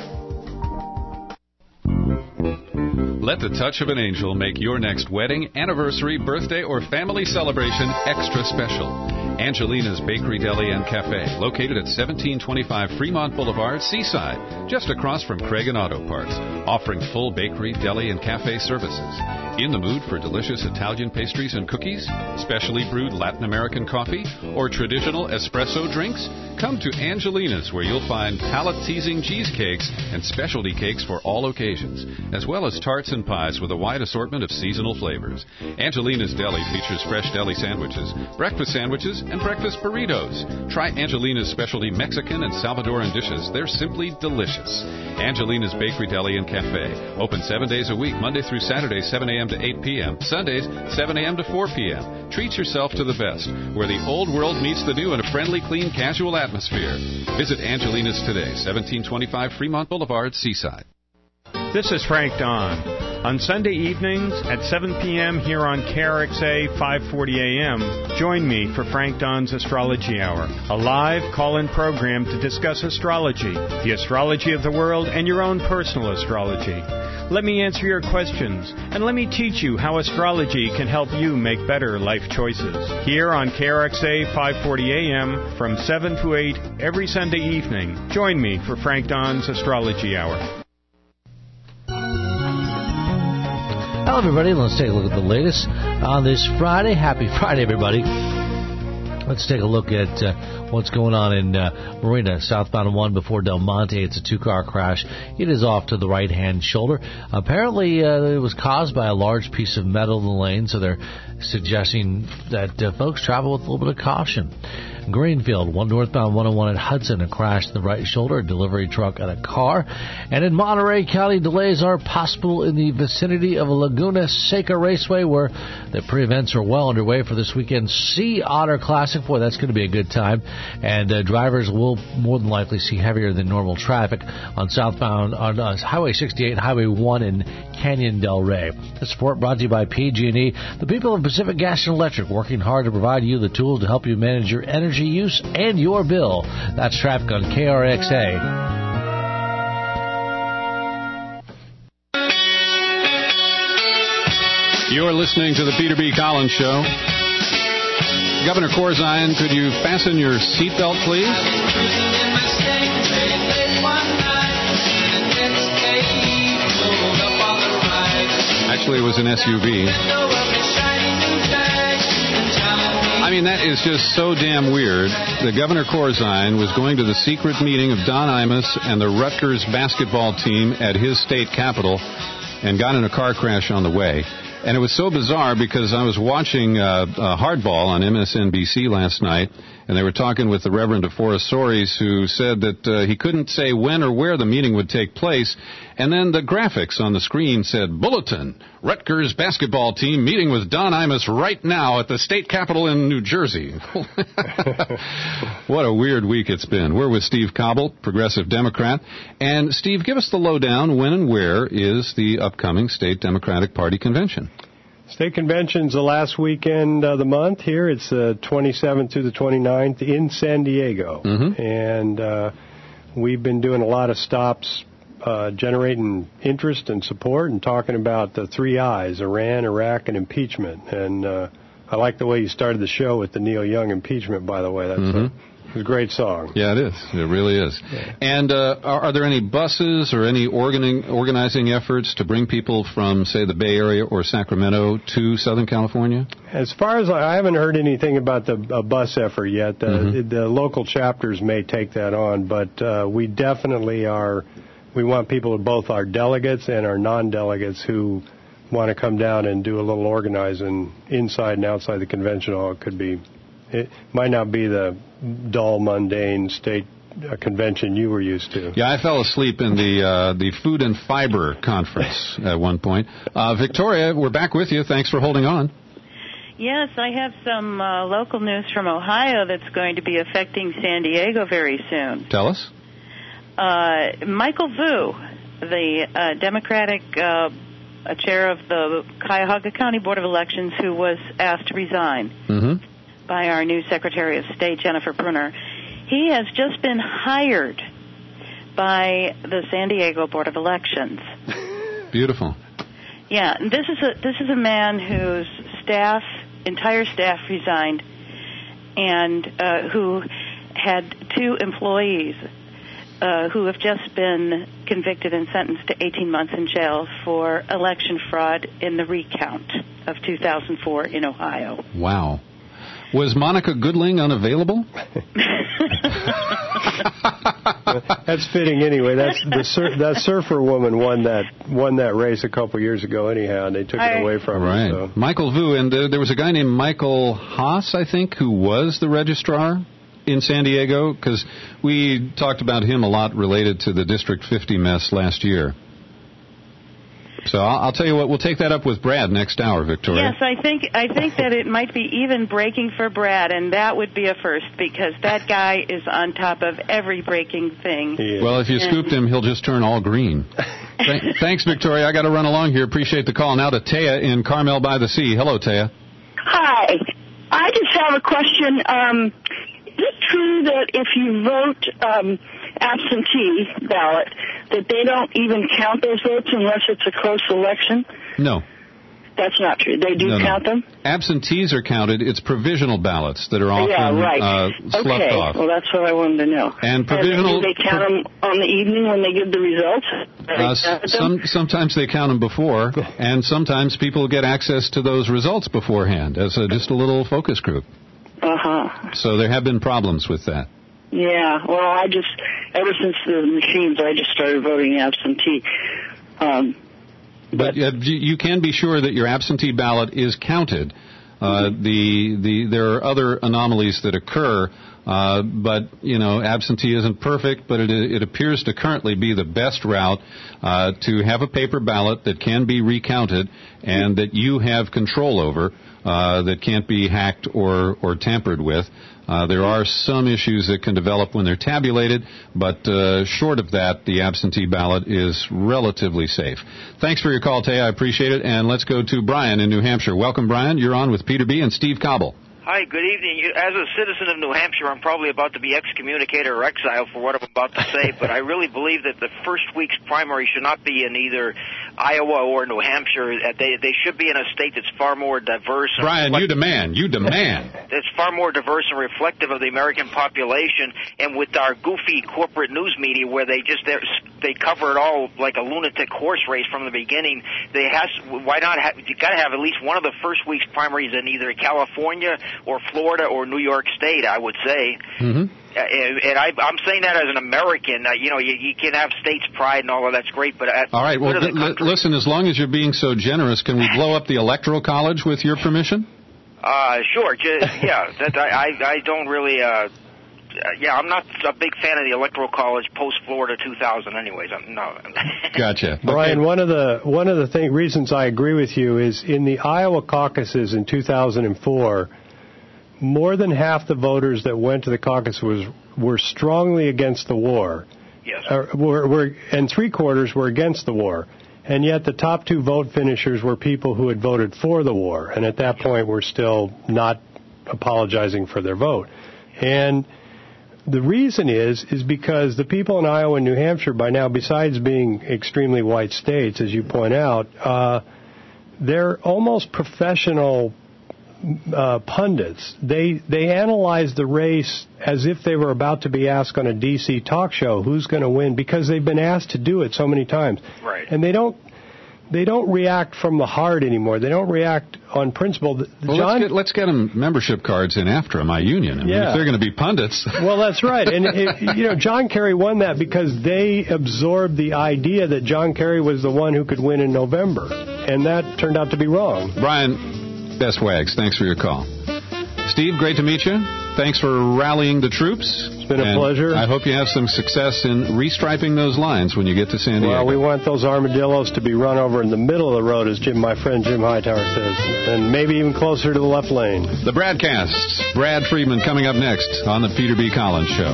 Let the touch of an angel make your next wedding, anniversary, birthday, or family celebration extra special. Angelina's Bakery, Deli, and Cafe, located at seventeen twenty-five Fremont Boulevard, Seaside, just across from Craig and Auto Parts, offering full bakery, deli, and cafe services. In the mood for delicious Italian pastries and cookies, specially brewed Latin American coffee, or traditional espresso drinks? Come to Angelina's, where you'll find palate-teasing cheesecakes and specialty cakes for all occasions, as well as tarts and pies with a wide assortment of seasonal flavors. Angelina's Deli features fresh deli sandwiches, breakfast sandwiches, and breakfast burritos. Try Angelina's specialty Mexican and Salvadoran dishes. They're simply delicious. Angelina's Bakery, Deli, and Cafe. Open seven days a week, Monday through Saturday, seven a.m. to eight p.m., Sundays, seven a.m. to four p.m. Treat yourself to the best, where the old world meets the new in a friendly, clean, casual atmosphere. Visit Angelina's today, seventeen twenty-five Fremont Boulevard, Seaside. This is Frank Don. On Sunday evenings at seven p.m. here on K R X A five forty A M, join me for Frank Don's Astrology Hour, a live call-in program to discuss astrology, the astrology of the world, and your own personal astrology. Let me answer your questions, and let me teach you how astrology can help you make better life choices. Here on K R X A five forty A M from seven to eight every Sunday evening, join me for Frank Don's Astrology Hour. Hello, everybody. Let's take a look at the latest on this Friday. Happy Friday, everybody. Let's take a look at uh, what's going on in uh, Marina, southbound one before Del Monte. It's a two-car crash. It is off to the right-hand shoulder. Apparently, uh, it was caused by a large piece of metal in the lane, so they're suggesting that uh, folks travel with a little bit of caution. Greenfield, one northbound one oh one at Hudson, a crash in the right shoulder, a delivery truck and a car. And in Monterey County, delays are possible in the vicinity of Laguna Seca Raceway, where the pre-events are well underway for this weekend's Sea Otter Classic. Boy, that's going to be a good time. And uh, drivers will more than likely see heavier than normal traffic on southbound on uh, Highway sixty-eight, Highway one in Canyon Del Rey. The support brought to you by P G and E, the people of Pacific Gas and Electric, working hard to provide you the tools to help you manage your energy use and your bill. That's traffic on K R X A. You're listening to the Peter B. Collins Show. Governor Corzine, could you fasten your seatbelt, please? Actually, it was an S U V. I mean, that is just so damn weird. The Governor Corzine was going to the secret meeting of Don Imus and the Rutgers basketball team at his state capitol and got in a car crash on the way. And it was so bizarre because I was watching uh, uh, Hardball on M S N B C last night, and they were talking with the Reverend DeForest Soares, who said that uh, he couldn't say when or where the meeting would take place. And then the graphics on the screen said, Bulletin, Rutgers basketball team meeting with Don Imus right now at the state capitol in New Jersey. What a weird week it's been. We're with Steve Cobble, Progressive Democrat. And, Steve, give us the lowdown. When and where is the upcoming State Democratic Party convention? State convention's the last weekend of the month here. It's the twenty-seventh through the twenty-ninth in San Diego. Mm-hmm. And uh, we've been doing a lot of stops uh, generating interest and support and talking about the three I's, Iran, Iraq, and impeachment. And uh, I like the way you started the show with the Neil Young impeachment, by the way. That's mm-hmm. a, it's a great song. Yeah, it is. It really is. Yeah. And uh, are, are there any buses or any organing, organizing efforts to bring people from, say, the Bay Area or Sacramento to Southern California? As far as I, I haven't heard anything about the a bus effort yet. Uh, mm-hmm. The local chapters may take that on, but uh, we definitely are. We want people, both our delegates and our non-delegates, who want to come down and do a little organizing inside and outside the convention hall. It could be. It might not be the dull, mundane state uh, convention you were used to. Yeah, I fell asleep in the uh, the Food and Fiber Conference at one point. Uh, Victoria, we're back with you. Thanks for holding on. Yes, I have some uh, local news from Ohio that's going to be affecting San Diego very soon. Tell us. Uh, Michael Vu, the uh, Democratic uh, chair of the Cuyahoga County Board of Elections, who was asked to resign. Mm-hmm. by our new Secretary of State, Jennifer Brunner. He has just been hired by the San Diego Board of Elections. Beautiful. Yeah, this is a this is a man whose staff, entire staff, resigned, and uh, who had two employees uh, who have just been convicted and sentenced to eighteen months in jail for election fraud in the recount of two thousand four in Ohio. Wow. Was Monica Goodling unavailable? That's fitting anyway. That's the sur- that surfer woman won that won that race a couple years ago anyhow, and they took I, it away from right. her. So. Michael Vu, and uh, there was a guy named Michael Haas, I think, who was the registrar in San Diego, because we talked about him a lot related to the District fifty mess last year. So I'll, I'll tell you what, we'll take that up with Brad next hour, Victoria. Yes, I think I think that it might be even breaking for Brad, and that would be a first, because that guy is on top of every breaking thing. Well, if you and scooped him, he'll just turn all green. Th- thanks, Victoria. I got to run along here. Appreciate the call. Now to Taya in Carmel by the Sea. Hello, Taya. Hi. I just have a question. Um, is it true that if you vote um, absentee ballot, that they don't even count those votes unless it's a close election? No. That's not true. They do no, count no. them? Absentees are counted. It's provisional ballots that are often yeah, right. uh, sloughed okay. off. Well, that's what I wanted to know. And provisional... And do they count them on the evening when they give the results? Uh, some, sometimes they count them before, and sometimes people get access to those results beforehand as a, just a little focus group. Uh-huh. So there have been problems with that. Yeah, well, I just, ever since the machines, I just started voting absentee. Um, but uh, you can be sure that your absentee ballot is counted. Uh, mm-hmm. the, the, there are other anomalies that occur, uh, but, you know, absentee isn't perfect, but it, it appears to currently be the best route uh, to have a paper ballot that can be recounted and that you have control over, uh, that can't be hacked or, or tampered with. Uh, there are some issues that can develop when they're tabulated, but uh, short of that, the absentee ballot is relatively safe. Thanks for your call, Tay. I appreciate it. And let's go to Brian in New Hampshire. Welcome, Brian. You're on with Peter B. and Steve Cobble. Hi, good evening. As a citizen of New Hampshire, I'm probably about to be excommunicated or exiled for what I'm about to say, but I really believe that the first week's primary should not be in either Iowa or New Hampshire. They they should be in a state that's far more diverse. And Brian, you demand. You demand. It's far more diverse and reflective of the American population, and with our goofy corporate news media where they just they cover it all like a lunatic horse race from the beginning. They has why not have, you got to have at least one of the first week's primaries in either California or Florida or New York State, I would say. Mm-hmm. Uh, and I, I'm saying that as an American. Uh, you know, you, you can have state's pride and all of that's great, but at all right. Well, l- country, listen. As long as you're being so generous, can we blow up the Electoral College with your permission? Uh, sure. Just, yeah. That I, I, I don't really uh, uh, yeah, I'm not a big fan of the Electoral College post Florida two thousand. Anyways, I'm no. Gotcha, Brian. Okay. One of the one of the thing, reasons I agree with you is in the Iowa caucuses in two thousand four, more than half the voters that went to the caucus was were strongly against the war. Yes. Uh, were, were and three quarters were against the war. And yet the top two vote finishers were people who had voted for the war, and at that point were still not apologizing for their vote. And the reason is, is because the people in Iowa and New Hampshire by now, besides being extremely white states, as you point out, uh, they're almost professional uh, pundits. They they analyze the race as if they were about to be asked on a D C talk show who's going to win, because they've been asked to do it so many times. Right. And they don't they don't react from the heart anymore. They don't react on principle. The, well, John, let's get let's get them membership cards in after my union. I mean, yeah. if they're going to be pundits. Well, that's right. And it, you know, John Kerry won that because they absorbed the idea that John Kerry was the one who could win in November, and that turned out to be wrong. Brian Best Wags, thanks for your call. Steve, great to meet you. Thanks for rallying the troops. It's been a and pleasure. I hope you have some success in restriping those lines when you get to San Diego. Well, we want those armadillos to be run over in the middle of the road, as Jim, my friend Jim Hightower says, and maybe even closer to the left lane. The Bradcasts. Brad Friedman coming up next on the Peter B. Collins Show.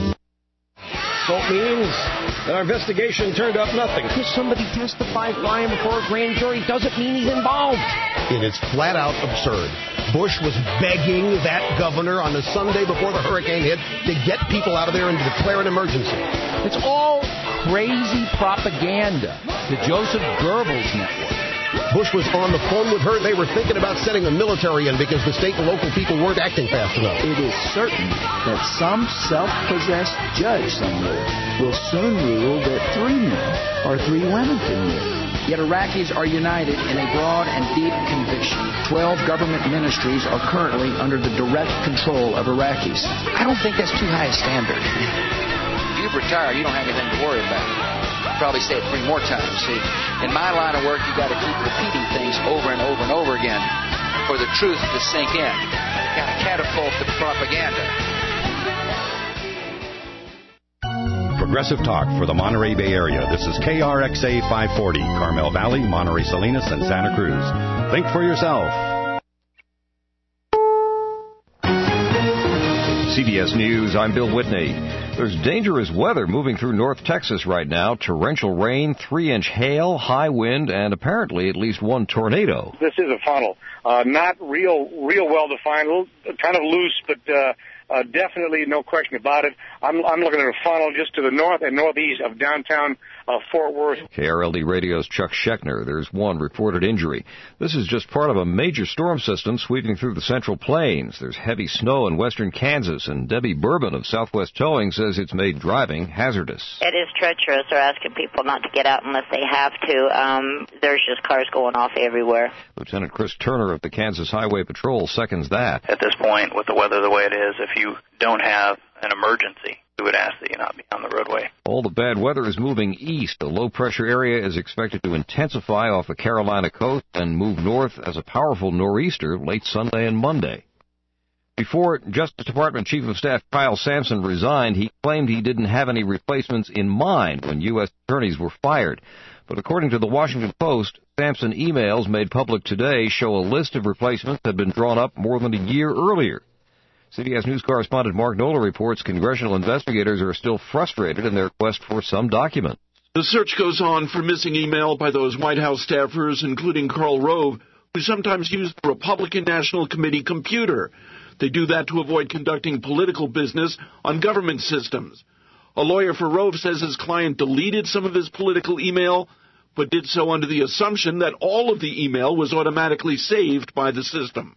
So it means that our investigation turned up nothing. If somebody testifies lying before a grand jury doesn't mean he's involved. It is flat out absurd. Bush was begging that governor on the Sunday before the hurricane hit to get people out of there and to declare an emergency. It's all crazy propaganda. The Joseph Goebbels network. Bush was on the phone with her. They were thinking about sending the military in because the state and local people weren't acting fast enough. It is certain that some self-possessed judge somewhere will soon rule that three men or three women can live. Yet Iraqis are united in a broad and deep conviction. Twelve government ministries are currently under the direct control of Iraqis. I don't think that's too high a standard. If you retire, you don't have anything to worry about. I'll probably say it three more times. See, in my line of work, you got to keep repeating things over and over and over again for the truth to sink in. You got to catapult the propaganda. Progressive Talk for the Monterey Bay Area. This is K R X A five forty, Carmel Valley, Monterey Salinas, and Santa Cruz. Think for yourself. C B S News, I'm Bill Whitney. There's dangerous weather moving through North Texas right now. Torrential rain, three-inch hail, high wind, and apparently at least one tornado. This is a funnel. Uh, not real, real well-defined, a little, kind of loose, but uh, uh, definitely no question about it. I'm, I'm looking at a funnel just to the north and northeast of downtown uh, Fort Worth. K R L D Radio's Chuck Schechner. There's one reported injury. This is just part of a major storm system sweeping through the Central Plains. There's heavy snow in western Kansas, and Debbie Bourbon of Southwest Towing says it's made driving hazardous. It is treacherous. They're asking people not to get out unless they have to. Um, there's just cars going off everywhere. Lieutenant Chris Turner of the Kansas Highway Patrol seconds that. At this point, with the weather the way it is, if you don't have an emergency, we would ask that you not be on the roadway. All the bad weather is moving east. The low-pressure area is expected to intensify off the Carolina coast and move north as a powerful nor'easter late Sunday and Monday. Before Justice Department Chief of Staff Kyle Sampson resigned, he claimed he didn't have any replacements in mind when U S attorneys were fired. But according to the Washington Post, Sampson emails made public today show a list of replacements had been drawn up more than a year earlier. C B S News correspondent Mark Nola reports congressional investigators are still frustrated in their quest for some document. The search goes on for missing email by those White House staffers, including Karl Rove, who sometimes used the Republican National Committee computer. They do that to avoid conducting political business on government systems. A lawyer for Rove says his client deleted some of his political email, but did so under the assumption that all of the email was automatically saved by the system.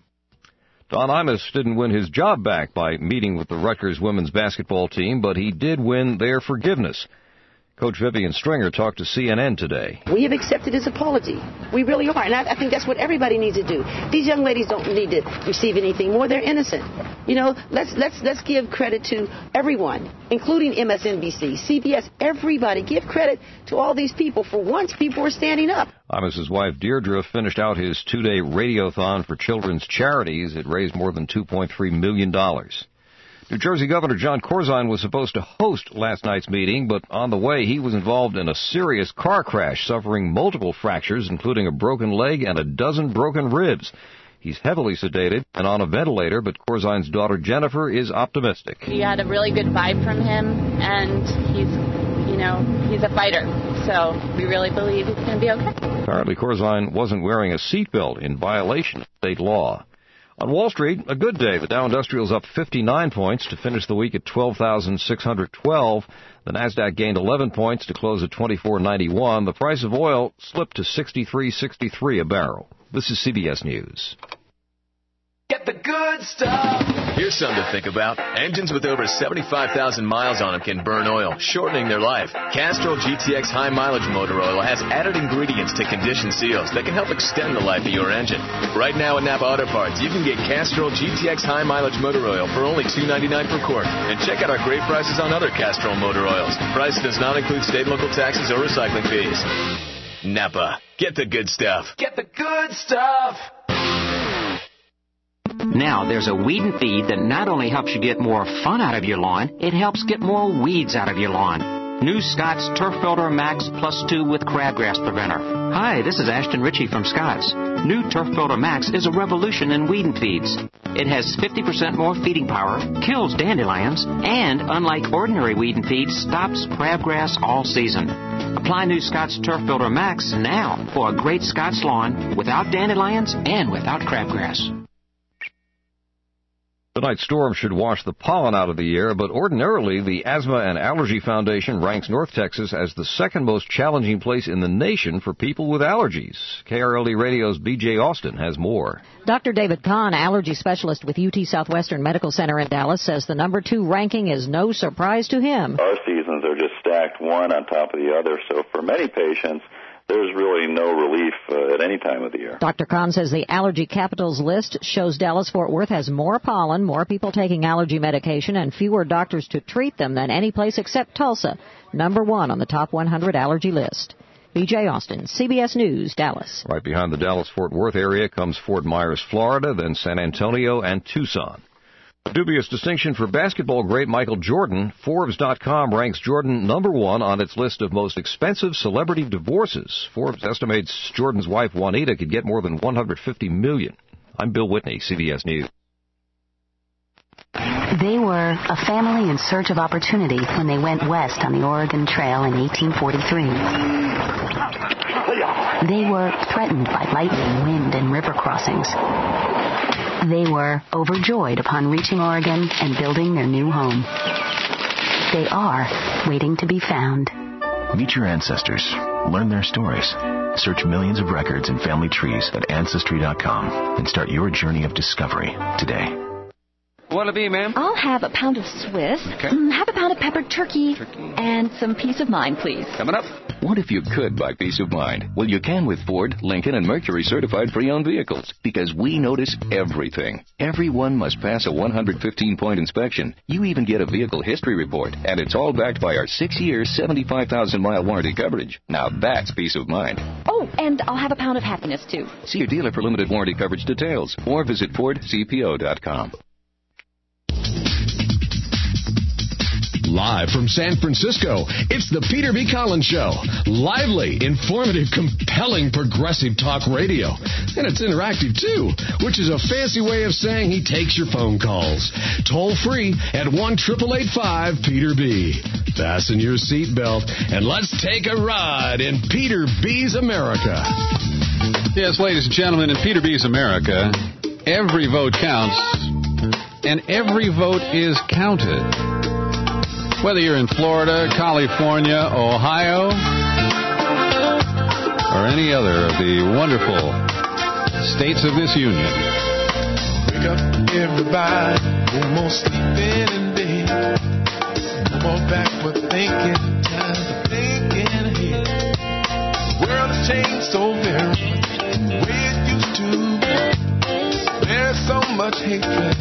Don Imus didn't win his job back by meeting with the Rutgers women's basketball team, but he did win their forgiveness. Coach Vivian Stringer talked to C N N today. We have accepted his apology. We really are. And I, I think that's what everybody needs to do. These young ladies don't need to receive anything more. They're innocent. You know, let's let's let's give credit to everyone, including M S N B C, C B S, everybody. Give credit to all these people. For once, people are standing up. Imus's wife Deirdre finished out his two-day radiothon for children's charities. It raised more than two point three million dollars. New Jersey Governor John Corzine was supposed to host last night's meeting, but on the way he was involved in a serious car crash, suffering multiple fractures, including a broken leg and a dozen broken ribs. He's heavily sedated and on a ventilator, but Corzine's daughter Jennifer is optimistic. You had a really good vibe from him, and he's, you know, he's a fighter. So we really believe he's going to be okay. Apparently Corzine wasn't wearing a seatbelt in violation of state law. On Wall Street, a good day. The Dow Industrial's up fifty-nine points to finish the week at twelve thousand six hundred twelve. The Nasdaq gained eleven points to close at twenty-four ninety-one. The price of oil slipped to sixty-three sixty-three a barrel. This is C B S News. Get the good stuff. Here's something to think about. Engines with over seventy-five thousand miles on them can burn oil, shortening their life. Castrol G T X High Mileage Motor Oil has added ingredients to condition seals that can help extend the life of your engine. Right now at Napa Auto Parts, you can get Castrol G T X High Mileage Motor Oil for only two ninety-nine per quart. And check out our great prices on other Castrol motor oils. Price does not include state and local taxes or recycling fees. Napa. Get the good stuff. Get the good stuff. Now, there's a weed and feed that not only helps you get more fun out of your lawn, it helps get more weeds out of your lawn. New Scott's Turf Builder Max Plus two with Crabgrass Preventer. Hi, this is Ashton Ritchie from Scott's. New Turf Builder Max is a revolution in weed and feeds. It has fifty percent more feeding power, kills dandelions, and, unlike ordinary weed and feed, stops crabgrass all season. Apply new Scott's Turf Builder Max now for a great Scott's lawn without dandelions and without crabgrass. Tonight's storm should wash the pollen out of the air, but ordinarily the Asthma and Allergy Foundation ranks North Texas as the second most challenging place in the nation for people with allergies. K R L D Radio's B J Austin has more. Doctor David Kahn, allergy specialist with U T Southwestern Medical Center in Dallas, says the number two ranking is no surprise to him. Our seasons are just stacked one on top of the other, so for many patients, there's really no relief uh, at any time of the year. Doctor Kahn says the allergy capitals list shows Dallas-Fort Worth has more pollen, more people taking allergy medication, and fewer doctors to treat them than any place except Tulsa, number one on the top one hundred allergy list. B J Austin, C B S News, Dallas. Right behind the Dallas-Fort Worth area comes Fort Myers, Florida, then San Antonio and Tucson. A dubious distinction for basketball great Michael Jordan. Forbes dot com ranks Jordan number one on its list of most expensive celebrity divorces. Forbes estimates Jordan's wife Juanita could get more than one hundred fifty million dollars. I'm Bill Whitney, C B S News. They were a family in search of opportunity when they went west on the Oregon Trail in eighteen forty-three. They were threatened by lightning, wind, and river crossings. They were overjoyed upon reaching Oregon and building their new home. They are waiting to be found. Meet your ancestors. Learn their stories. Search millions of records and family trees at Ancestry dot com and start your journey of discovery today. What'll it be, ma'am? I'll have a pound of Swiss, okay. mm, have a pound of peppered turkey, turkey, and some peace of mind, please. Coming up. What if you could buy peace of mind? Well, you can with Ford, Lincoln, and Mercury certified pre-owned vehicles, because we notice everything. Everyone must pass a one hundred fifteen point inspection. You even get a vehicle history report, and it's all backed by our six-year, seventy-five thousand mile warranty coverage. Now that's peace of mind. Oh, and I'll have a pound of happiness, too. See your dealer for limited warranty coverage details, or visit Ford C P O dot com. Live from San Francisco, it's the Peter B. Collins Show. Lively, informative, compelling, progressive talk radio. And it's interactive, too, which is a fancy way of saying he takes your phone calls. Toll free at one eight eight five Peter B. Fasten your seatbelt and let's take a ride in Peter B's America. Yes, ladies and gentlemen, in Peter B's America, every vote counts, and every vote is counted. Whether you're in Florida, California, Ohio, or any other of the wonderful states of this union. Wake up, everybody. No more sleeping in bed. No more backward thinking. Time for thinking ahead. The world has changed so very much from the way it used to be. There's so much hatred.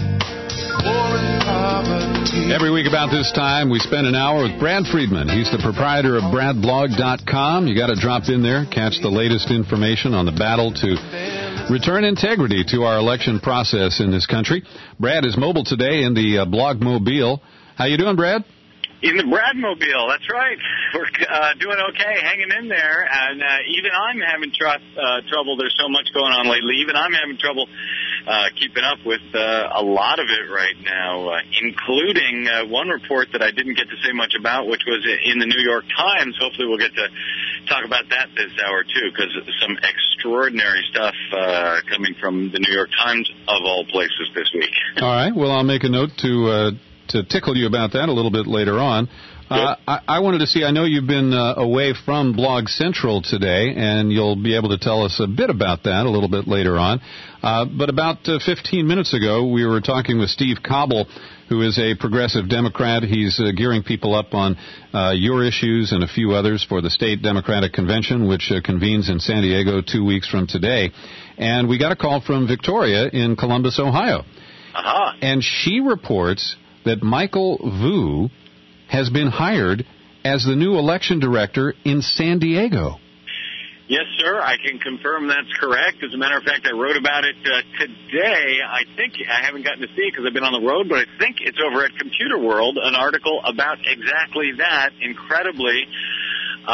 Every week about this time, we spend an hour with Brad Friedman. He's the proprietor of Brad Blog dot com. You got to drop in there, catch the latest information on the battle to return integrity to our election process in this country. Brad is mobile today in the uh, Blogmobile. How you doing, Brad? In the Bradmobile, that's right. We're uh, doing okay, hanging in there, and uh, even I'm having tr- uh, trouble. There's so much going on lately. Even I'm having trouble uh, keeping up with uh, a lot of it right now, uh, including uh, one report that I didn't get to say much about, which was in the New York Times. Hopefully we'll get to talk about that this hour, too, because some extraordinary stuff uh, coming from the New York Times, of all places, this week. All right. Well, I'll make a note to... Uh to tickle you about that a little bit later on. Uh, I, I wanted to see, I know you've been uh, away from Blog Central today, and you'll be able to tell us a bit about that a little bit later on. Uh, but about uh, fifteen minutes ago, we were talking with Steve Cobble, who is a progressive Democrat. He's uh, gearing people up on uh, your issues and a few others for the State Democratic Convention, which uh, convenes in San Diego two weeks from today. And we got a call from Victoria in Columbus, Ohio. Uh-huh. And she reports that Michael Vu has been hired as the new election director in San Diego. Yes, sir. I can confirm that's correct. As a matter of fact, I wrote about it uh, today. I think I haven't gotten to see it because I've been on the road, but I think it's over at Computer World, an article about exactly that. Incredibly, uh,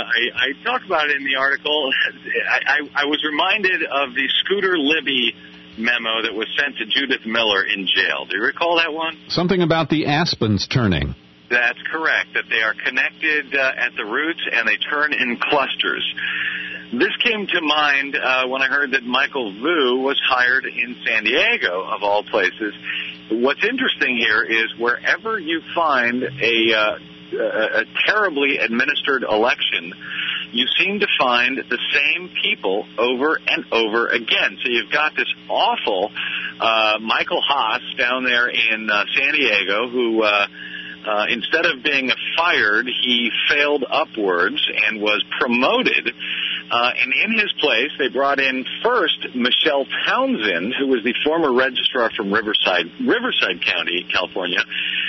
I, I talk about it in the article. I, I, I was reminded of the Scooter Libby memo that was sent to Judith Miller in jail. Do you recall that one? Something about the aspens turning. That's correct, that they are connected uh, at the roots and they turn in clusters. This came to mind uh, when I heard that Michael Vu was hired in San Diego, of all places. What's interesting here is wherever you find a, uh, a terribly administered election, you seem to find the same people over and over again. So you've got this awful uh, Michael Haas down there in uh, San Diego who, uh, uh, instead of being fired, he failed upwards and was promoted. Uh, and in his place, they brought in first Michelle Townsend, who was the former registrar from Riverside, Riverside County, California,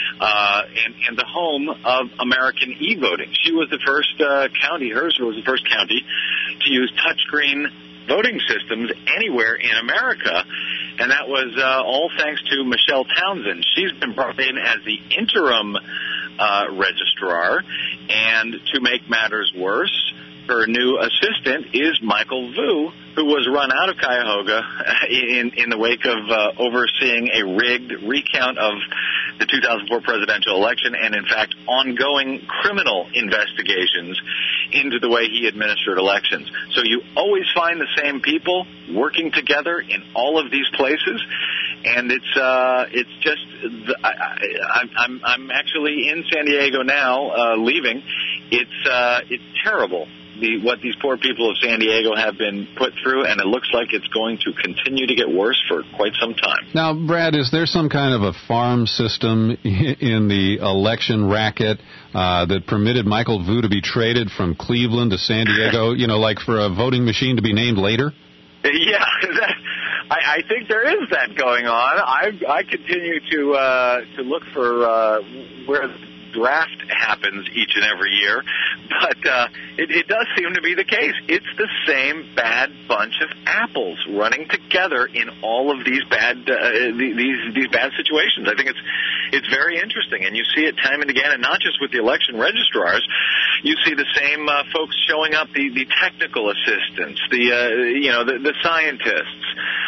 uh, and, and the home of American e-voting. She was the first uh, county, hers was the first county to use touchscreen voting systems anywhere in America. And that was uh, all thanks to Michelle Townsend. She's been brought in as the interim uh, registrar. And to make matters worse, her new assistant is Michael Vu, who was run out of Cuyahoga in, in the wake of uh, overseeing a rigged recount of the two thousand four presidential election and, in fact, ongoing criminal investigations into the way he administered elections. So you always find the same people working together in all of these places, and it's uh, it's just the, I, I, I'm I'm actually in San Diego now, uh, leaving. It's uh, it's terrible. The, what these poor people of San Diego have been put through, and it looks like it's going to continue to get worse for quite some time. Now, Brad, is there some kind of a farm system in the election racket uh, that permitted Michael Vu to be traded from Cleveland to San Diego, you know, like for a voting machine to be named later? Yeah, that, I, I think there is that going on. I, I continue to uh, to look for uh, where draft happens each and every year, but uh, it, it does seem to be the case. It's the same bad bunch of apples running together in all of these bad uh, these these bad situations. I think it's it's very interesting, and you see it time and again, and not just with the election registrars. You see the same uh, folks showing up, the, the technical assistants, the uh, you know the, the scientists.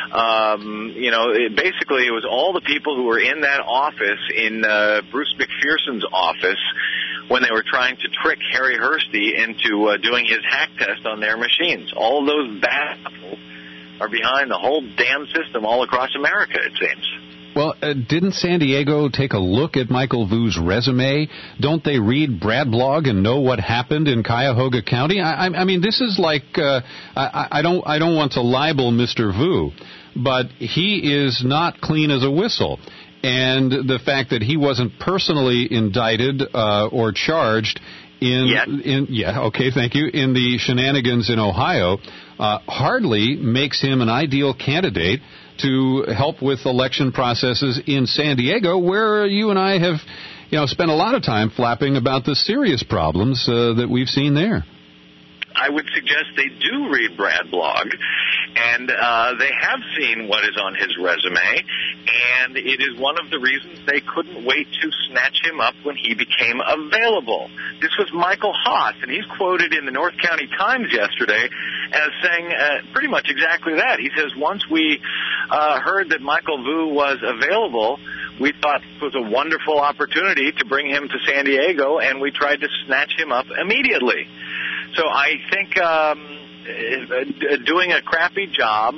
Um, you know, it, basically, it was all the people who were in that office in uh, Bruce McPherson's office when they were trying to trick Harry Hursty into uh, doing his hack test on their machines. All of those bad apples are behind the whole damn system all across America, it seems. Well, uh, didn't San Diego take a look at Michael Vu's resume? Don't they read Brad Blog and know what happened in Cuyahoga County? I, I, I mean, this is like uh, I, I don't I don't want to libel Mister Vu, but he is not clean as a whistle. And the fact that he wasn't personally indicted uh, or charged in, yeah. in yeah okay thank you in the shenanigans in Ohio uh, hardly makes him an ideal candidate to help with election processes in San Diego, where you and I have, you know, spent a lot of time flapping about the serious problems uh, that we've seen there. I would suggest they do read Brad Blog, And uh, they have seen what is on his resume, and it is one of the reasons they couldn't wait to snatch him up when he became available. This was Michael Haas, and he's quoted in the North County Times yesterday as saying uh, pretty much exactly that. He says, once we uh, heard that Michael Vu was available, we thought it was a wonderful opportunity to bring him to San Diego, and we tried to snatch him up immediately. So I think um, doing a crappy job,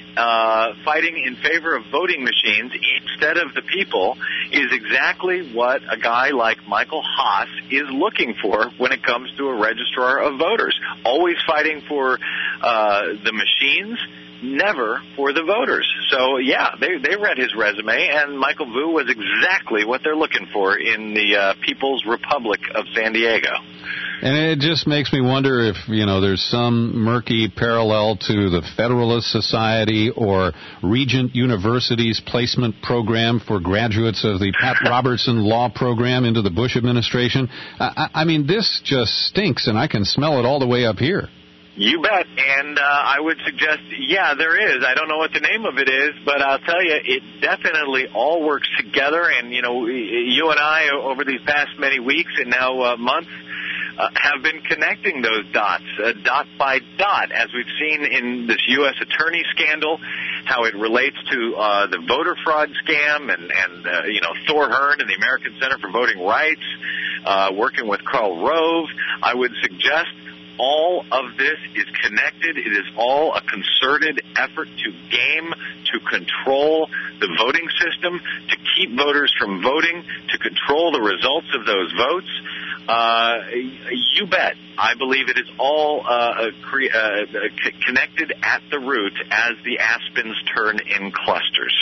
uh, fighting in favor of voting machines instead of the people is exactly what a guy like Michael Haas is looking for when it comes to a registrar of voters. Always fighting for uh, the machines, never for the voters. So, yeah, they they read his resume, and Michael Vu was exactly what they're looking for in the uh, People's Republic of San Diego. And it just makes me wonder if, you know, there's some murky parallel to the Federalist Society or Regent University's placement program for graduates of the Pat Robertson Law Program into the Bush administration. I, I mean, this just stinks, and I can smell it all the way up here. You bet. And uh, I would suggest, yeah, there is. I don't know what the name of it is, but I'll tell you, it definitely all works together. And, you know, you and I, over these past many weeks and now uh, months, uh, have been connecting those dots, uh, dot by dot, as we've seen in this U S attorney scandal, how it relates to uh, the voter fraud scam and, and uh, you know, Thor Hearn and the American Center for Voting Rights, uh, working with Karl Rove. I would suggest all of this is connected. It is all a concerted effort to game, to control the voting system, to keep voters from voting, to control the results of those votes. Uh, you bet. I believe it is all uh, cre- uh, connected at the root as the aspens turn in clusters.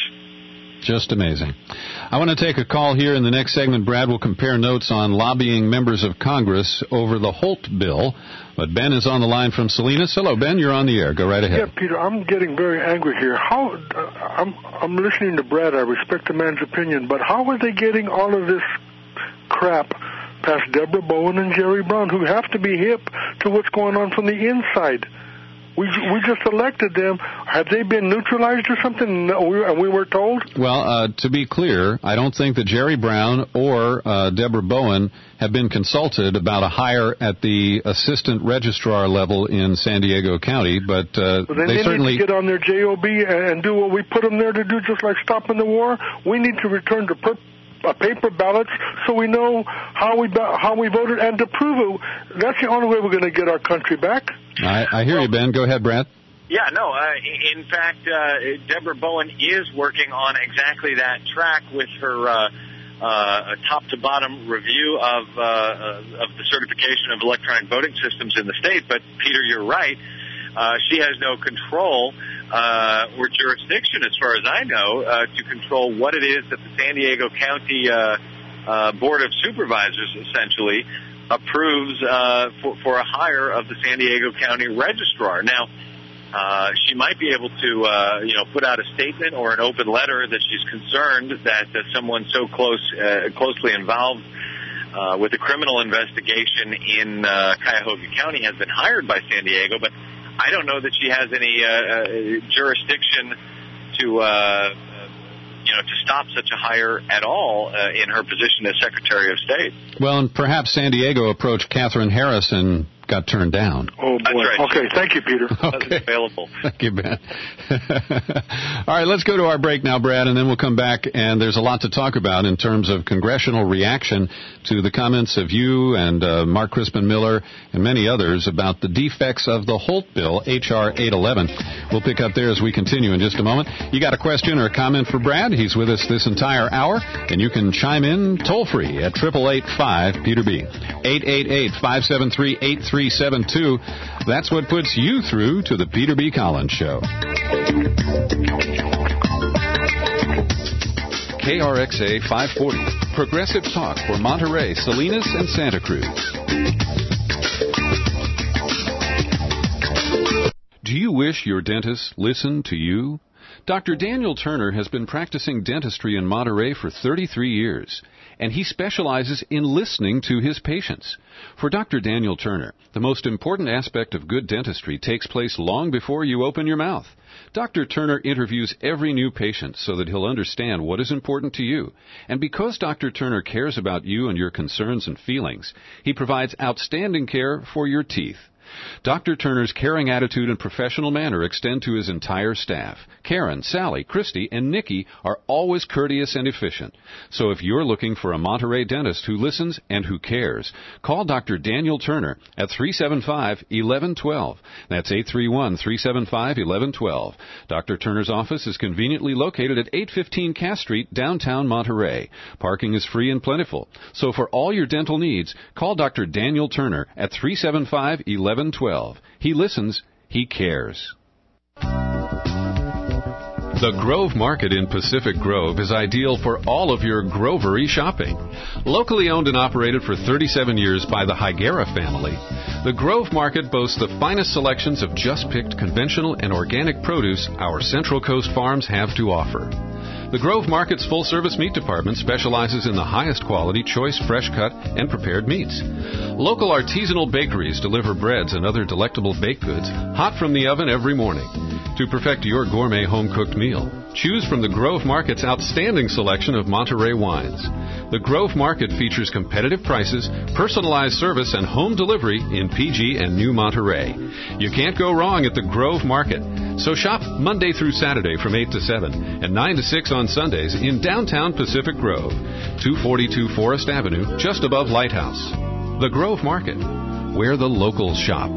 Just amazing. I want to take a call here in the next segment. Brad will compare notes on lobbying members of Congress over the Holt bill. But Ben is on the line from Salinas. Hello, Ben. You're on the air. Go right ahead. Yeah, Peter, I'm getting very angry here. How uh, I'm I'm listening to Brad. I respect the man's opinion, but how are they getting all of this crap past Deborah Bowen and Jerry Brown, who have to be hip to what's going on from the inside? We we just elected them. Have they been neutralized or something? No, we, and we were told? Well, uh, to be clear, I don't think that Jerry Brown or uh, Deborah Bowen have been consulted about a hire at the assistant registrar level in San Diego County, but uh, well, then they, they certainly need to get on their J O B and do what we put them there to do, just like stopping the war. We need to return to per- uh, paper ballots so we know how we how we voted and to prove it. That's the only way we're going to get our country back. I, I hear well, you, Ben. Go ahead, Brad. Yeah, no. Uh, in fact, uh, Deborah Bowen is working on exactly that track with her uh, uh, top-to-bottom review of uh, of the certification of electronic voting systems in the state. But, Peter, you're right. Uh, she has no control uh, or jurisdiction, as far as I know, uh, to control what it is that the San Diego County uh, uh, Board of Supervisors, essentially, approves uh, for, for a hire of the San Diego County Registrar. Now, uh, she might be able to, uh, you know, put out a statement or an open letter that she's concerned that, that someone so close, uh, closely involved uh, with a criminal investigation in uh, Cuyahoga County has been hired by San Diego, but I don't know that she has any uh, jurisdiction to, uh, you know, to stop such a hire at all uh, in her position as Secretary of State. Well, and perhaps San Diego approached Catherine Harris and got turned down. Oh, boy. Right. Okay, thank you, Peter. Okay. Available. Thank you, Ben. All right, let's go to our break now, Brad, and then we'll come back, and there's a lot to talk about in terms of congressional reaction to the comments of you and uh, Mark Crispin Miller and many others about the defects of the Holt bill, H R eight eleven. We'll pick up there as we continue in just a moment. You got a question or a comment for Brad? He's with us this entire hour, and you can chime in toll-free at eight eight eight five Peter B. eight eight eight, five seven three, eight three seven two. That's what puts you through to the Peter B. Collins Show. K R X A five forty, Progressive Talk for Monterey, Salinas, and Santa Cruz. Do you wish your dentist listened to you? Doctor Daniel Turner has been practicing dentistry in Monterey for thirty-three years, and he specializes in listening to his patients. For Doctor Daniel Turner, the most important aspect of good dentistry takes place long before you open your mouth. Doctor Turner interviews every new patient so that he'll understand what is important to you. And because Doctor Turner cares about you and your concerns and feelings, he provides outstanding care for your teeth. Doctor Turner's caring attitude and professional manner extend to his entire staff. Karen, Sally, Christy, and Nikki are always courteous and efficient. So if you're looking for a Monterey dentist who listens and who cares, call Doctor Daniel Turner at three seven five, one one one two. That's eight three one, three seven five, one one one two. Doctor Turner's office is conveniently located at eight fifteen Cass Street, downtown Monterey. Parking is free and plentiful. So for all your dental needs, call Doctor Daniel Turner at three seven five, one one one two. He listens, he cares. The Grove Market in Pacific Grove is ideal for all of your grovery shopping. Locally owned and operated for thirty-seven years by the Higuera family, the Grove Market boasts the finest selections of just-picked conventional and organic produce our Central Coast farms have to offer. The Grove Market's full-service meat department specializes in the highest quality, choice, fresh-cut, and prepared meats. Local artisanal bakeries deliver breads and other delectable baked goods hot from the oven every morning. To perfect your gourmet home-cooked meal, choose from the Grove Market's outstanding selection of Monterey wines. The Grove Market features competitive prices, personalized service, and home delivery in P G and New Monterey. You can't go wrong at the Grove Market. So shop Monday through Saturday from eight to seven and nine to six on Sundays in downtown Pacific Grove, two forty-two Forest Avenue, just above Lighthouse. The Grove Market, where the locals shop.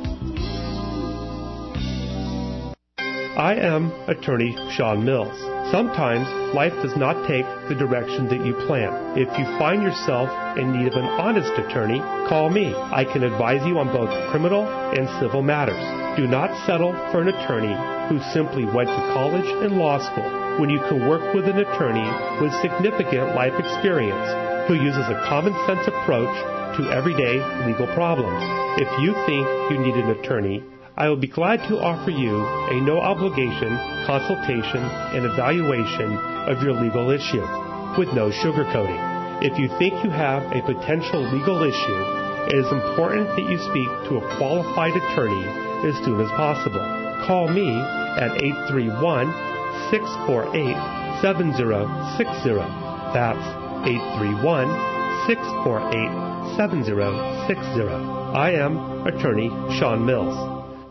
I am attorney Sean Mills. Sometimes life does not take the direction that you plan. If you find yourself in need of an honest attorney, call me. I can advise you on both criminal and civil matters. Do not settle for an attorney who simply went to college and law school when you can work with an attorney with significant life experience who uses a common sense approach to everyday legal problems. If you think you need an attorney, I will be glad to offer you a no-obligation consultation and evaluation of your legal issue with no sugarcoating. If you think you have a potential legal issue, it is important that you speak to a qualified attorney as soon as possible. Call me at eight three one, six four eight, seven zero six zero. That's eight three one, six four eight, seven zero six zero. I am attorney Sean Mills.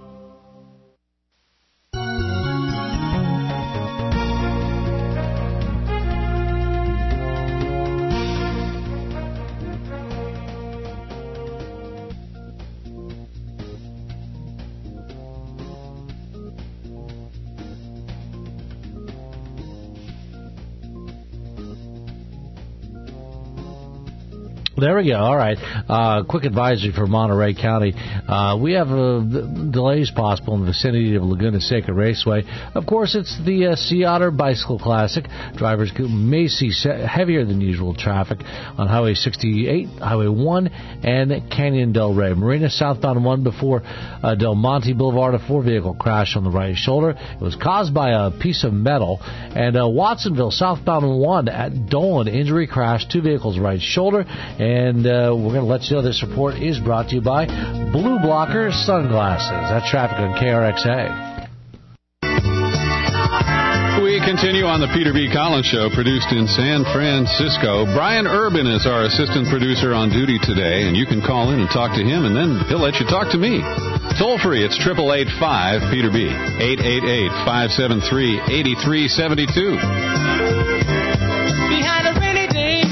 There we go. All right. Uh, quick advisory for Monterey County. Uh, we have uh, delays possible in the vicinity of Laguna Seca Raceway. Of course, it's the uh, Sea Otter Bicycle Classic. Drivers may see heavier than usual traffic on Highway sixty-eight, Highway one, and Canyon Del Rey. Marina southbound one before uh, Del Monte Boulevard, a four-vehicle crash on the right shoulder. It was caused by a piece of metal. And uh, Watsonville southbound one at Dolan, injury crash, two vehicles right shoulder. And uh, we're going to let you know this report is brought to you by Blue Blocker Sunglasses. That's traffic on K R X A. We continue on the Peter B. Collins Show, produced in San Francisco. Brian Urban is our assistant producer on duty today, and you can call in and talk to him, and then he'll let you talk to me. Toll free, it's eight eight eight, five, Peter B, eight eight eight, five seven three, eight three seven two. Behind a rainy day,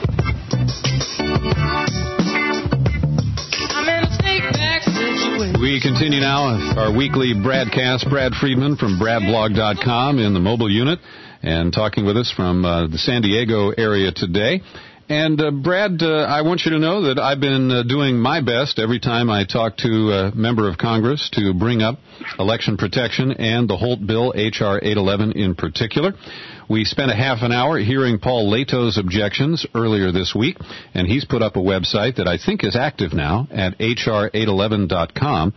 I'm in a snake-back situation. We continue now with our weekly Bradcast. Brad Friedman from brad blog dot com in the mobile unit, and talking with us from uh, the San Diego area today. And, uh, Brad, uh, I want you to know that I've been uh, doing my best every time I talk to a member of Congress to bring up election protection and the Holt bill, H R eight eleven in particular. We spent a half an hour hearing Paul Leto's objections earlier this week, and he's put up a website that I think is active now at H R eight eleven dot com.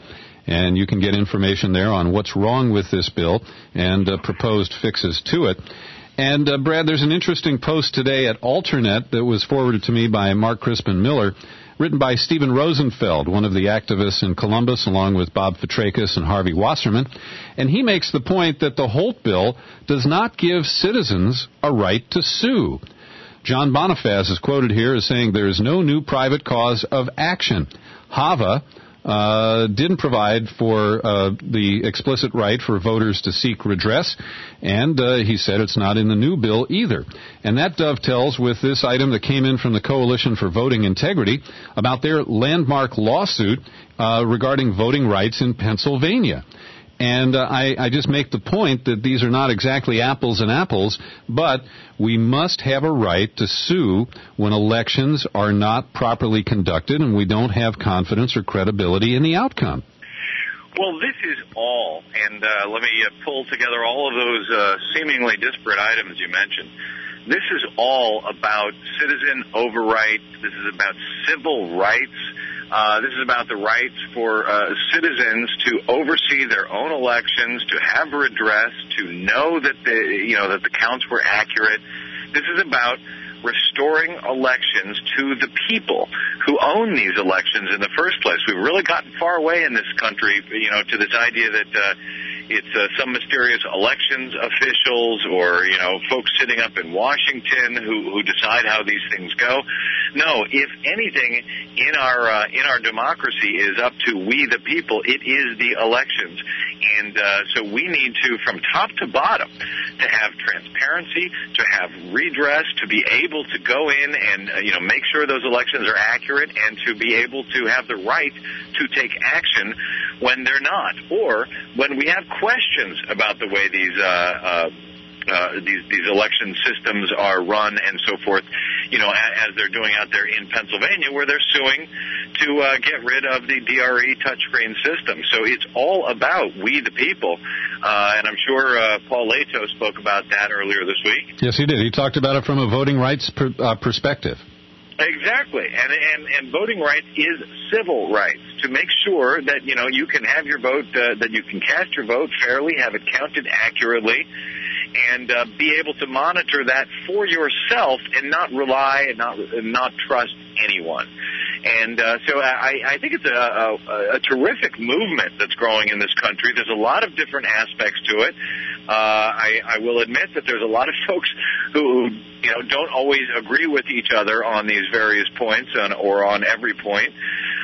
and you can get information there on what's wrong with this bill and uh, proposed fixes to it. And, uh, Brad, there's an interesting post today at Alternet that was forwarded to me by Mark Crispin Miller, written by Stephen Rosenfeld, one of the activists in Columbus, along with Bob Fitrakis and Harvey Wasserman. And he makes the point that the Holt bill does not give citizens a right to sue. John Bonifaz is quoted here as saying there is no new private cause of action. HAVA uh, didn't provide for uh, the explicit right for voters to seek redress, and uh, he said it's not in the new bill either. And that dovetails with this item that came in from the Coalition for Voting Integrity about their landmark lawsuit uh, regarding voting rights in Pennsylvania. And uh, I, I just make the point that these are not exactly apples and apples, but we must have a right to sue when elections are not properly conducted and we don't have confidence or credibility in the outcome. Well, this is all, and uh, let me uh, pull together all of those uh, seemingly disparate items you mentioned. This is all about citizen overrights. This is about civil rights. Uh, this is about the rights for uh, citizens to oversee their own elections, to have redress, to know that the you know that the counts were accurate. This is about restoring elections to the people who own these elections in the first place. We've really gotten far away in this country, you know, to this idea that uh, it's uh, some mysterious elections officials or, you know, folks sitting up in Washington who, who decide how these things go. No, if anything in our uh, in our democracy is up to we the people, it is the elections. And uh, so we need to, from top to bottom, to have transparency, to have redress, to be able to go in and, uh, you know, make sure those elections are accurate and to be able to have the right to take action when they're not, or when we have questions about the way these uh, uh, uh, these these election systems are run and so forth, you know, as, as they're doing out there in Pennsylvania, where they're suing to uh, get rid of the D R E touchscreen system. So it's all about we the people, uh, and I'm sure uh, Paul Leto spoke about that earlier this week. Yes, he did. He talked about it from a voting rights per, uh, perspective. Exactly, and, and and voting rights is civil rights, to make sure that, you know, you can have your vote, uh, that you can cast your vote fairly, have it counted accurately, and uh, be able to monitor that for yourself and not rely and not and not trust anyone. And uh, so I, I think it's a, a, a terrific movement that's growing in this country. There's a lot of different aspects to it. Uh, I, I will admit that there's a lot of folks who, you know, don't always agree with each other on these various points and, or on every point.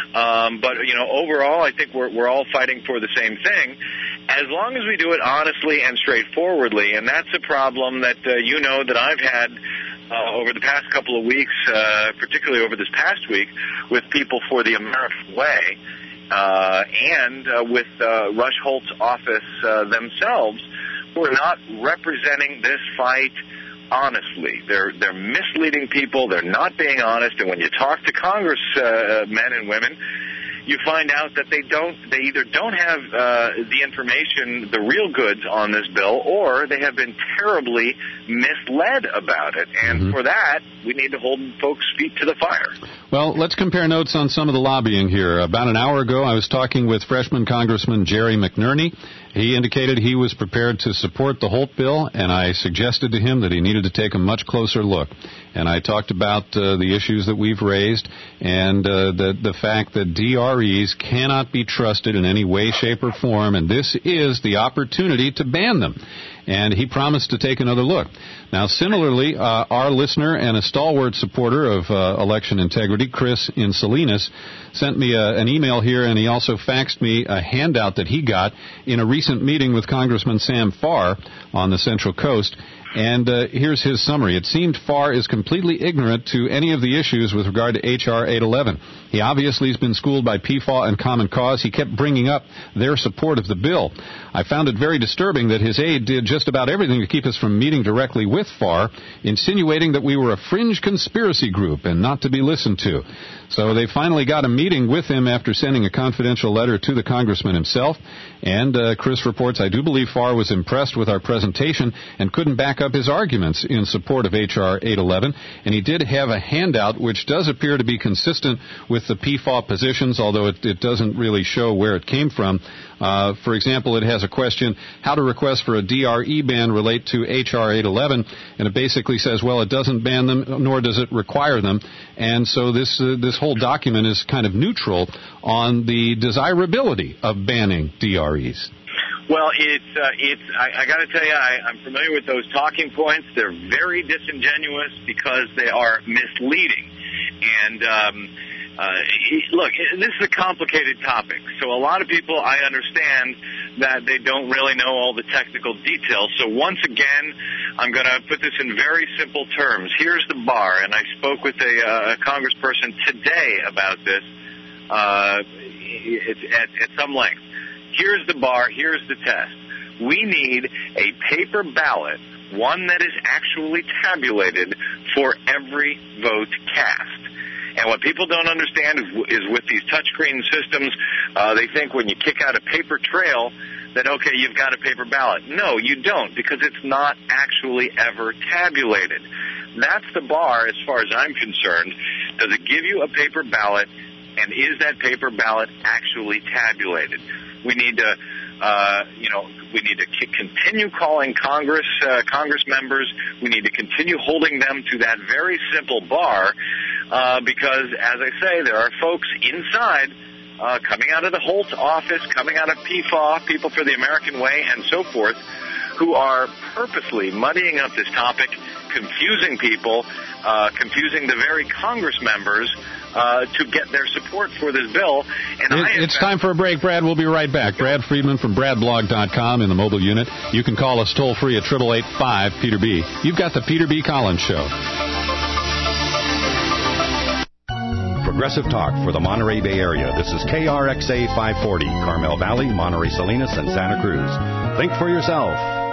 Um, but, you know, overall, I think we're, we're all fighting for the same thing, as long as we do it honestly and straightforwardly. And that's a problem that uh, you know that I've had Uh, over the past couple of weeks, uh, particularly over this past week, with People for the American Way, uh, and uh, with uh, Rush Holt's office uh, themselves, who are not representing this fight honestly. They're they're misleading people. They're not being honest. And when you talk to Congress uh, men and women, you find out that they don't, they either don't have uh, the information, the real goods on this bill, or they have been terribly misled about it. And mm-hmm. for that, we need to hold folks' feet to the fire. Well, let's compare notes on some of the lobbying here. About an hour ago, I was talking with freshman Congressman Jerry McNerney. He indicated he was prepared to support the Holt bill, and I suggested to him that he needed to take a much closer look. And I talked about uh, the issues that we've raised and uh, the, the fact that D R Es cannot be trusted in any way, shape, or form, and this is the opportunity to ban them. And he promised to take another look. Now, similarly, uh, our listener and a stalwart supporter of uh, election integrity, Chris in Salinas, sent me a, an email here, and he also faxed me a handout that he got in a recent meeting with Congressman Sam Farr on the Central Coast. And uh, here's his summary. It seemed Farr is completely ignorant to any of the issues with regard to H R eight eleven. He obviously has been schooled by P F A W and Common Cause. He kept bringing up their support of the bill. I found it very disturbing that his aide did just about everything to keep us from meeting directly with Farr, insinuating that we were a fringe conspiracy group and not to be listened to. So they finally got a meeting with him after sending a confidential letter to the congressman himself. And uh, Chris reports, I do believe Farr was impressed with our presentation and couldn't back back up his arguments in support of H R eight eleven, and he did have a handout which does appear to be consistent with the P F A W positions, although it, it doesn't really show where it came from. Uh, for example, it has a question, how do requests for a D R E ban relate to H R eight eleven? And it basically says, well, it doesn't ban them, nor does it require them. And so this uh, this whole document is kind of neutral on the desirability of banning D R Es. Well, it's, uh, it's, I, I gotta tell you, I, I'm familiar with those talking points. They're very disingenuous because they are misleading. And, um, uh, look, this is a complicated topic. So a lot of people, I understand that they don't really know all the technical details. So once again, I'm gonna put this in very simple terms. Here's the bar, and I spoke with a, uh, a congressperson today about this, uh, it's at, at some length. Here's the bar, here's the test. We need a paper ballot, one that is actually tabulated for every vote cast. And what people don't understand is, is with these touchscreen systems, uh, they think when you kick out a paper trail that, okay, you've got a paper ballot. No, you don't, because it's not actually ever tabulated. That's the bar as far as I'm concerned. Does it give you a paper ballot, and is that paper ballot actually tabulated? We need to, uh, you know, we need to c- continue calling Congress, uh, Congress members. We need to continue holding them to that very simple bar, uh, because, as I say, there are folks inside, uh, coming out of the Holt office, coming out of P F A W, People for the American Way, and so forth, who are purposely muddying up this topic, confusing people, uh, confusing the very Congress members, Uh, to get their support for this bill. And it, I it's time for a break, Brad. We'll be right back. Brad Friedman from brad blog dot com in the mobile unit. You can call us toll-free at eight eight eight, five, Peter B. You've got the Peter B. Collins Show. Progressive Talk for the Monterey Bay Area. This is K R X A five forty, Carmel Valley, Monterey Salinas, and Santa Cruz. Think for yourself.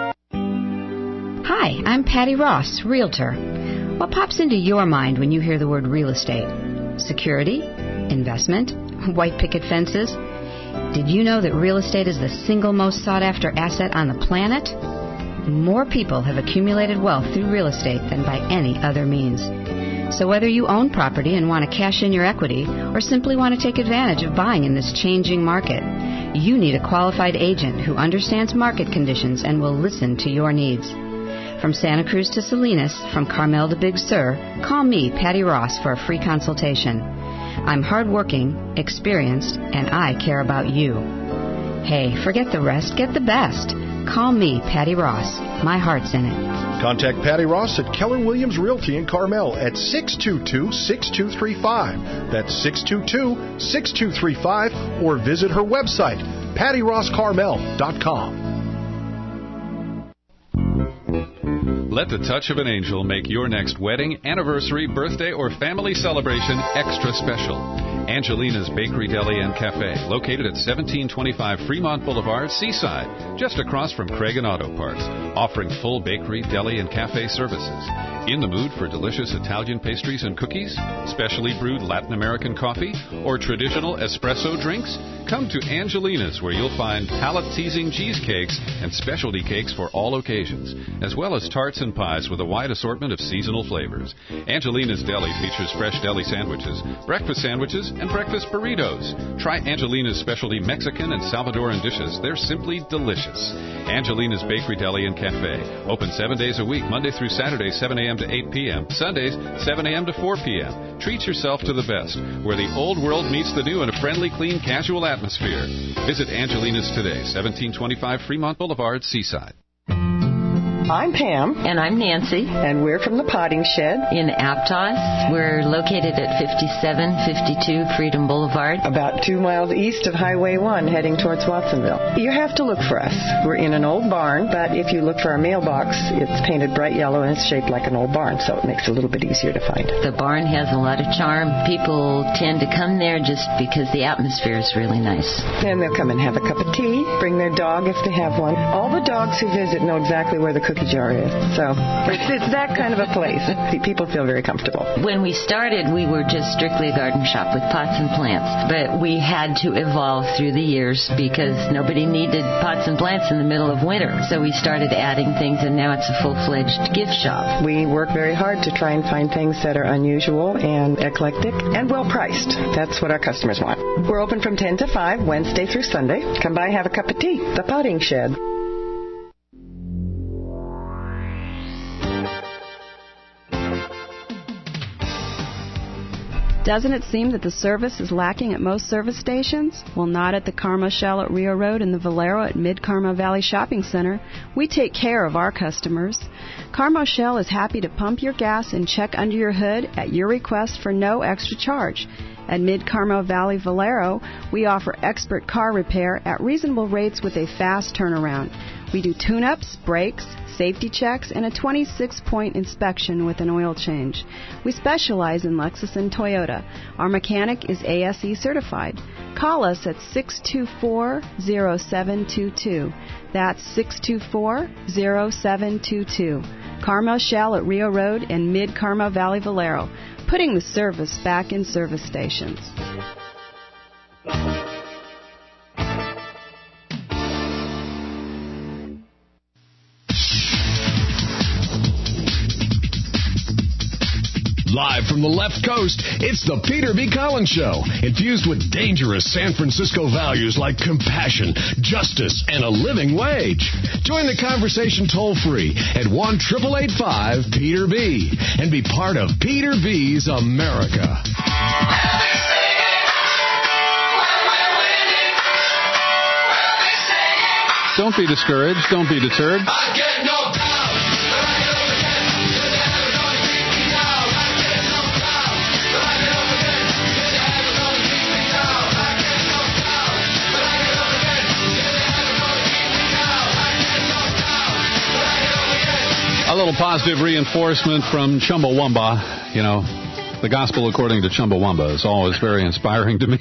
Hi, I'm Patty Ross, Realtor. What pops into your mind when you hear the word real estate? Security? Investment? White picket fences? Did you know that real estate is the single most sought-after asset on the planet? More people have accumulated wealth through real estate than by any other means. So whether you own property and want to cash in your equity or simply want to take advantage of buying in this changing market, you need a qualified agent who understands market conditions and will listen to your needs. From Santa Cruz to Salinas, from Carmel to Big Sur, call me, Patty Ross, for a free consultation. I'm hardworking, experienced, and I care about you. Hey, forget the rest, get the best. Call me, Patty Ross. My heart's in it. Contact Patty Ross at Keller Williams Realty in Carmel at six two two, six two three five. That's six two two, six two three five, or visit her website, patty ross carmel dot com. Let the touch of an angel make your next wedding, anniversary, birthday, or family celebration extra special. Angelina's Bakery, Deli, and Cafe, located at seventeen twenty-five Fremont Boulevard, Seaside, just across from Craig and Auto Parts, offering full bakery, deli, and cafe services. In the mood for delicious Italian pastries and cookies, specially brewed Latin American coffee, or traditional espresso drinks? Come to Angelina's, where you'll find palate-teasing cheesecakes and specialty cakes for all occasions, as well as tarts and pies with a wide assortment of seasonal flavors. Angelina's Deli features fresh deli sandwiches, breakfast sandwiches, and breakfast burritos. Try Angelina's specialty Mexican and Salvadoran dishes. They're simply delicious. Angelina's Bakery, Deli, and Cafe. Open seven days a week, Monday through Saturday, seven a.m. to eight p.m., Sundays, seven a.m. to four p.m. Treat yourself to the best, where the old world meets the new in a friendly, clean, casual atmosphere. Visit Angelina's today, seventeen twenty-five Fremont Boulevard, Seaside. I'm Pam. And I'm Nancy. And we're from the Potting Shed. In Aptos. We're located at fifty-seven fifty-two Freedom Boulevard. About two miles east of Highway one, heading towards Watsonville. You have to look for us. We're in an old barn, but if you look for our mailbox, it's painted bright yellow and it's shaped like an old barn, so it makes it a little bit easier to find. The barn has a lot of charm. People tend to come there just because the atmosphere is really nice. And they'll come and have a cup of tea, bring their dog if they have one. All the dogs who visit know exactly where the cookies cookie jar is. So it's, it's that kind of a place. People feel very comfortable. When we started, we were just strictly a garden shop with pots and plants. But we had to evolve through the years because nobody needed pots and plants in the middle of winter. So we started adding things, and now it's a full-fledged gift shop. We work very hard to try and find things that are unusual and eclectic and well-priced. That's what our customers want. We're open from ten to five, Wednesday through Sunday. Come by and have a cup of tea. The Potting Shed. Doesn't it seem that the service is lacking at most service stations? Well, not at the Carmel Shell at Rio Road and the Valero at Mid-Carmel Valley Shopping Center. We take care of our customers. Carmel Shell is happy to pump your gas and check under your hood at your request for no extra charge. At Mid-Carmel Valley Valero, we offer expert car repair at reasonable rates with a fast turnaround. We do tune-ups, brakes, safety checks, and a twenty-six point inspection with an oil change. We specialize in Lexus and Toyota. Our mechanic is A S E certified. Call us at six two four, zero seven two two. That's six two four, zero seven two two. Carmel Shell at Rio Road and Mid-Carmel Valley Valero, putting the service back in service stations. Live from the left coast, it's the Peter B. Collins Show, infused with dangerous San Francisco values like compassion, justice, and a living wage. Join the conversation toll-free at one eight eight eight five Peter B. and be part of Peter B's America. Don't be discouraged. Don't be deterred. I get no doubt. A little positive reinforcement from Chumbawamba. You know, the gospel according to Chumbawamba is always very inspiring to me.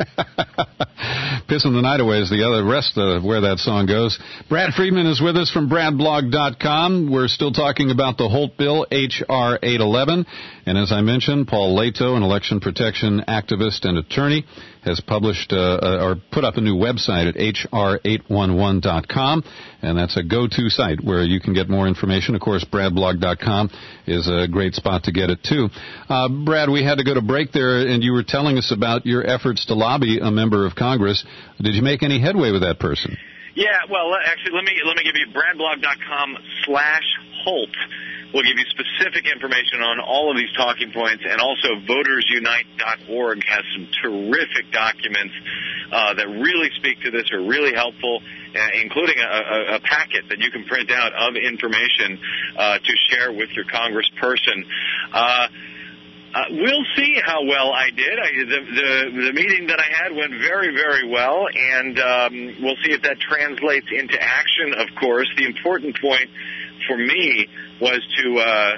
Pissing the Night Away is the other rest of where that song goes. Brad Friedman is with us from brad blog dot com. We're still talking about the Holt Bill, H R eight eleven. And as I mentioned, Paul Leto, an election protection activist and attorney, has published uh, or put up a new website at H R eight eleven dot com. And that's a go-to site where you can get more information. Of course, brad blog dot com is a great spot to get it, too. Uh, Brad, we had to go to break there, and you were telling us about your efforts to lobby a member of Congress. Did you make any headway with that person? Yeah, well, actually, let me let me give you brad blog dot com slash Holt. We'll give you specific information on all of these talking points, and also voters unite dot org has some terrific documents uh, that really speak to this, are really helpful, uh, including a, a, a packet that you can print out of information uh, to share with your congressperson. Uh, Uh, we'll see how well I did. I, the, the the meeting that I had went very, very well, and um, we'll see if that translates into action, of course. The important point for me was to uh,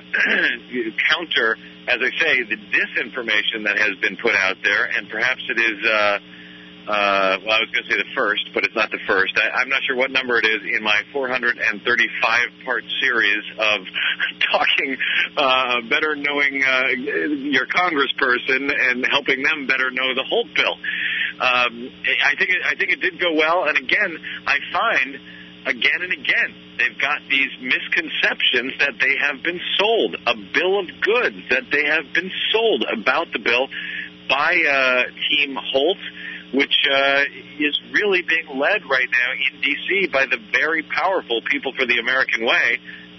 counter, as I say, the disinformation that has been put out there, and perhaps it is, uh, uh, well, I was going to say the first, but it's not the first. I, I'm not sure what number it is in my four hundred thirty-five part series of talking, uh, better knowing uh, your congressperson and helping them better know the Holt bill. Um, I think it, I think it did go well, and again, I find again and again they've got these misconceptions that they have been sold, a bill of goods that they have been sold about the bill by uh, Team Holt, which uh, is really being led right now in D C by the very powerful People for the American Way.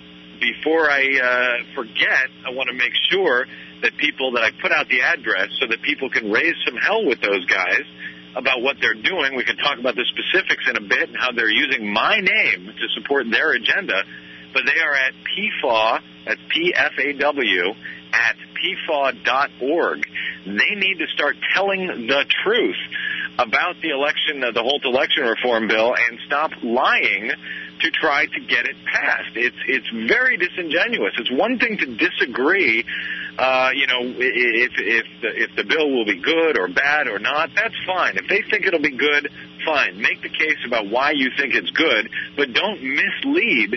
Before I uh, forget, I want to make sure that people, that I put out the address so that people can raise some hell with those guys about what they're doing. We can talk about the specifics in a bit and how they're using my name to support their agenda. But they are at P F A W, that's P F A W, at P F A W dot org. They need to start telling the truth about the election, uh, the Holt election reform bill, and stop lying to try to get it passed. It's it's very disingenuous. It's one thing to disagree, uh, you know, if if the, if the bill will be good or bad or not. That's fine. If they think it'll be good, fine. Make the case about why you think it's good, but don't mislead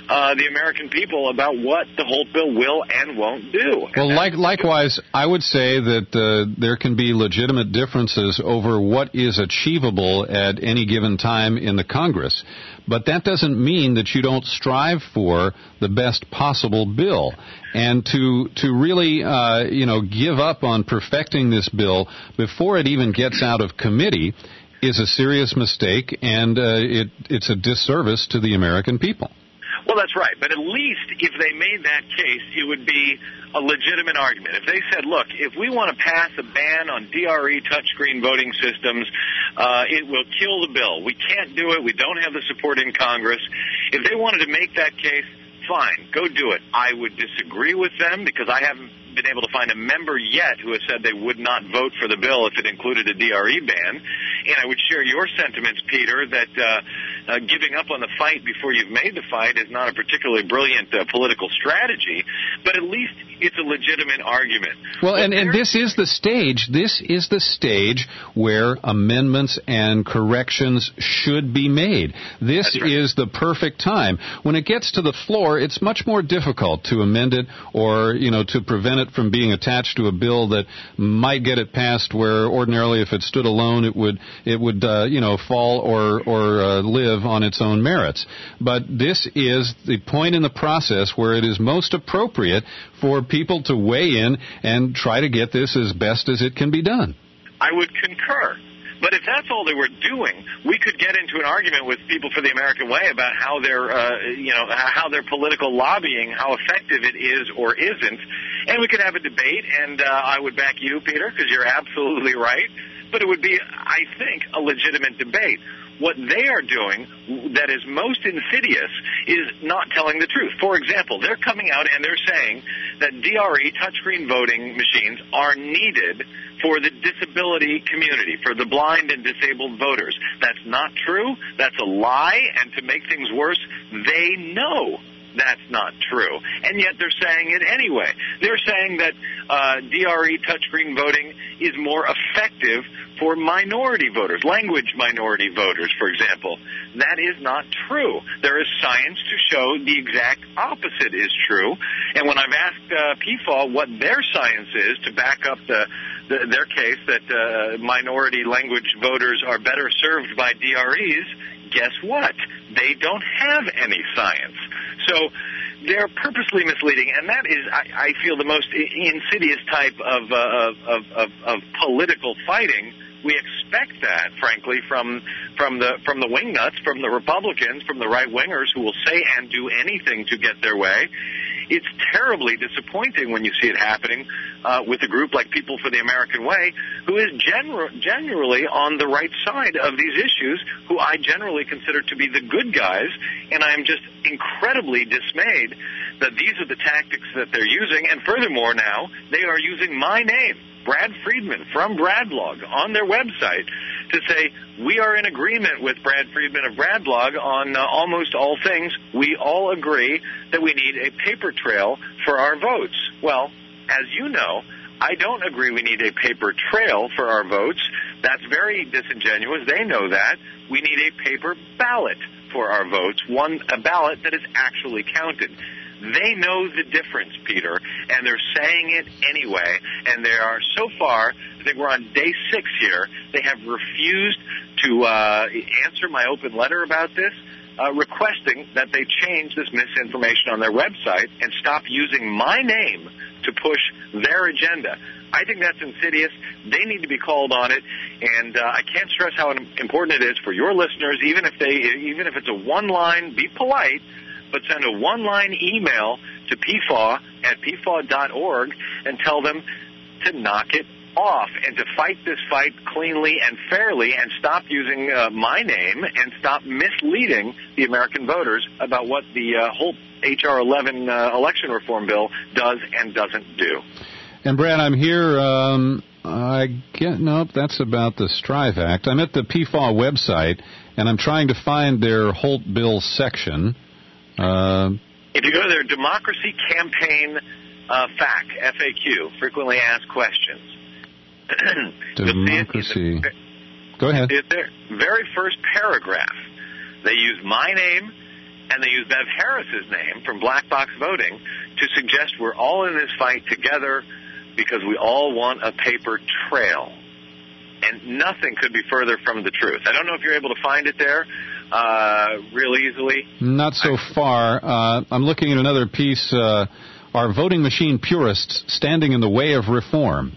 uh, the American people about what the Holt bill will and won't do. Well, like, likewise, I would say that uh, there can be legitimate differences over what is achievable at any given time in the Congress. But that doesn't mean that you don't strive for the best possible bill. And to to really, uh, you know, give up on perfecting this bill before it even gets out of committee is a serious mistake, and uh, it it's a disservice to the American people. Well, that's right. But at least if they made that case, it would be a legitimate argument. If they said, look, if we want to pass a ban on D R E touchscreen voting systems, uh, it will kill the bill. We can't do it. We don't have the support in Congress. If they wanted to make that case, fine, go do it. I would disagree with them because I haven't been able to find a member yet who has said they would not vote for the bill if it included a D R E ban. And I would share your sentiments, Peter, that uh, uh, giving up on the fight before you've made the fight is not a particularly brilliant uh, political strategy, but at least it's a legitimate argument. Well, and, and this is the stage, this is the stage where amendments and corrections should be made. This right. is the perfect time. When it gets to the floor, it's much more difficult to amend it or, you know, to prevent it from being attached to a bill that might get it passed where ordinarily if it stood alone it would it would uh, you know fall or or uh, live on its own merits. But this is the point in the process where it is most appropriate for people to weigh in and try to get this as best as it can be done. I would concur. But if that's all they were doing, we could get into an argument with People for the American Way about how their, uh, you know, how their political lobbying, how effective it is or isn't, and we could have a debate. And uh, I would back you, Peter, because you're absolutely right. But it would be, I think, a legitimate debate. What they are doing that is most insidious is not telling the truth. For example, they're coming out and they're saying that D R E, touchscreen voting machines, are needed for the disability community, for the blind and disabled voters. That's not true. That's a lie. And to make things worse, they know that's not true. And yet they're saying it anyway. They're saying that uh, D R E touchscreen voting is more effective for minority voters, language minority voters, for example. That is not true. There is science to show the exact opposite is true. And when I've asked uh, P F A W what their science is to back up the, the, their case that uh, minority language voters are better served by D R Es, guess what? They don't have any science. So they're purposely misleading, and that is, I, I feel, the most insidious type of, uh, of, of, of political fighting. We expect that, frankly, from from the from the wingnuts, from the Republicans, from the right-wingers who will say and do anything to get their way. It's terribly disappointing when you see it happening uh, with a group like People for the American Way, who is gener- generally on the right side of these issues, who I generally consider to be the good guys, and I'm just incredibly dismayed that these are the tactics that they're using, and furthermore now, they are using my name, Brad Friedman from Bradblog, on their website to say, we are in agreement with Brad Friedman of Bradblog on uh, almost all things. We all agree that we need a paper trail for our votes. Well, as you know, I don't agree we need a paper trail for our votes. That's very disingenuous. They know that. We need a paper ballot for our votes, one a ballot that is actually counted. They know the difference, Peter, and they're saying it anyway. And they are, so far, I think we're on day six here, they have refused to uh, answer my open letter about this, uh, requesting that they change this misinformation on their website and stop using my name to push their agenda. I think that's insidious. They need to be called on it, and uh, I can't stress how important it is for your listeners, even if they, even if it's a one-line, be polite, but send a one-line email to P F A W at P F A W dot org and tell them to knock it off and to fight this fight cleanly and fairly and stop using uh, my name and stop misleading the American voters about what the uh, whole H R eleven uh, election reform bill does and doesn't do. And, Brad, I'm here. Um, I get, nope, that's about the Strive Act. I'm at the P F A W website, and I'm trying to find their Holt bill section. Uh, if you go to their Democracy Campaign uh, F A Q, F A Q, Frequently Asked Questions. Democracy. Go ahead. In their very first paragraph, they use my name and they use Bev Harris's name from Black Box Voting to suggest we're all in this fight together because we all want a paper trail. And nothing could be further from the truth. I don't know if you're able to find it there uh, real easily. Not so far. Uh, I'm looking at another piece, uh, Are Voting Machine Purists Standing in the Way of Reform?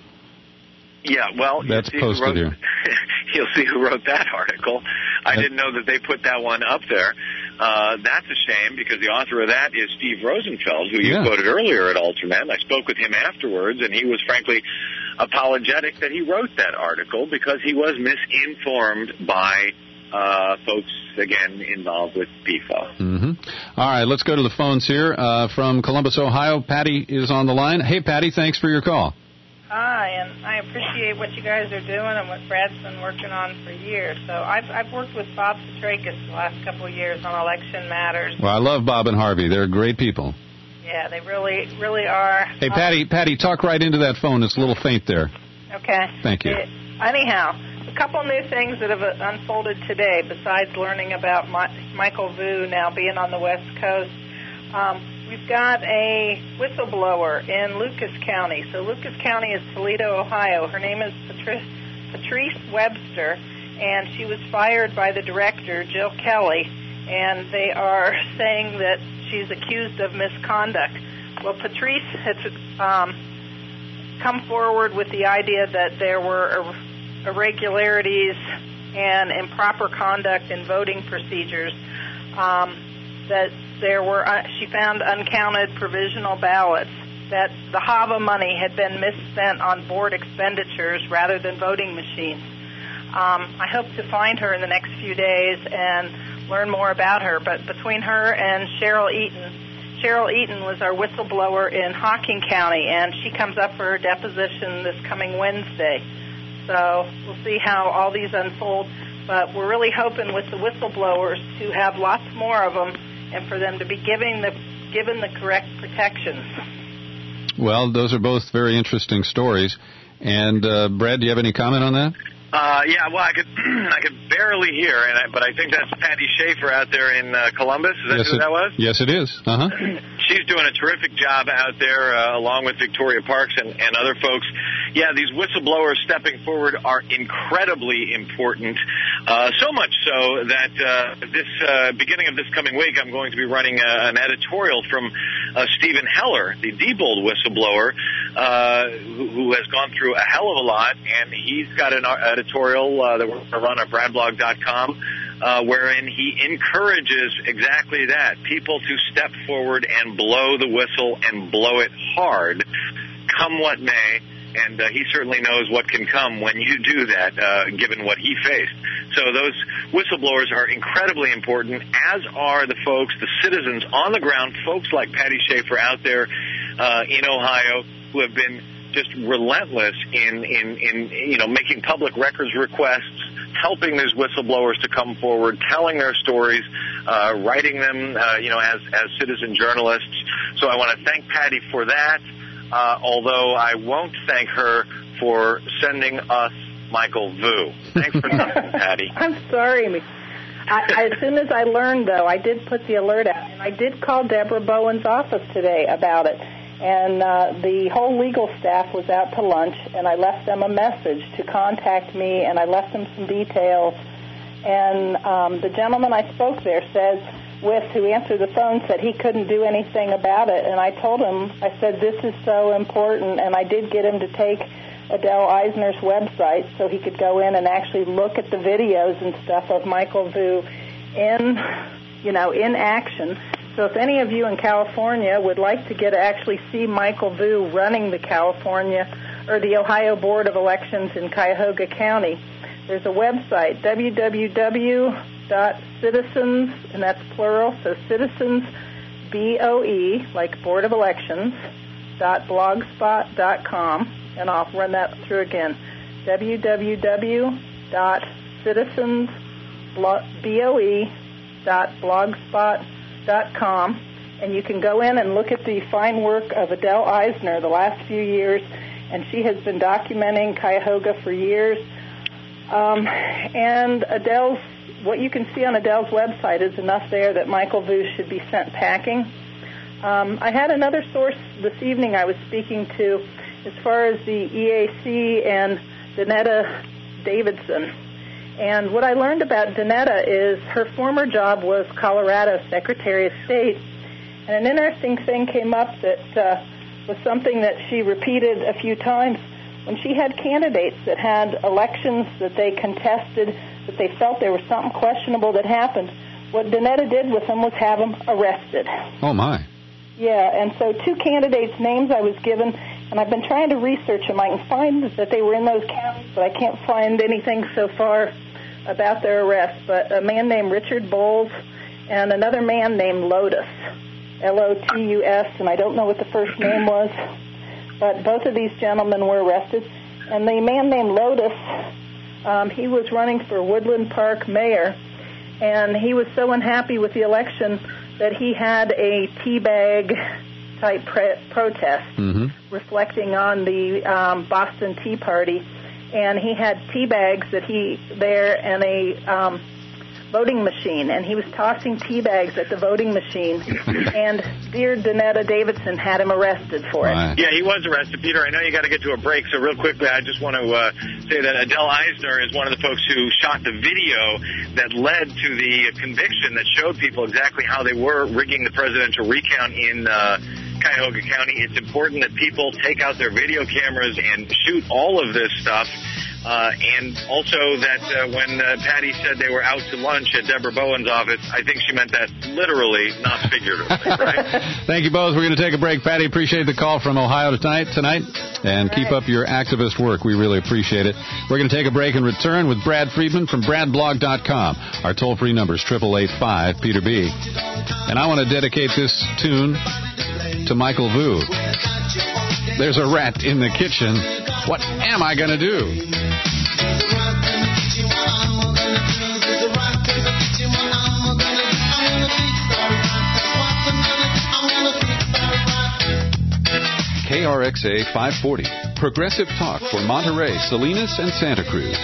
Yeah, well, that's posted wrote, here. You'll see who wrote that article. I didn't know that they put that one up there. Uh, that's a shame because the author of that is Steve Rosenfeld, who you yeah. quoted earlier at Alternet. I spoke with him afterwards, and he was frankly apologetic that he wrote that article because he was misinformed by uh, folks, again, involved with P F O. Mm-hmm. All right, let's go to the phones here. Uh, from Columbus, Ohio, Patty is on the line. Hey, Patty, thanks for your call. Hi, and I appreciate what you guys are doing and what Brad's been working on for years. So I've I've worked with Bob Petrakis the last couple of years on election matters. Well, I love Bob and Harvey. They're great people. Yeah, they really, really are. Hey, Patty, Patty, talk right into that phone. It's a little faint there. Okay. Thank you. Uh, anyhow, a couple new things that have unfolded today besides learning about My- Michael Vu now being on the West Coast. Um, We've got a whistleblower in Lucas County. So Lucas County is Toledo, Ohio. Her name is Patrice, Patrice Webster, and she was fired by the director, Jill Kelly, and they are saying that she's accused of misconduct. Well, Patrice has um, come forward with the idea that there were irregularities and improper conduct in voting procedures, um, that there were, uh, she found uncounted provisional ballots, that the H A V A money had been misspent on board expenditures rather than voting machines. Um, I hope to find her in the next few days and learn more about her. But between her and Cheryl Eaton, Cheryl Eaton was our whistleblower in Hocking County, and she comes up for her deposition this coming Wednesday. So we'll see how all these unfold. But we're really hoping with the whistleblowers to have lots more of them and for them to be giving the, given the correct protections. Well, those are both very interesting stories. And, uh, Brad, do you have any comment on that? Uh, yeah, well, I could I could barely hear, and I, but I think that's Patty Schaefer out there in uh, Columbus. Is that yes, who it, that was? Yes, it is. Uh-huh. She's doing a terrific job out there, uh, along with Victoria Parks and, and other folks. Yeah, these whistleblowers stepping forward are incredibly important, uh, so much so that uh, this uh, beginning of this coming week, I'm going to be running a, an editorial from uh, Stephen Heller, the Diebold whistleblower, uh, who, who has gone through a hell of a lot, and he's got an editorial uh, that we're going to run at brad blog dot com, uh, wherein he encourages exactly that, people to step forward and blow the whistle and blow it hard, come what may. And uh, he certainly knows what can come when you do that, uh, given what he faced. So those whistleblowers are incredibly important, as are the folks, the citizens on the ground, folks like Patty Schaefer out there uh, in Ohio, who have been just relentless in, in, in, you know, making public records requests, helping these whistleblowers to come forward, telling their stories, uh, writing them, uh, you know, as, as citizen journalists. So I want to thank Patty for that. Uh, although I won't thank her for sending us Michael Vu. Thanks for nothing, Patty. I'm sorry. I, as soon as I learned, though, I did put the alert out, and I did call Deborah Bowen's office today about it. And uh, the whole legal staff was out to lunch, and I left them a message to contact me, and I left them some details. And um, the gentleman I spoke there says, with who answered the phone, said he couldn't do anything about it. And I told him, I said, this is so important. And I did get him to take Adele Eisner's website so he could go in and actually look at the videos and stuff of Michael Vu in, you know, in action. So if any of you in California would like to get to actually see Michael Vu running the California or the Ohio Board of Elections in Cuyahoga County, there's a website, w w w dot citizens, and that's plural, so citizens, B O E, like Board of Elections, dot blogspot dot com, and I'll run that through again, w w w dot citizens, B O E, dot blogspot dot com, and you can go in and look at the fine work of Adele Eisner the last few years, and she has been documenting Cuyahoga for years. Um, and Adele's what you can see on Adele's website is enough there that Michael Vu should be sent packing. Um, I had another source this evening I was speaking to as far as the E A C and Danetta Davidson. And what I learned about Danetta is her former job was Colorado Secretary of State. And an interesting thing came up that uh, was something that she repeated a few times. When she had candidates that had elections that they contested, that they felt there was something questionable that happened, what Danetta did with them was have them arrested. Oh, my. Yeah, and so two candidates' names I was given, and I've been trying to research them. I can find that they were in those counties, but I can't find anything so far about their arrest. But a man named Richard Bowles and another man named Lotus, L O T U S, and I don't know what the first name was. But both of these gentlemen were arrested. And the man named Lotus, um, he was running for Woodland Park mayor, and he was so unhappy with the election that he had a teabag-type pre- protest mm-hmm. reflecting on the um, Boston Tea Party. And he had tea bags that he there and a um, voting machine, and he was tossing tea bags at the voting machine. And dear Danetta Davidson had him arrested for it. Yeah, he was arrested. Peter, I know you got to get to a break, so real quickly, I just want to uh, say that Adele Eisner is one of the folks who shot the video that led to the conviction that showed people exactly how they were rigging the presidential recount in uh, Cuyahoga County. It's important that people take out their video cameras and shoot all of this stuff. Uh, and also that uh, when uh, Patty said they were out to lunch at Deborah Bowen's office, I think she meant that literally, not figuratively, right? Thank you both. We're going to take a break. Patty, appreciate the call from Ohio tonight, tonight and keep up your activist work. We really appreciate it. We're going to take a break and return with Brad Friedman from brad blog dot com. Our toll-free number is eight eight eight five Peter B. And I want to dedicate this tune to Michael Vu. There's a rat in the kitchen. What am I going to do? K R X A five forty, Progressive Talk for Monterey, Salinas, and Santa Cruz.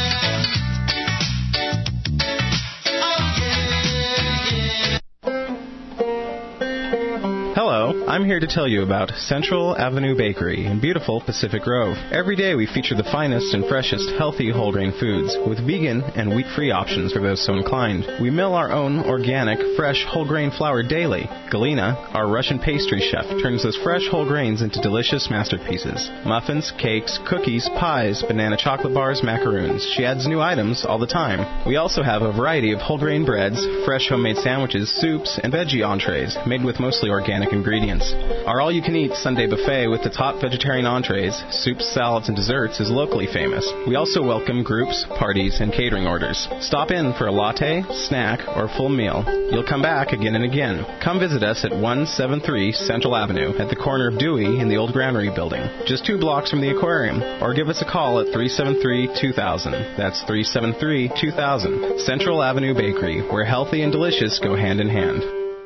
Hello, I'm here to tell you about Central Avenue Bakery in beautiful Pacific Grove. Every day we feature the finest and freshest healthy whole grain foods with vegan and wheat-free options for those so inclined. We mill our own organic, fresh whole grain flour daily. Galina, our Russian pastry chef, turns those fresh whole grains into delicious masterpieces. Muffins, cakes, cookies, pies, banana chocolate bars, macaroons. She adds new items all the time. We also have a variety of whole grain breads, fresh homemade sandwiches, soups, and veggie entrees made with mostly organic ingredients. Our all-you-can-eat Sunday buffet with its hot vegetarian entrees, soups, salads, and desserts is locally famous. We also welcome groups, parties, and catering orders. Stop in for a latte, snack, or full meal. You'll come back again and again. Come visit us at one seventy-three Central Avenue at the corner of Dewey and the old Granary Building, just two blocks from the aquarium, or give us a call at three seven three two thousand. That's three seven three two thousand. Central Avenue Bakery, where healthy and delicious go hand in hand.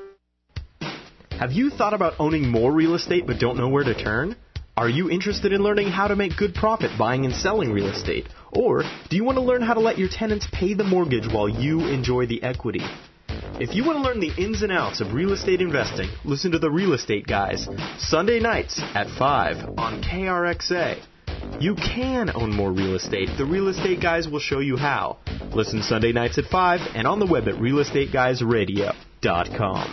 Have you thought about owning more real estate but don't know where to turn? Are you interested in learning how to make good profit buying and selling real estate? Or do you want to learn how to let your tenants pay the mortgage while you enjoy the equity? If you want to learn the ins and outs of real estate investing, listen to the Real Estate Guys, Sunday nights at five on K R X A. You can own more real estate. The Real Estate Guys will show you how. Listen Sunday nights at five and on the web at real estate guys radio dot com.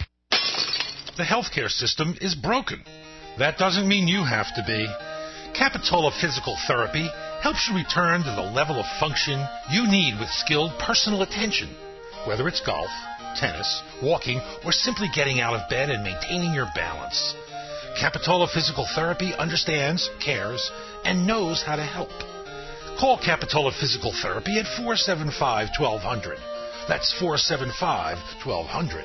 The healthcare system is broken. That doesn't mean you have to be. Capitola Physical Therapy helps you return to the level of function you need with skilled personal attention, whether it's golf, tennis, walking, or simply getting out of bed and maintaining your balance. Capitola Physical Therapy understands, cares, and knows how to help. Call Capitola Physical Therapy at four seven five, one two zero zero. That's four seven five, one two zero zero.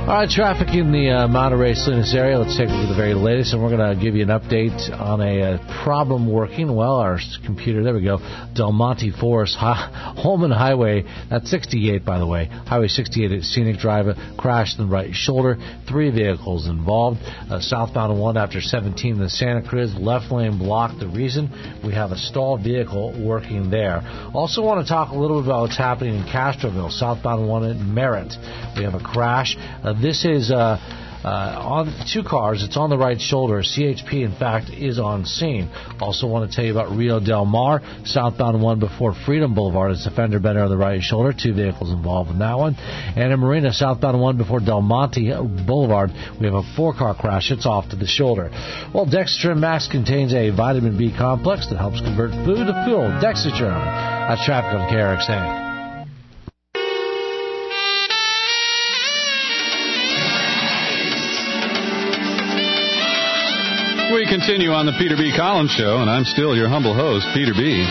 All right, traffic in the uh, Monterey Salinas area. Let's take a look at the very latest, and we're going to give you an update on a uh, problem working. Well, our computer, there we go. Del Monte Forest, Hi- Holman Highway, that's sixty-eight, by the way. Highway sixty-eight at Scenic Drive, crashed in the right shoulder. Three vehicles involved. Uh, southbound one after seventeen in the Santa Cruz, left lane blocked. The reason, we have a stalled vehicle working there. Also want to talk a little bit about what's happening in Castroville, southbound one at Merritt. We have a crash. Uh, this is uh, uh, on two cars. It's on the right shoulder. C H P, in fact, is on scene. Also want to tell you about Rio Del Mar, southbound one before Freedom Boulevard. It's a fender bender on the right shoulder. Two vehicles involved in that one. And in Marina, southbound one before Del Monte Boulevard, we have a four-car crash. It's off to the shoulder. Well, Dexatrim Max contains a vitamin B complex that helps convert food to fuel. Dexatrim. That's traffic on K R X A. We continue on the Peter B. Collins Show, and I'm still your humble host, Peter B.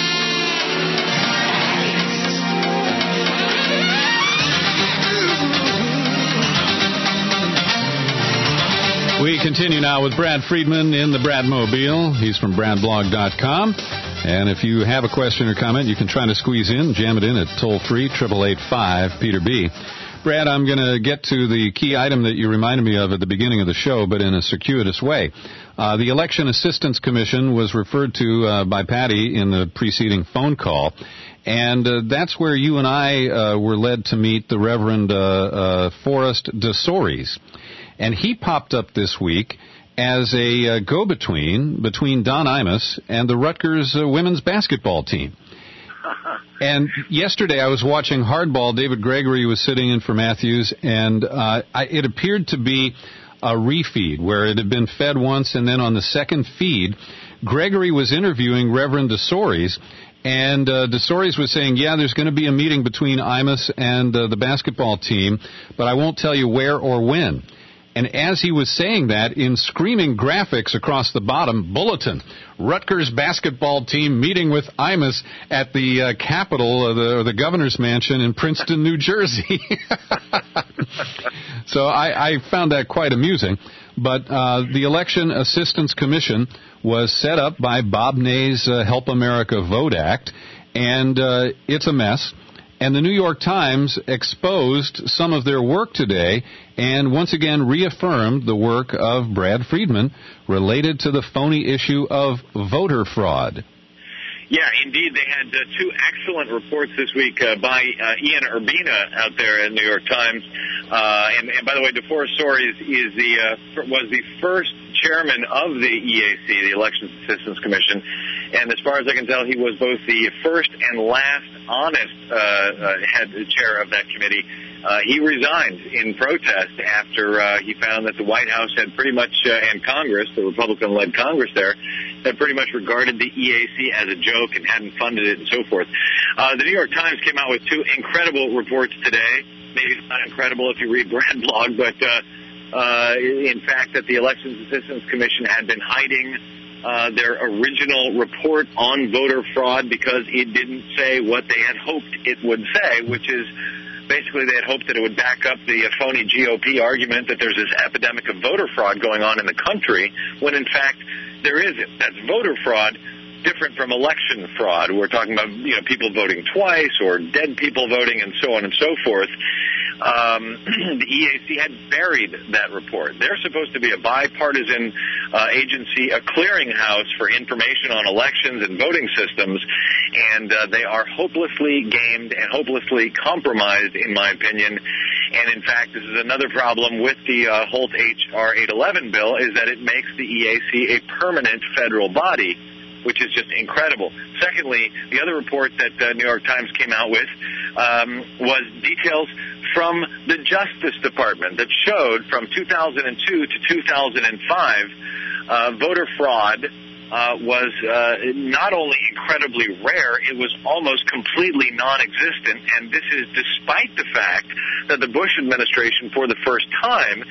We continue now with Brad Friedman in the Bradmobile. He's from brad blog dot com. And if you have a question or comment, you can try to squeeze in, jam it in at toll-free, eight eight eight five, Peter B. Brad, I'm going to get to the key item that you reminded me of at the beginning of the show, but in a circuitous way. Uh, the Election Assistance Commission was referred to uh, by Patty in the preceding phone call, and uh, that's where you and I uh, were led to meet the Reverend uh, uh, Forrest DeSoris. And he popped up this week as a uh, go-between between Don Imus and the Rutgers uh, women's basketball team. And yesterday I was watching Hardball. David Gregory was sitting in for Matthews, and uh, I, it appeared to be a refeed where it had been fed once, and then on the second feed, Gregory was interviewing Reverend DeSoris, and uh, DeSoris was saying, yeah, there's going to be a meeting between Imus and uh, the basketball team, but I won't tell you where or when. And as he was saying that, in screaming graphics across the bottom, bulletin, Rutgers basketball team meeting with Imus at the uh, Capitol, or the, or the governor's mansion in Princeton, New Jersey. So I, I found that quite amusing. But uh, the Election Assistance Commission was set up by Bob Ney's uh, Help America Vote Act, and uh, it's a mess. And the New York Times exposed some of their work today and once again reaffirmed the work of Brad Friedman related to the phony issue of voter fraud. Yeah, indeed. They had uh, two excellent reports this week uh, by uh, Ian Urbina out there in the New York Times. Uh, and, and by the way, DeForest Soares is the uh, was the first chairman of the E A C, the Elections Assistance Commission. And as far as I can tell, he was both the first and last honest uh, uh, head chair of that committee. Uh, he resigned in protest after uh, he found that the White House had pretty much, uh, and Congress, the Republican-led Congress there, had pretty much regarded the E A C as a joke and hadn't funded it and so forth. Uh, the New York Times came out with two incredible reports today. Maybe it's not incredible if you read Brad blog, but uh, uh, in fact that the Elections Assistance Commission had been hiding uh, their original report on voter fraud because it didn't say what they had hoped it would say, which is basically they had hoped that it would back up the phony G O P argument that there's this epidemic of voter fraud going on in the country, when in fact there isn't. That's voter fraud, different from election fraud. We're talking about, you know, people voting twice or dead people voting and so on and so forth. Um, the E A C had buried that report. They're supposed to be a bipartisan uh, agency, a clearinghouse for information on elections and voting systems, and uh, they are hopelessly gamed and hopelessly compromised, in my opinion. And in fact, this is another problem with the uh, Holt H R eight eleven bill, is that it makes the E A C a permanent federal body, which is just incredible. Secondly, the other report that the New York Times came out with um, was details from the Justice Department that showed from two thousand two to two thousand five, uh, voter fraud uh, was uh, not only incredibly rare, it was almost completely non-existent, and this is despite the fact that the Bush administration, for the first time,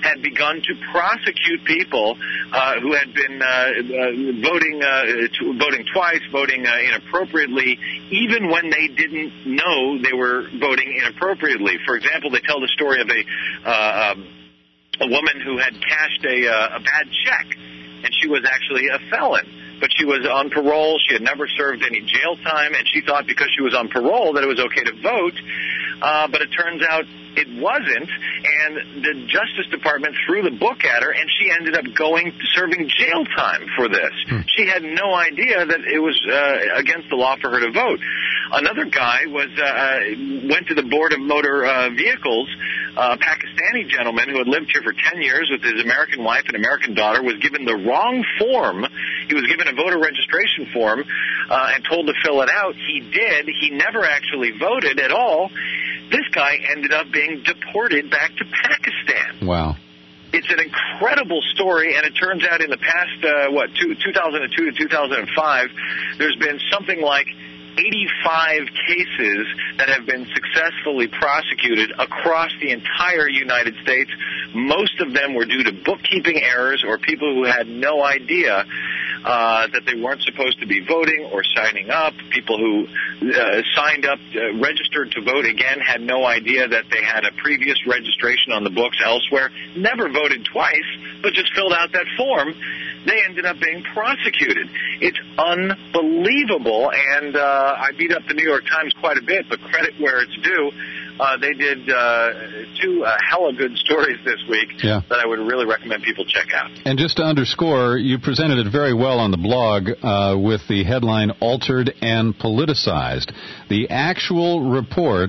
had begun to prosecute people uh, who had been uh, uh, voting uh, t- voting twice, voting uh, inappropriately, even when they didn't know they were voting inappropriately. For example, they tell the story of a uh, um, a woman who had cashed a, uh, a bad check, and she was actually a felon. But she was on parole. She had never served any jail time, and she thought because she was on parole that it was okay to vote. Uh, but it turns out it wasn't, and the Justice Department threw the book at her, and she ended up going serving jail time for this. Hmm. She had no idea that it was uh, against the law for her to vote. Another guy was uh, went to the Board of Motor uh, Vehicles. Uh, a Pakistani gentleman who had lived here for ten years with his American wife and American daughter was given the wrong form. He was given a voter registration form uh, and told to fill it out. He did. He never actually voted at all. This guy ended up being deported back to Pakistan. Wow. It's an incredible story, and it turns out in the past, uh, what, two, two thousand two to two thousand five, there's been something like eighty-five cases that have been successfully prosecuted across the entire United States. Most of them were due to bookkeeping errors or people who had no idea uh, that they weren't supposed to be voting or signing up. People who uh, signed up, uh, registered to vote again, had no idea that they had a previous registration on the books elsewhere, never voted twice, but just filled out that form. They ended up being prosecuted. It's unbelievable, and uh, I beat up the New York Times quite a bit, but credit where it's due. Uh, they did uh, two uh, hella good stories this week yeah. that I would really recommend people check out. And just to underscore, you presented it very well on the blog uh, with the headline, Altered and Politicized. The actual report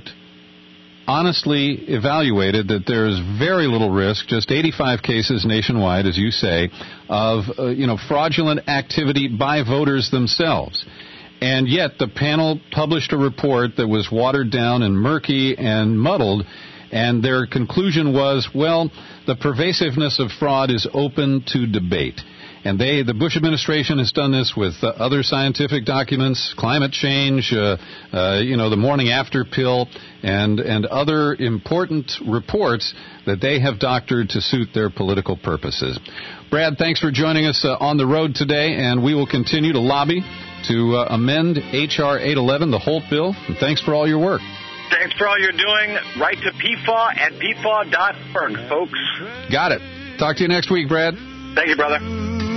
honestly evaluated that there's very little risk, just eighty-five cases nationwide, as you say, of uh, you know fraudulent activity by voters themselves. And yet the panel published a report that was watered down and murky and muddled, and their conclusion was, well, the pervasiveness of fraud is open to debate. And they, the Bush administration has done this with uh, other scientific documents, climate change, uh, uh, you know, the morning after pill, and and other important reports that they have doctored to suit their political purposes. Brad, thanks for joining us uh, on the road today, and we will continue to lobby to uh, amend H R eight eleven, the Holt bill. And thanks for all your work. Thanks for all you're doing. Write to P F A W at P F A W dot org, folks. Got it. Talk to you next week, Brad. Thank you, brother.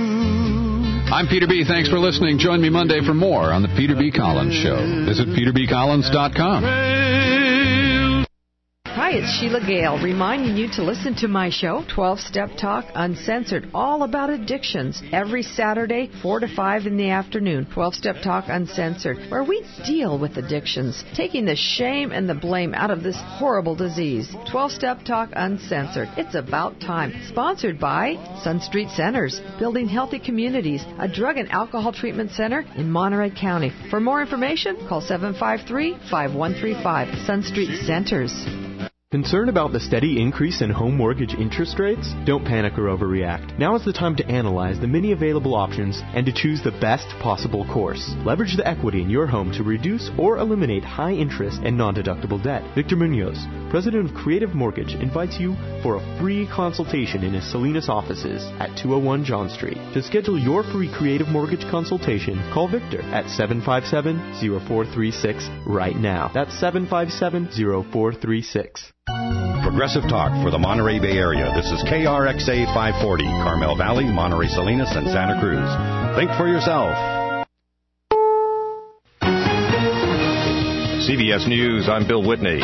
I'm Peter B. Thanks for listening. Join me Monday for more on the Peter B. Collins Show. Visit peter b collins dot com. Hi, it's Sheila Gale, reminding you to listen to my show, twelve-Step Talk Uncensored, all about addictions, every Saturday, four to five in the afternoon, twelve-Step Talk Uncensored, where we deal with addictions, taking the shame and the blame out of this horrible disease. twelve-Step Talk Uncensored. It's about time. Sponsored by Sun Street Centers, building healthy communities, a drug and alcohol treatment center in Monterey County. For more information, call seven five three, five one three five. Sun Street Centers. Concerned about the steady increase in home mortgage interest rates? Don't panic or overreact. Now is the time to analyze the many available options and to choose the best possible course. Leverage the equity in your home to reduce or eliminate high interest and non-deductible debt. Victor Munoz, president of Creative Mortgage, invites you for a free consultation in his Salinas offices at two oh one John Street. To schedule your free Creative Mortgage consultation, call Victor at seven five seven, zero four three six right now. That's seven five seven, zero four three six. Progressive Talk for the Monterey Bay Area. This is K R X A five forty, Carmel Valley, Monterey Salinas, and Santa Cruz. Think for yourself. C B S News, I'm Bill Whitney.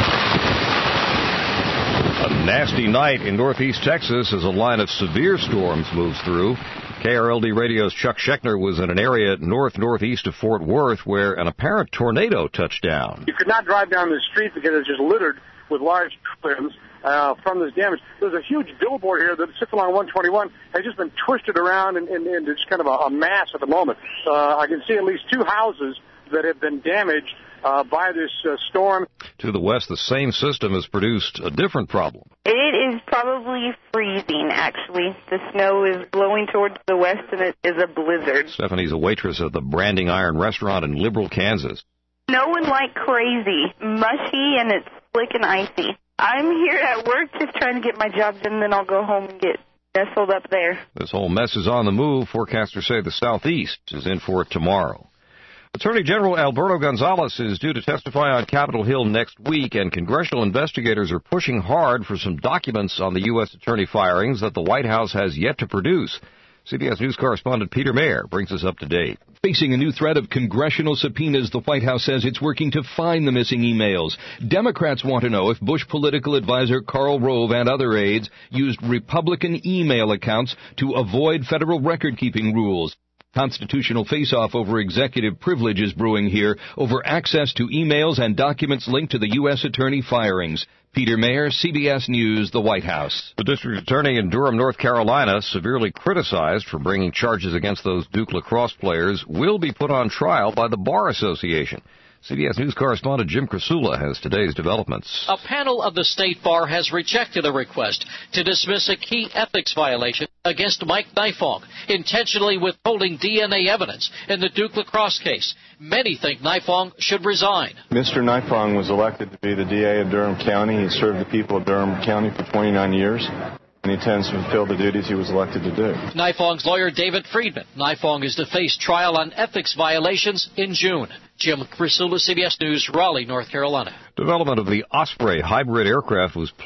A nasty night in northeast Texas as a line of severe storms moves through. K R L D Radio's Chuck Schechner was in an area north-northeast of Fort Worth where an apparent tornado touched down. You could not drive down the street because it's just littered with large limbs uh, from this damage. There's a huge billboard here that sits along one twenty-one, has just been twisted around, and, and, and it's kind of a, a mass at the moment. Uh, I can see at least two houses that have been damaged uh, by this uh, storm. To the west, the same system has produced a different problem. It is probably freezing, actually. The snow is blowing towards the west, and it is a blizzard. Stephanie's a waitress at the Branding Iron Restaurant in Liberal, Kansas. Snowing like crazy, mushy, and it's slick and icy. I'm here at work just trying to get my job done, and then I'll go home and get nestled up there. This whole mess is on the move. Forecasters say the southeast is in for it tomorrow. Attorney General Alberto Gonzales is due to testify on Capitol Hill next week, and congressional investigators are pushing hard for some documents on the U S attorney firings that the White House has yet to produce. C B S News correspondent Peter Mayer brings us up to date. Facing a new threat of congressional subpoenas, the White House says it's working to find the missing emails. Democrats want to know if Bush political advisor Karl Rove and other aides used Republican email accounts to avoid federal record-keeping rules. Constitutional face-off over executive privilege is brewing here over access to emails and documents linked to the U S attorney firings. Peter Mayer, C B S News, the White House. The district attorney in Durham, North Carolina, severely criticized for bringing charges against those Duke lacrosse players, will be put on trial by the Bar Association. C B S News correspondent Jim Krasula has today's developments. A panel of the State Bar has rejected a request to dismiss a key ethics violation against Mike Nifong, intentionally withholding D N A evidence in the Duke lacrosse case. Many think Nifong should resign. Mister Nifong was elected to be the D A of Durham County. He served the people of Durham County for twenty-nine years. And he intends to fulfill the duties he was elected to do. Nifong's lawyer, David Friedman. Nifong is to face trial on ethics violations in June. Jim Krasula, C B S News, Raleigh, North Carolina. Development of the Osprey hybrid aircraft was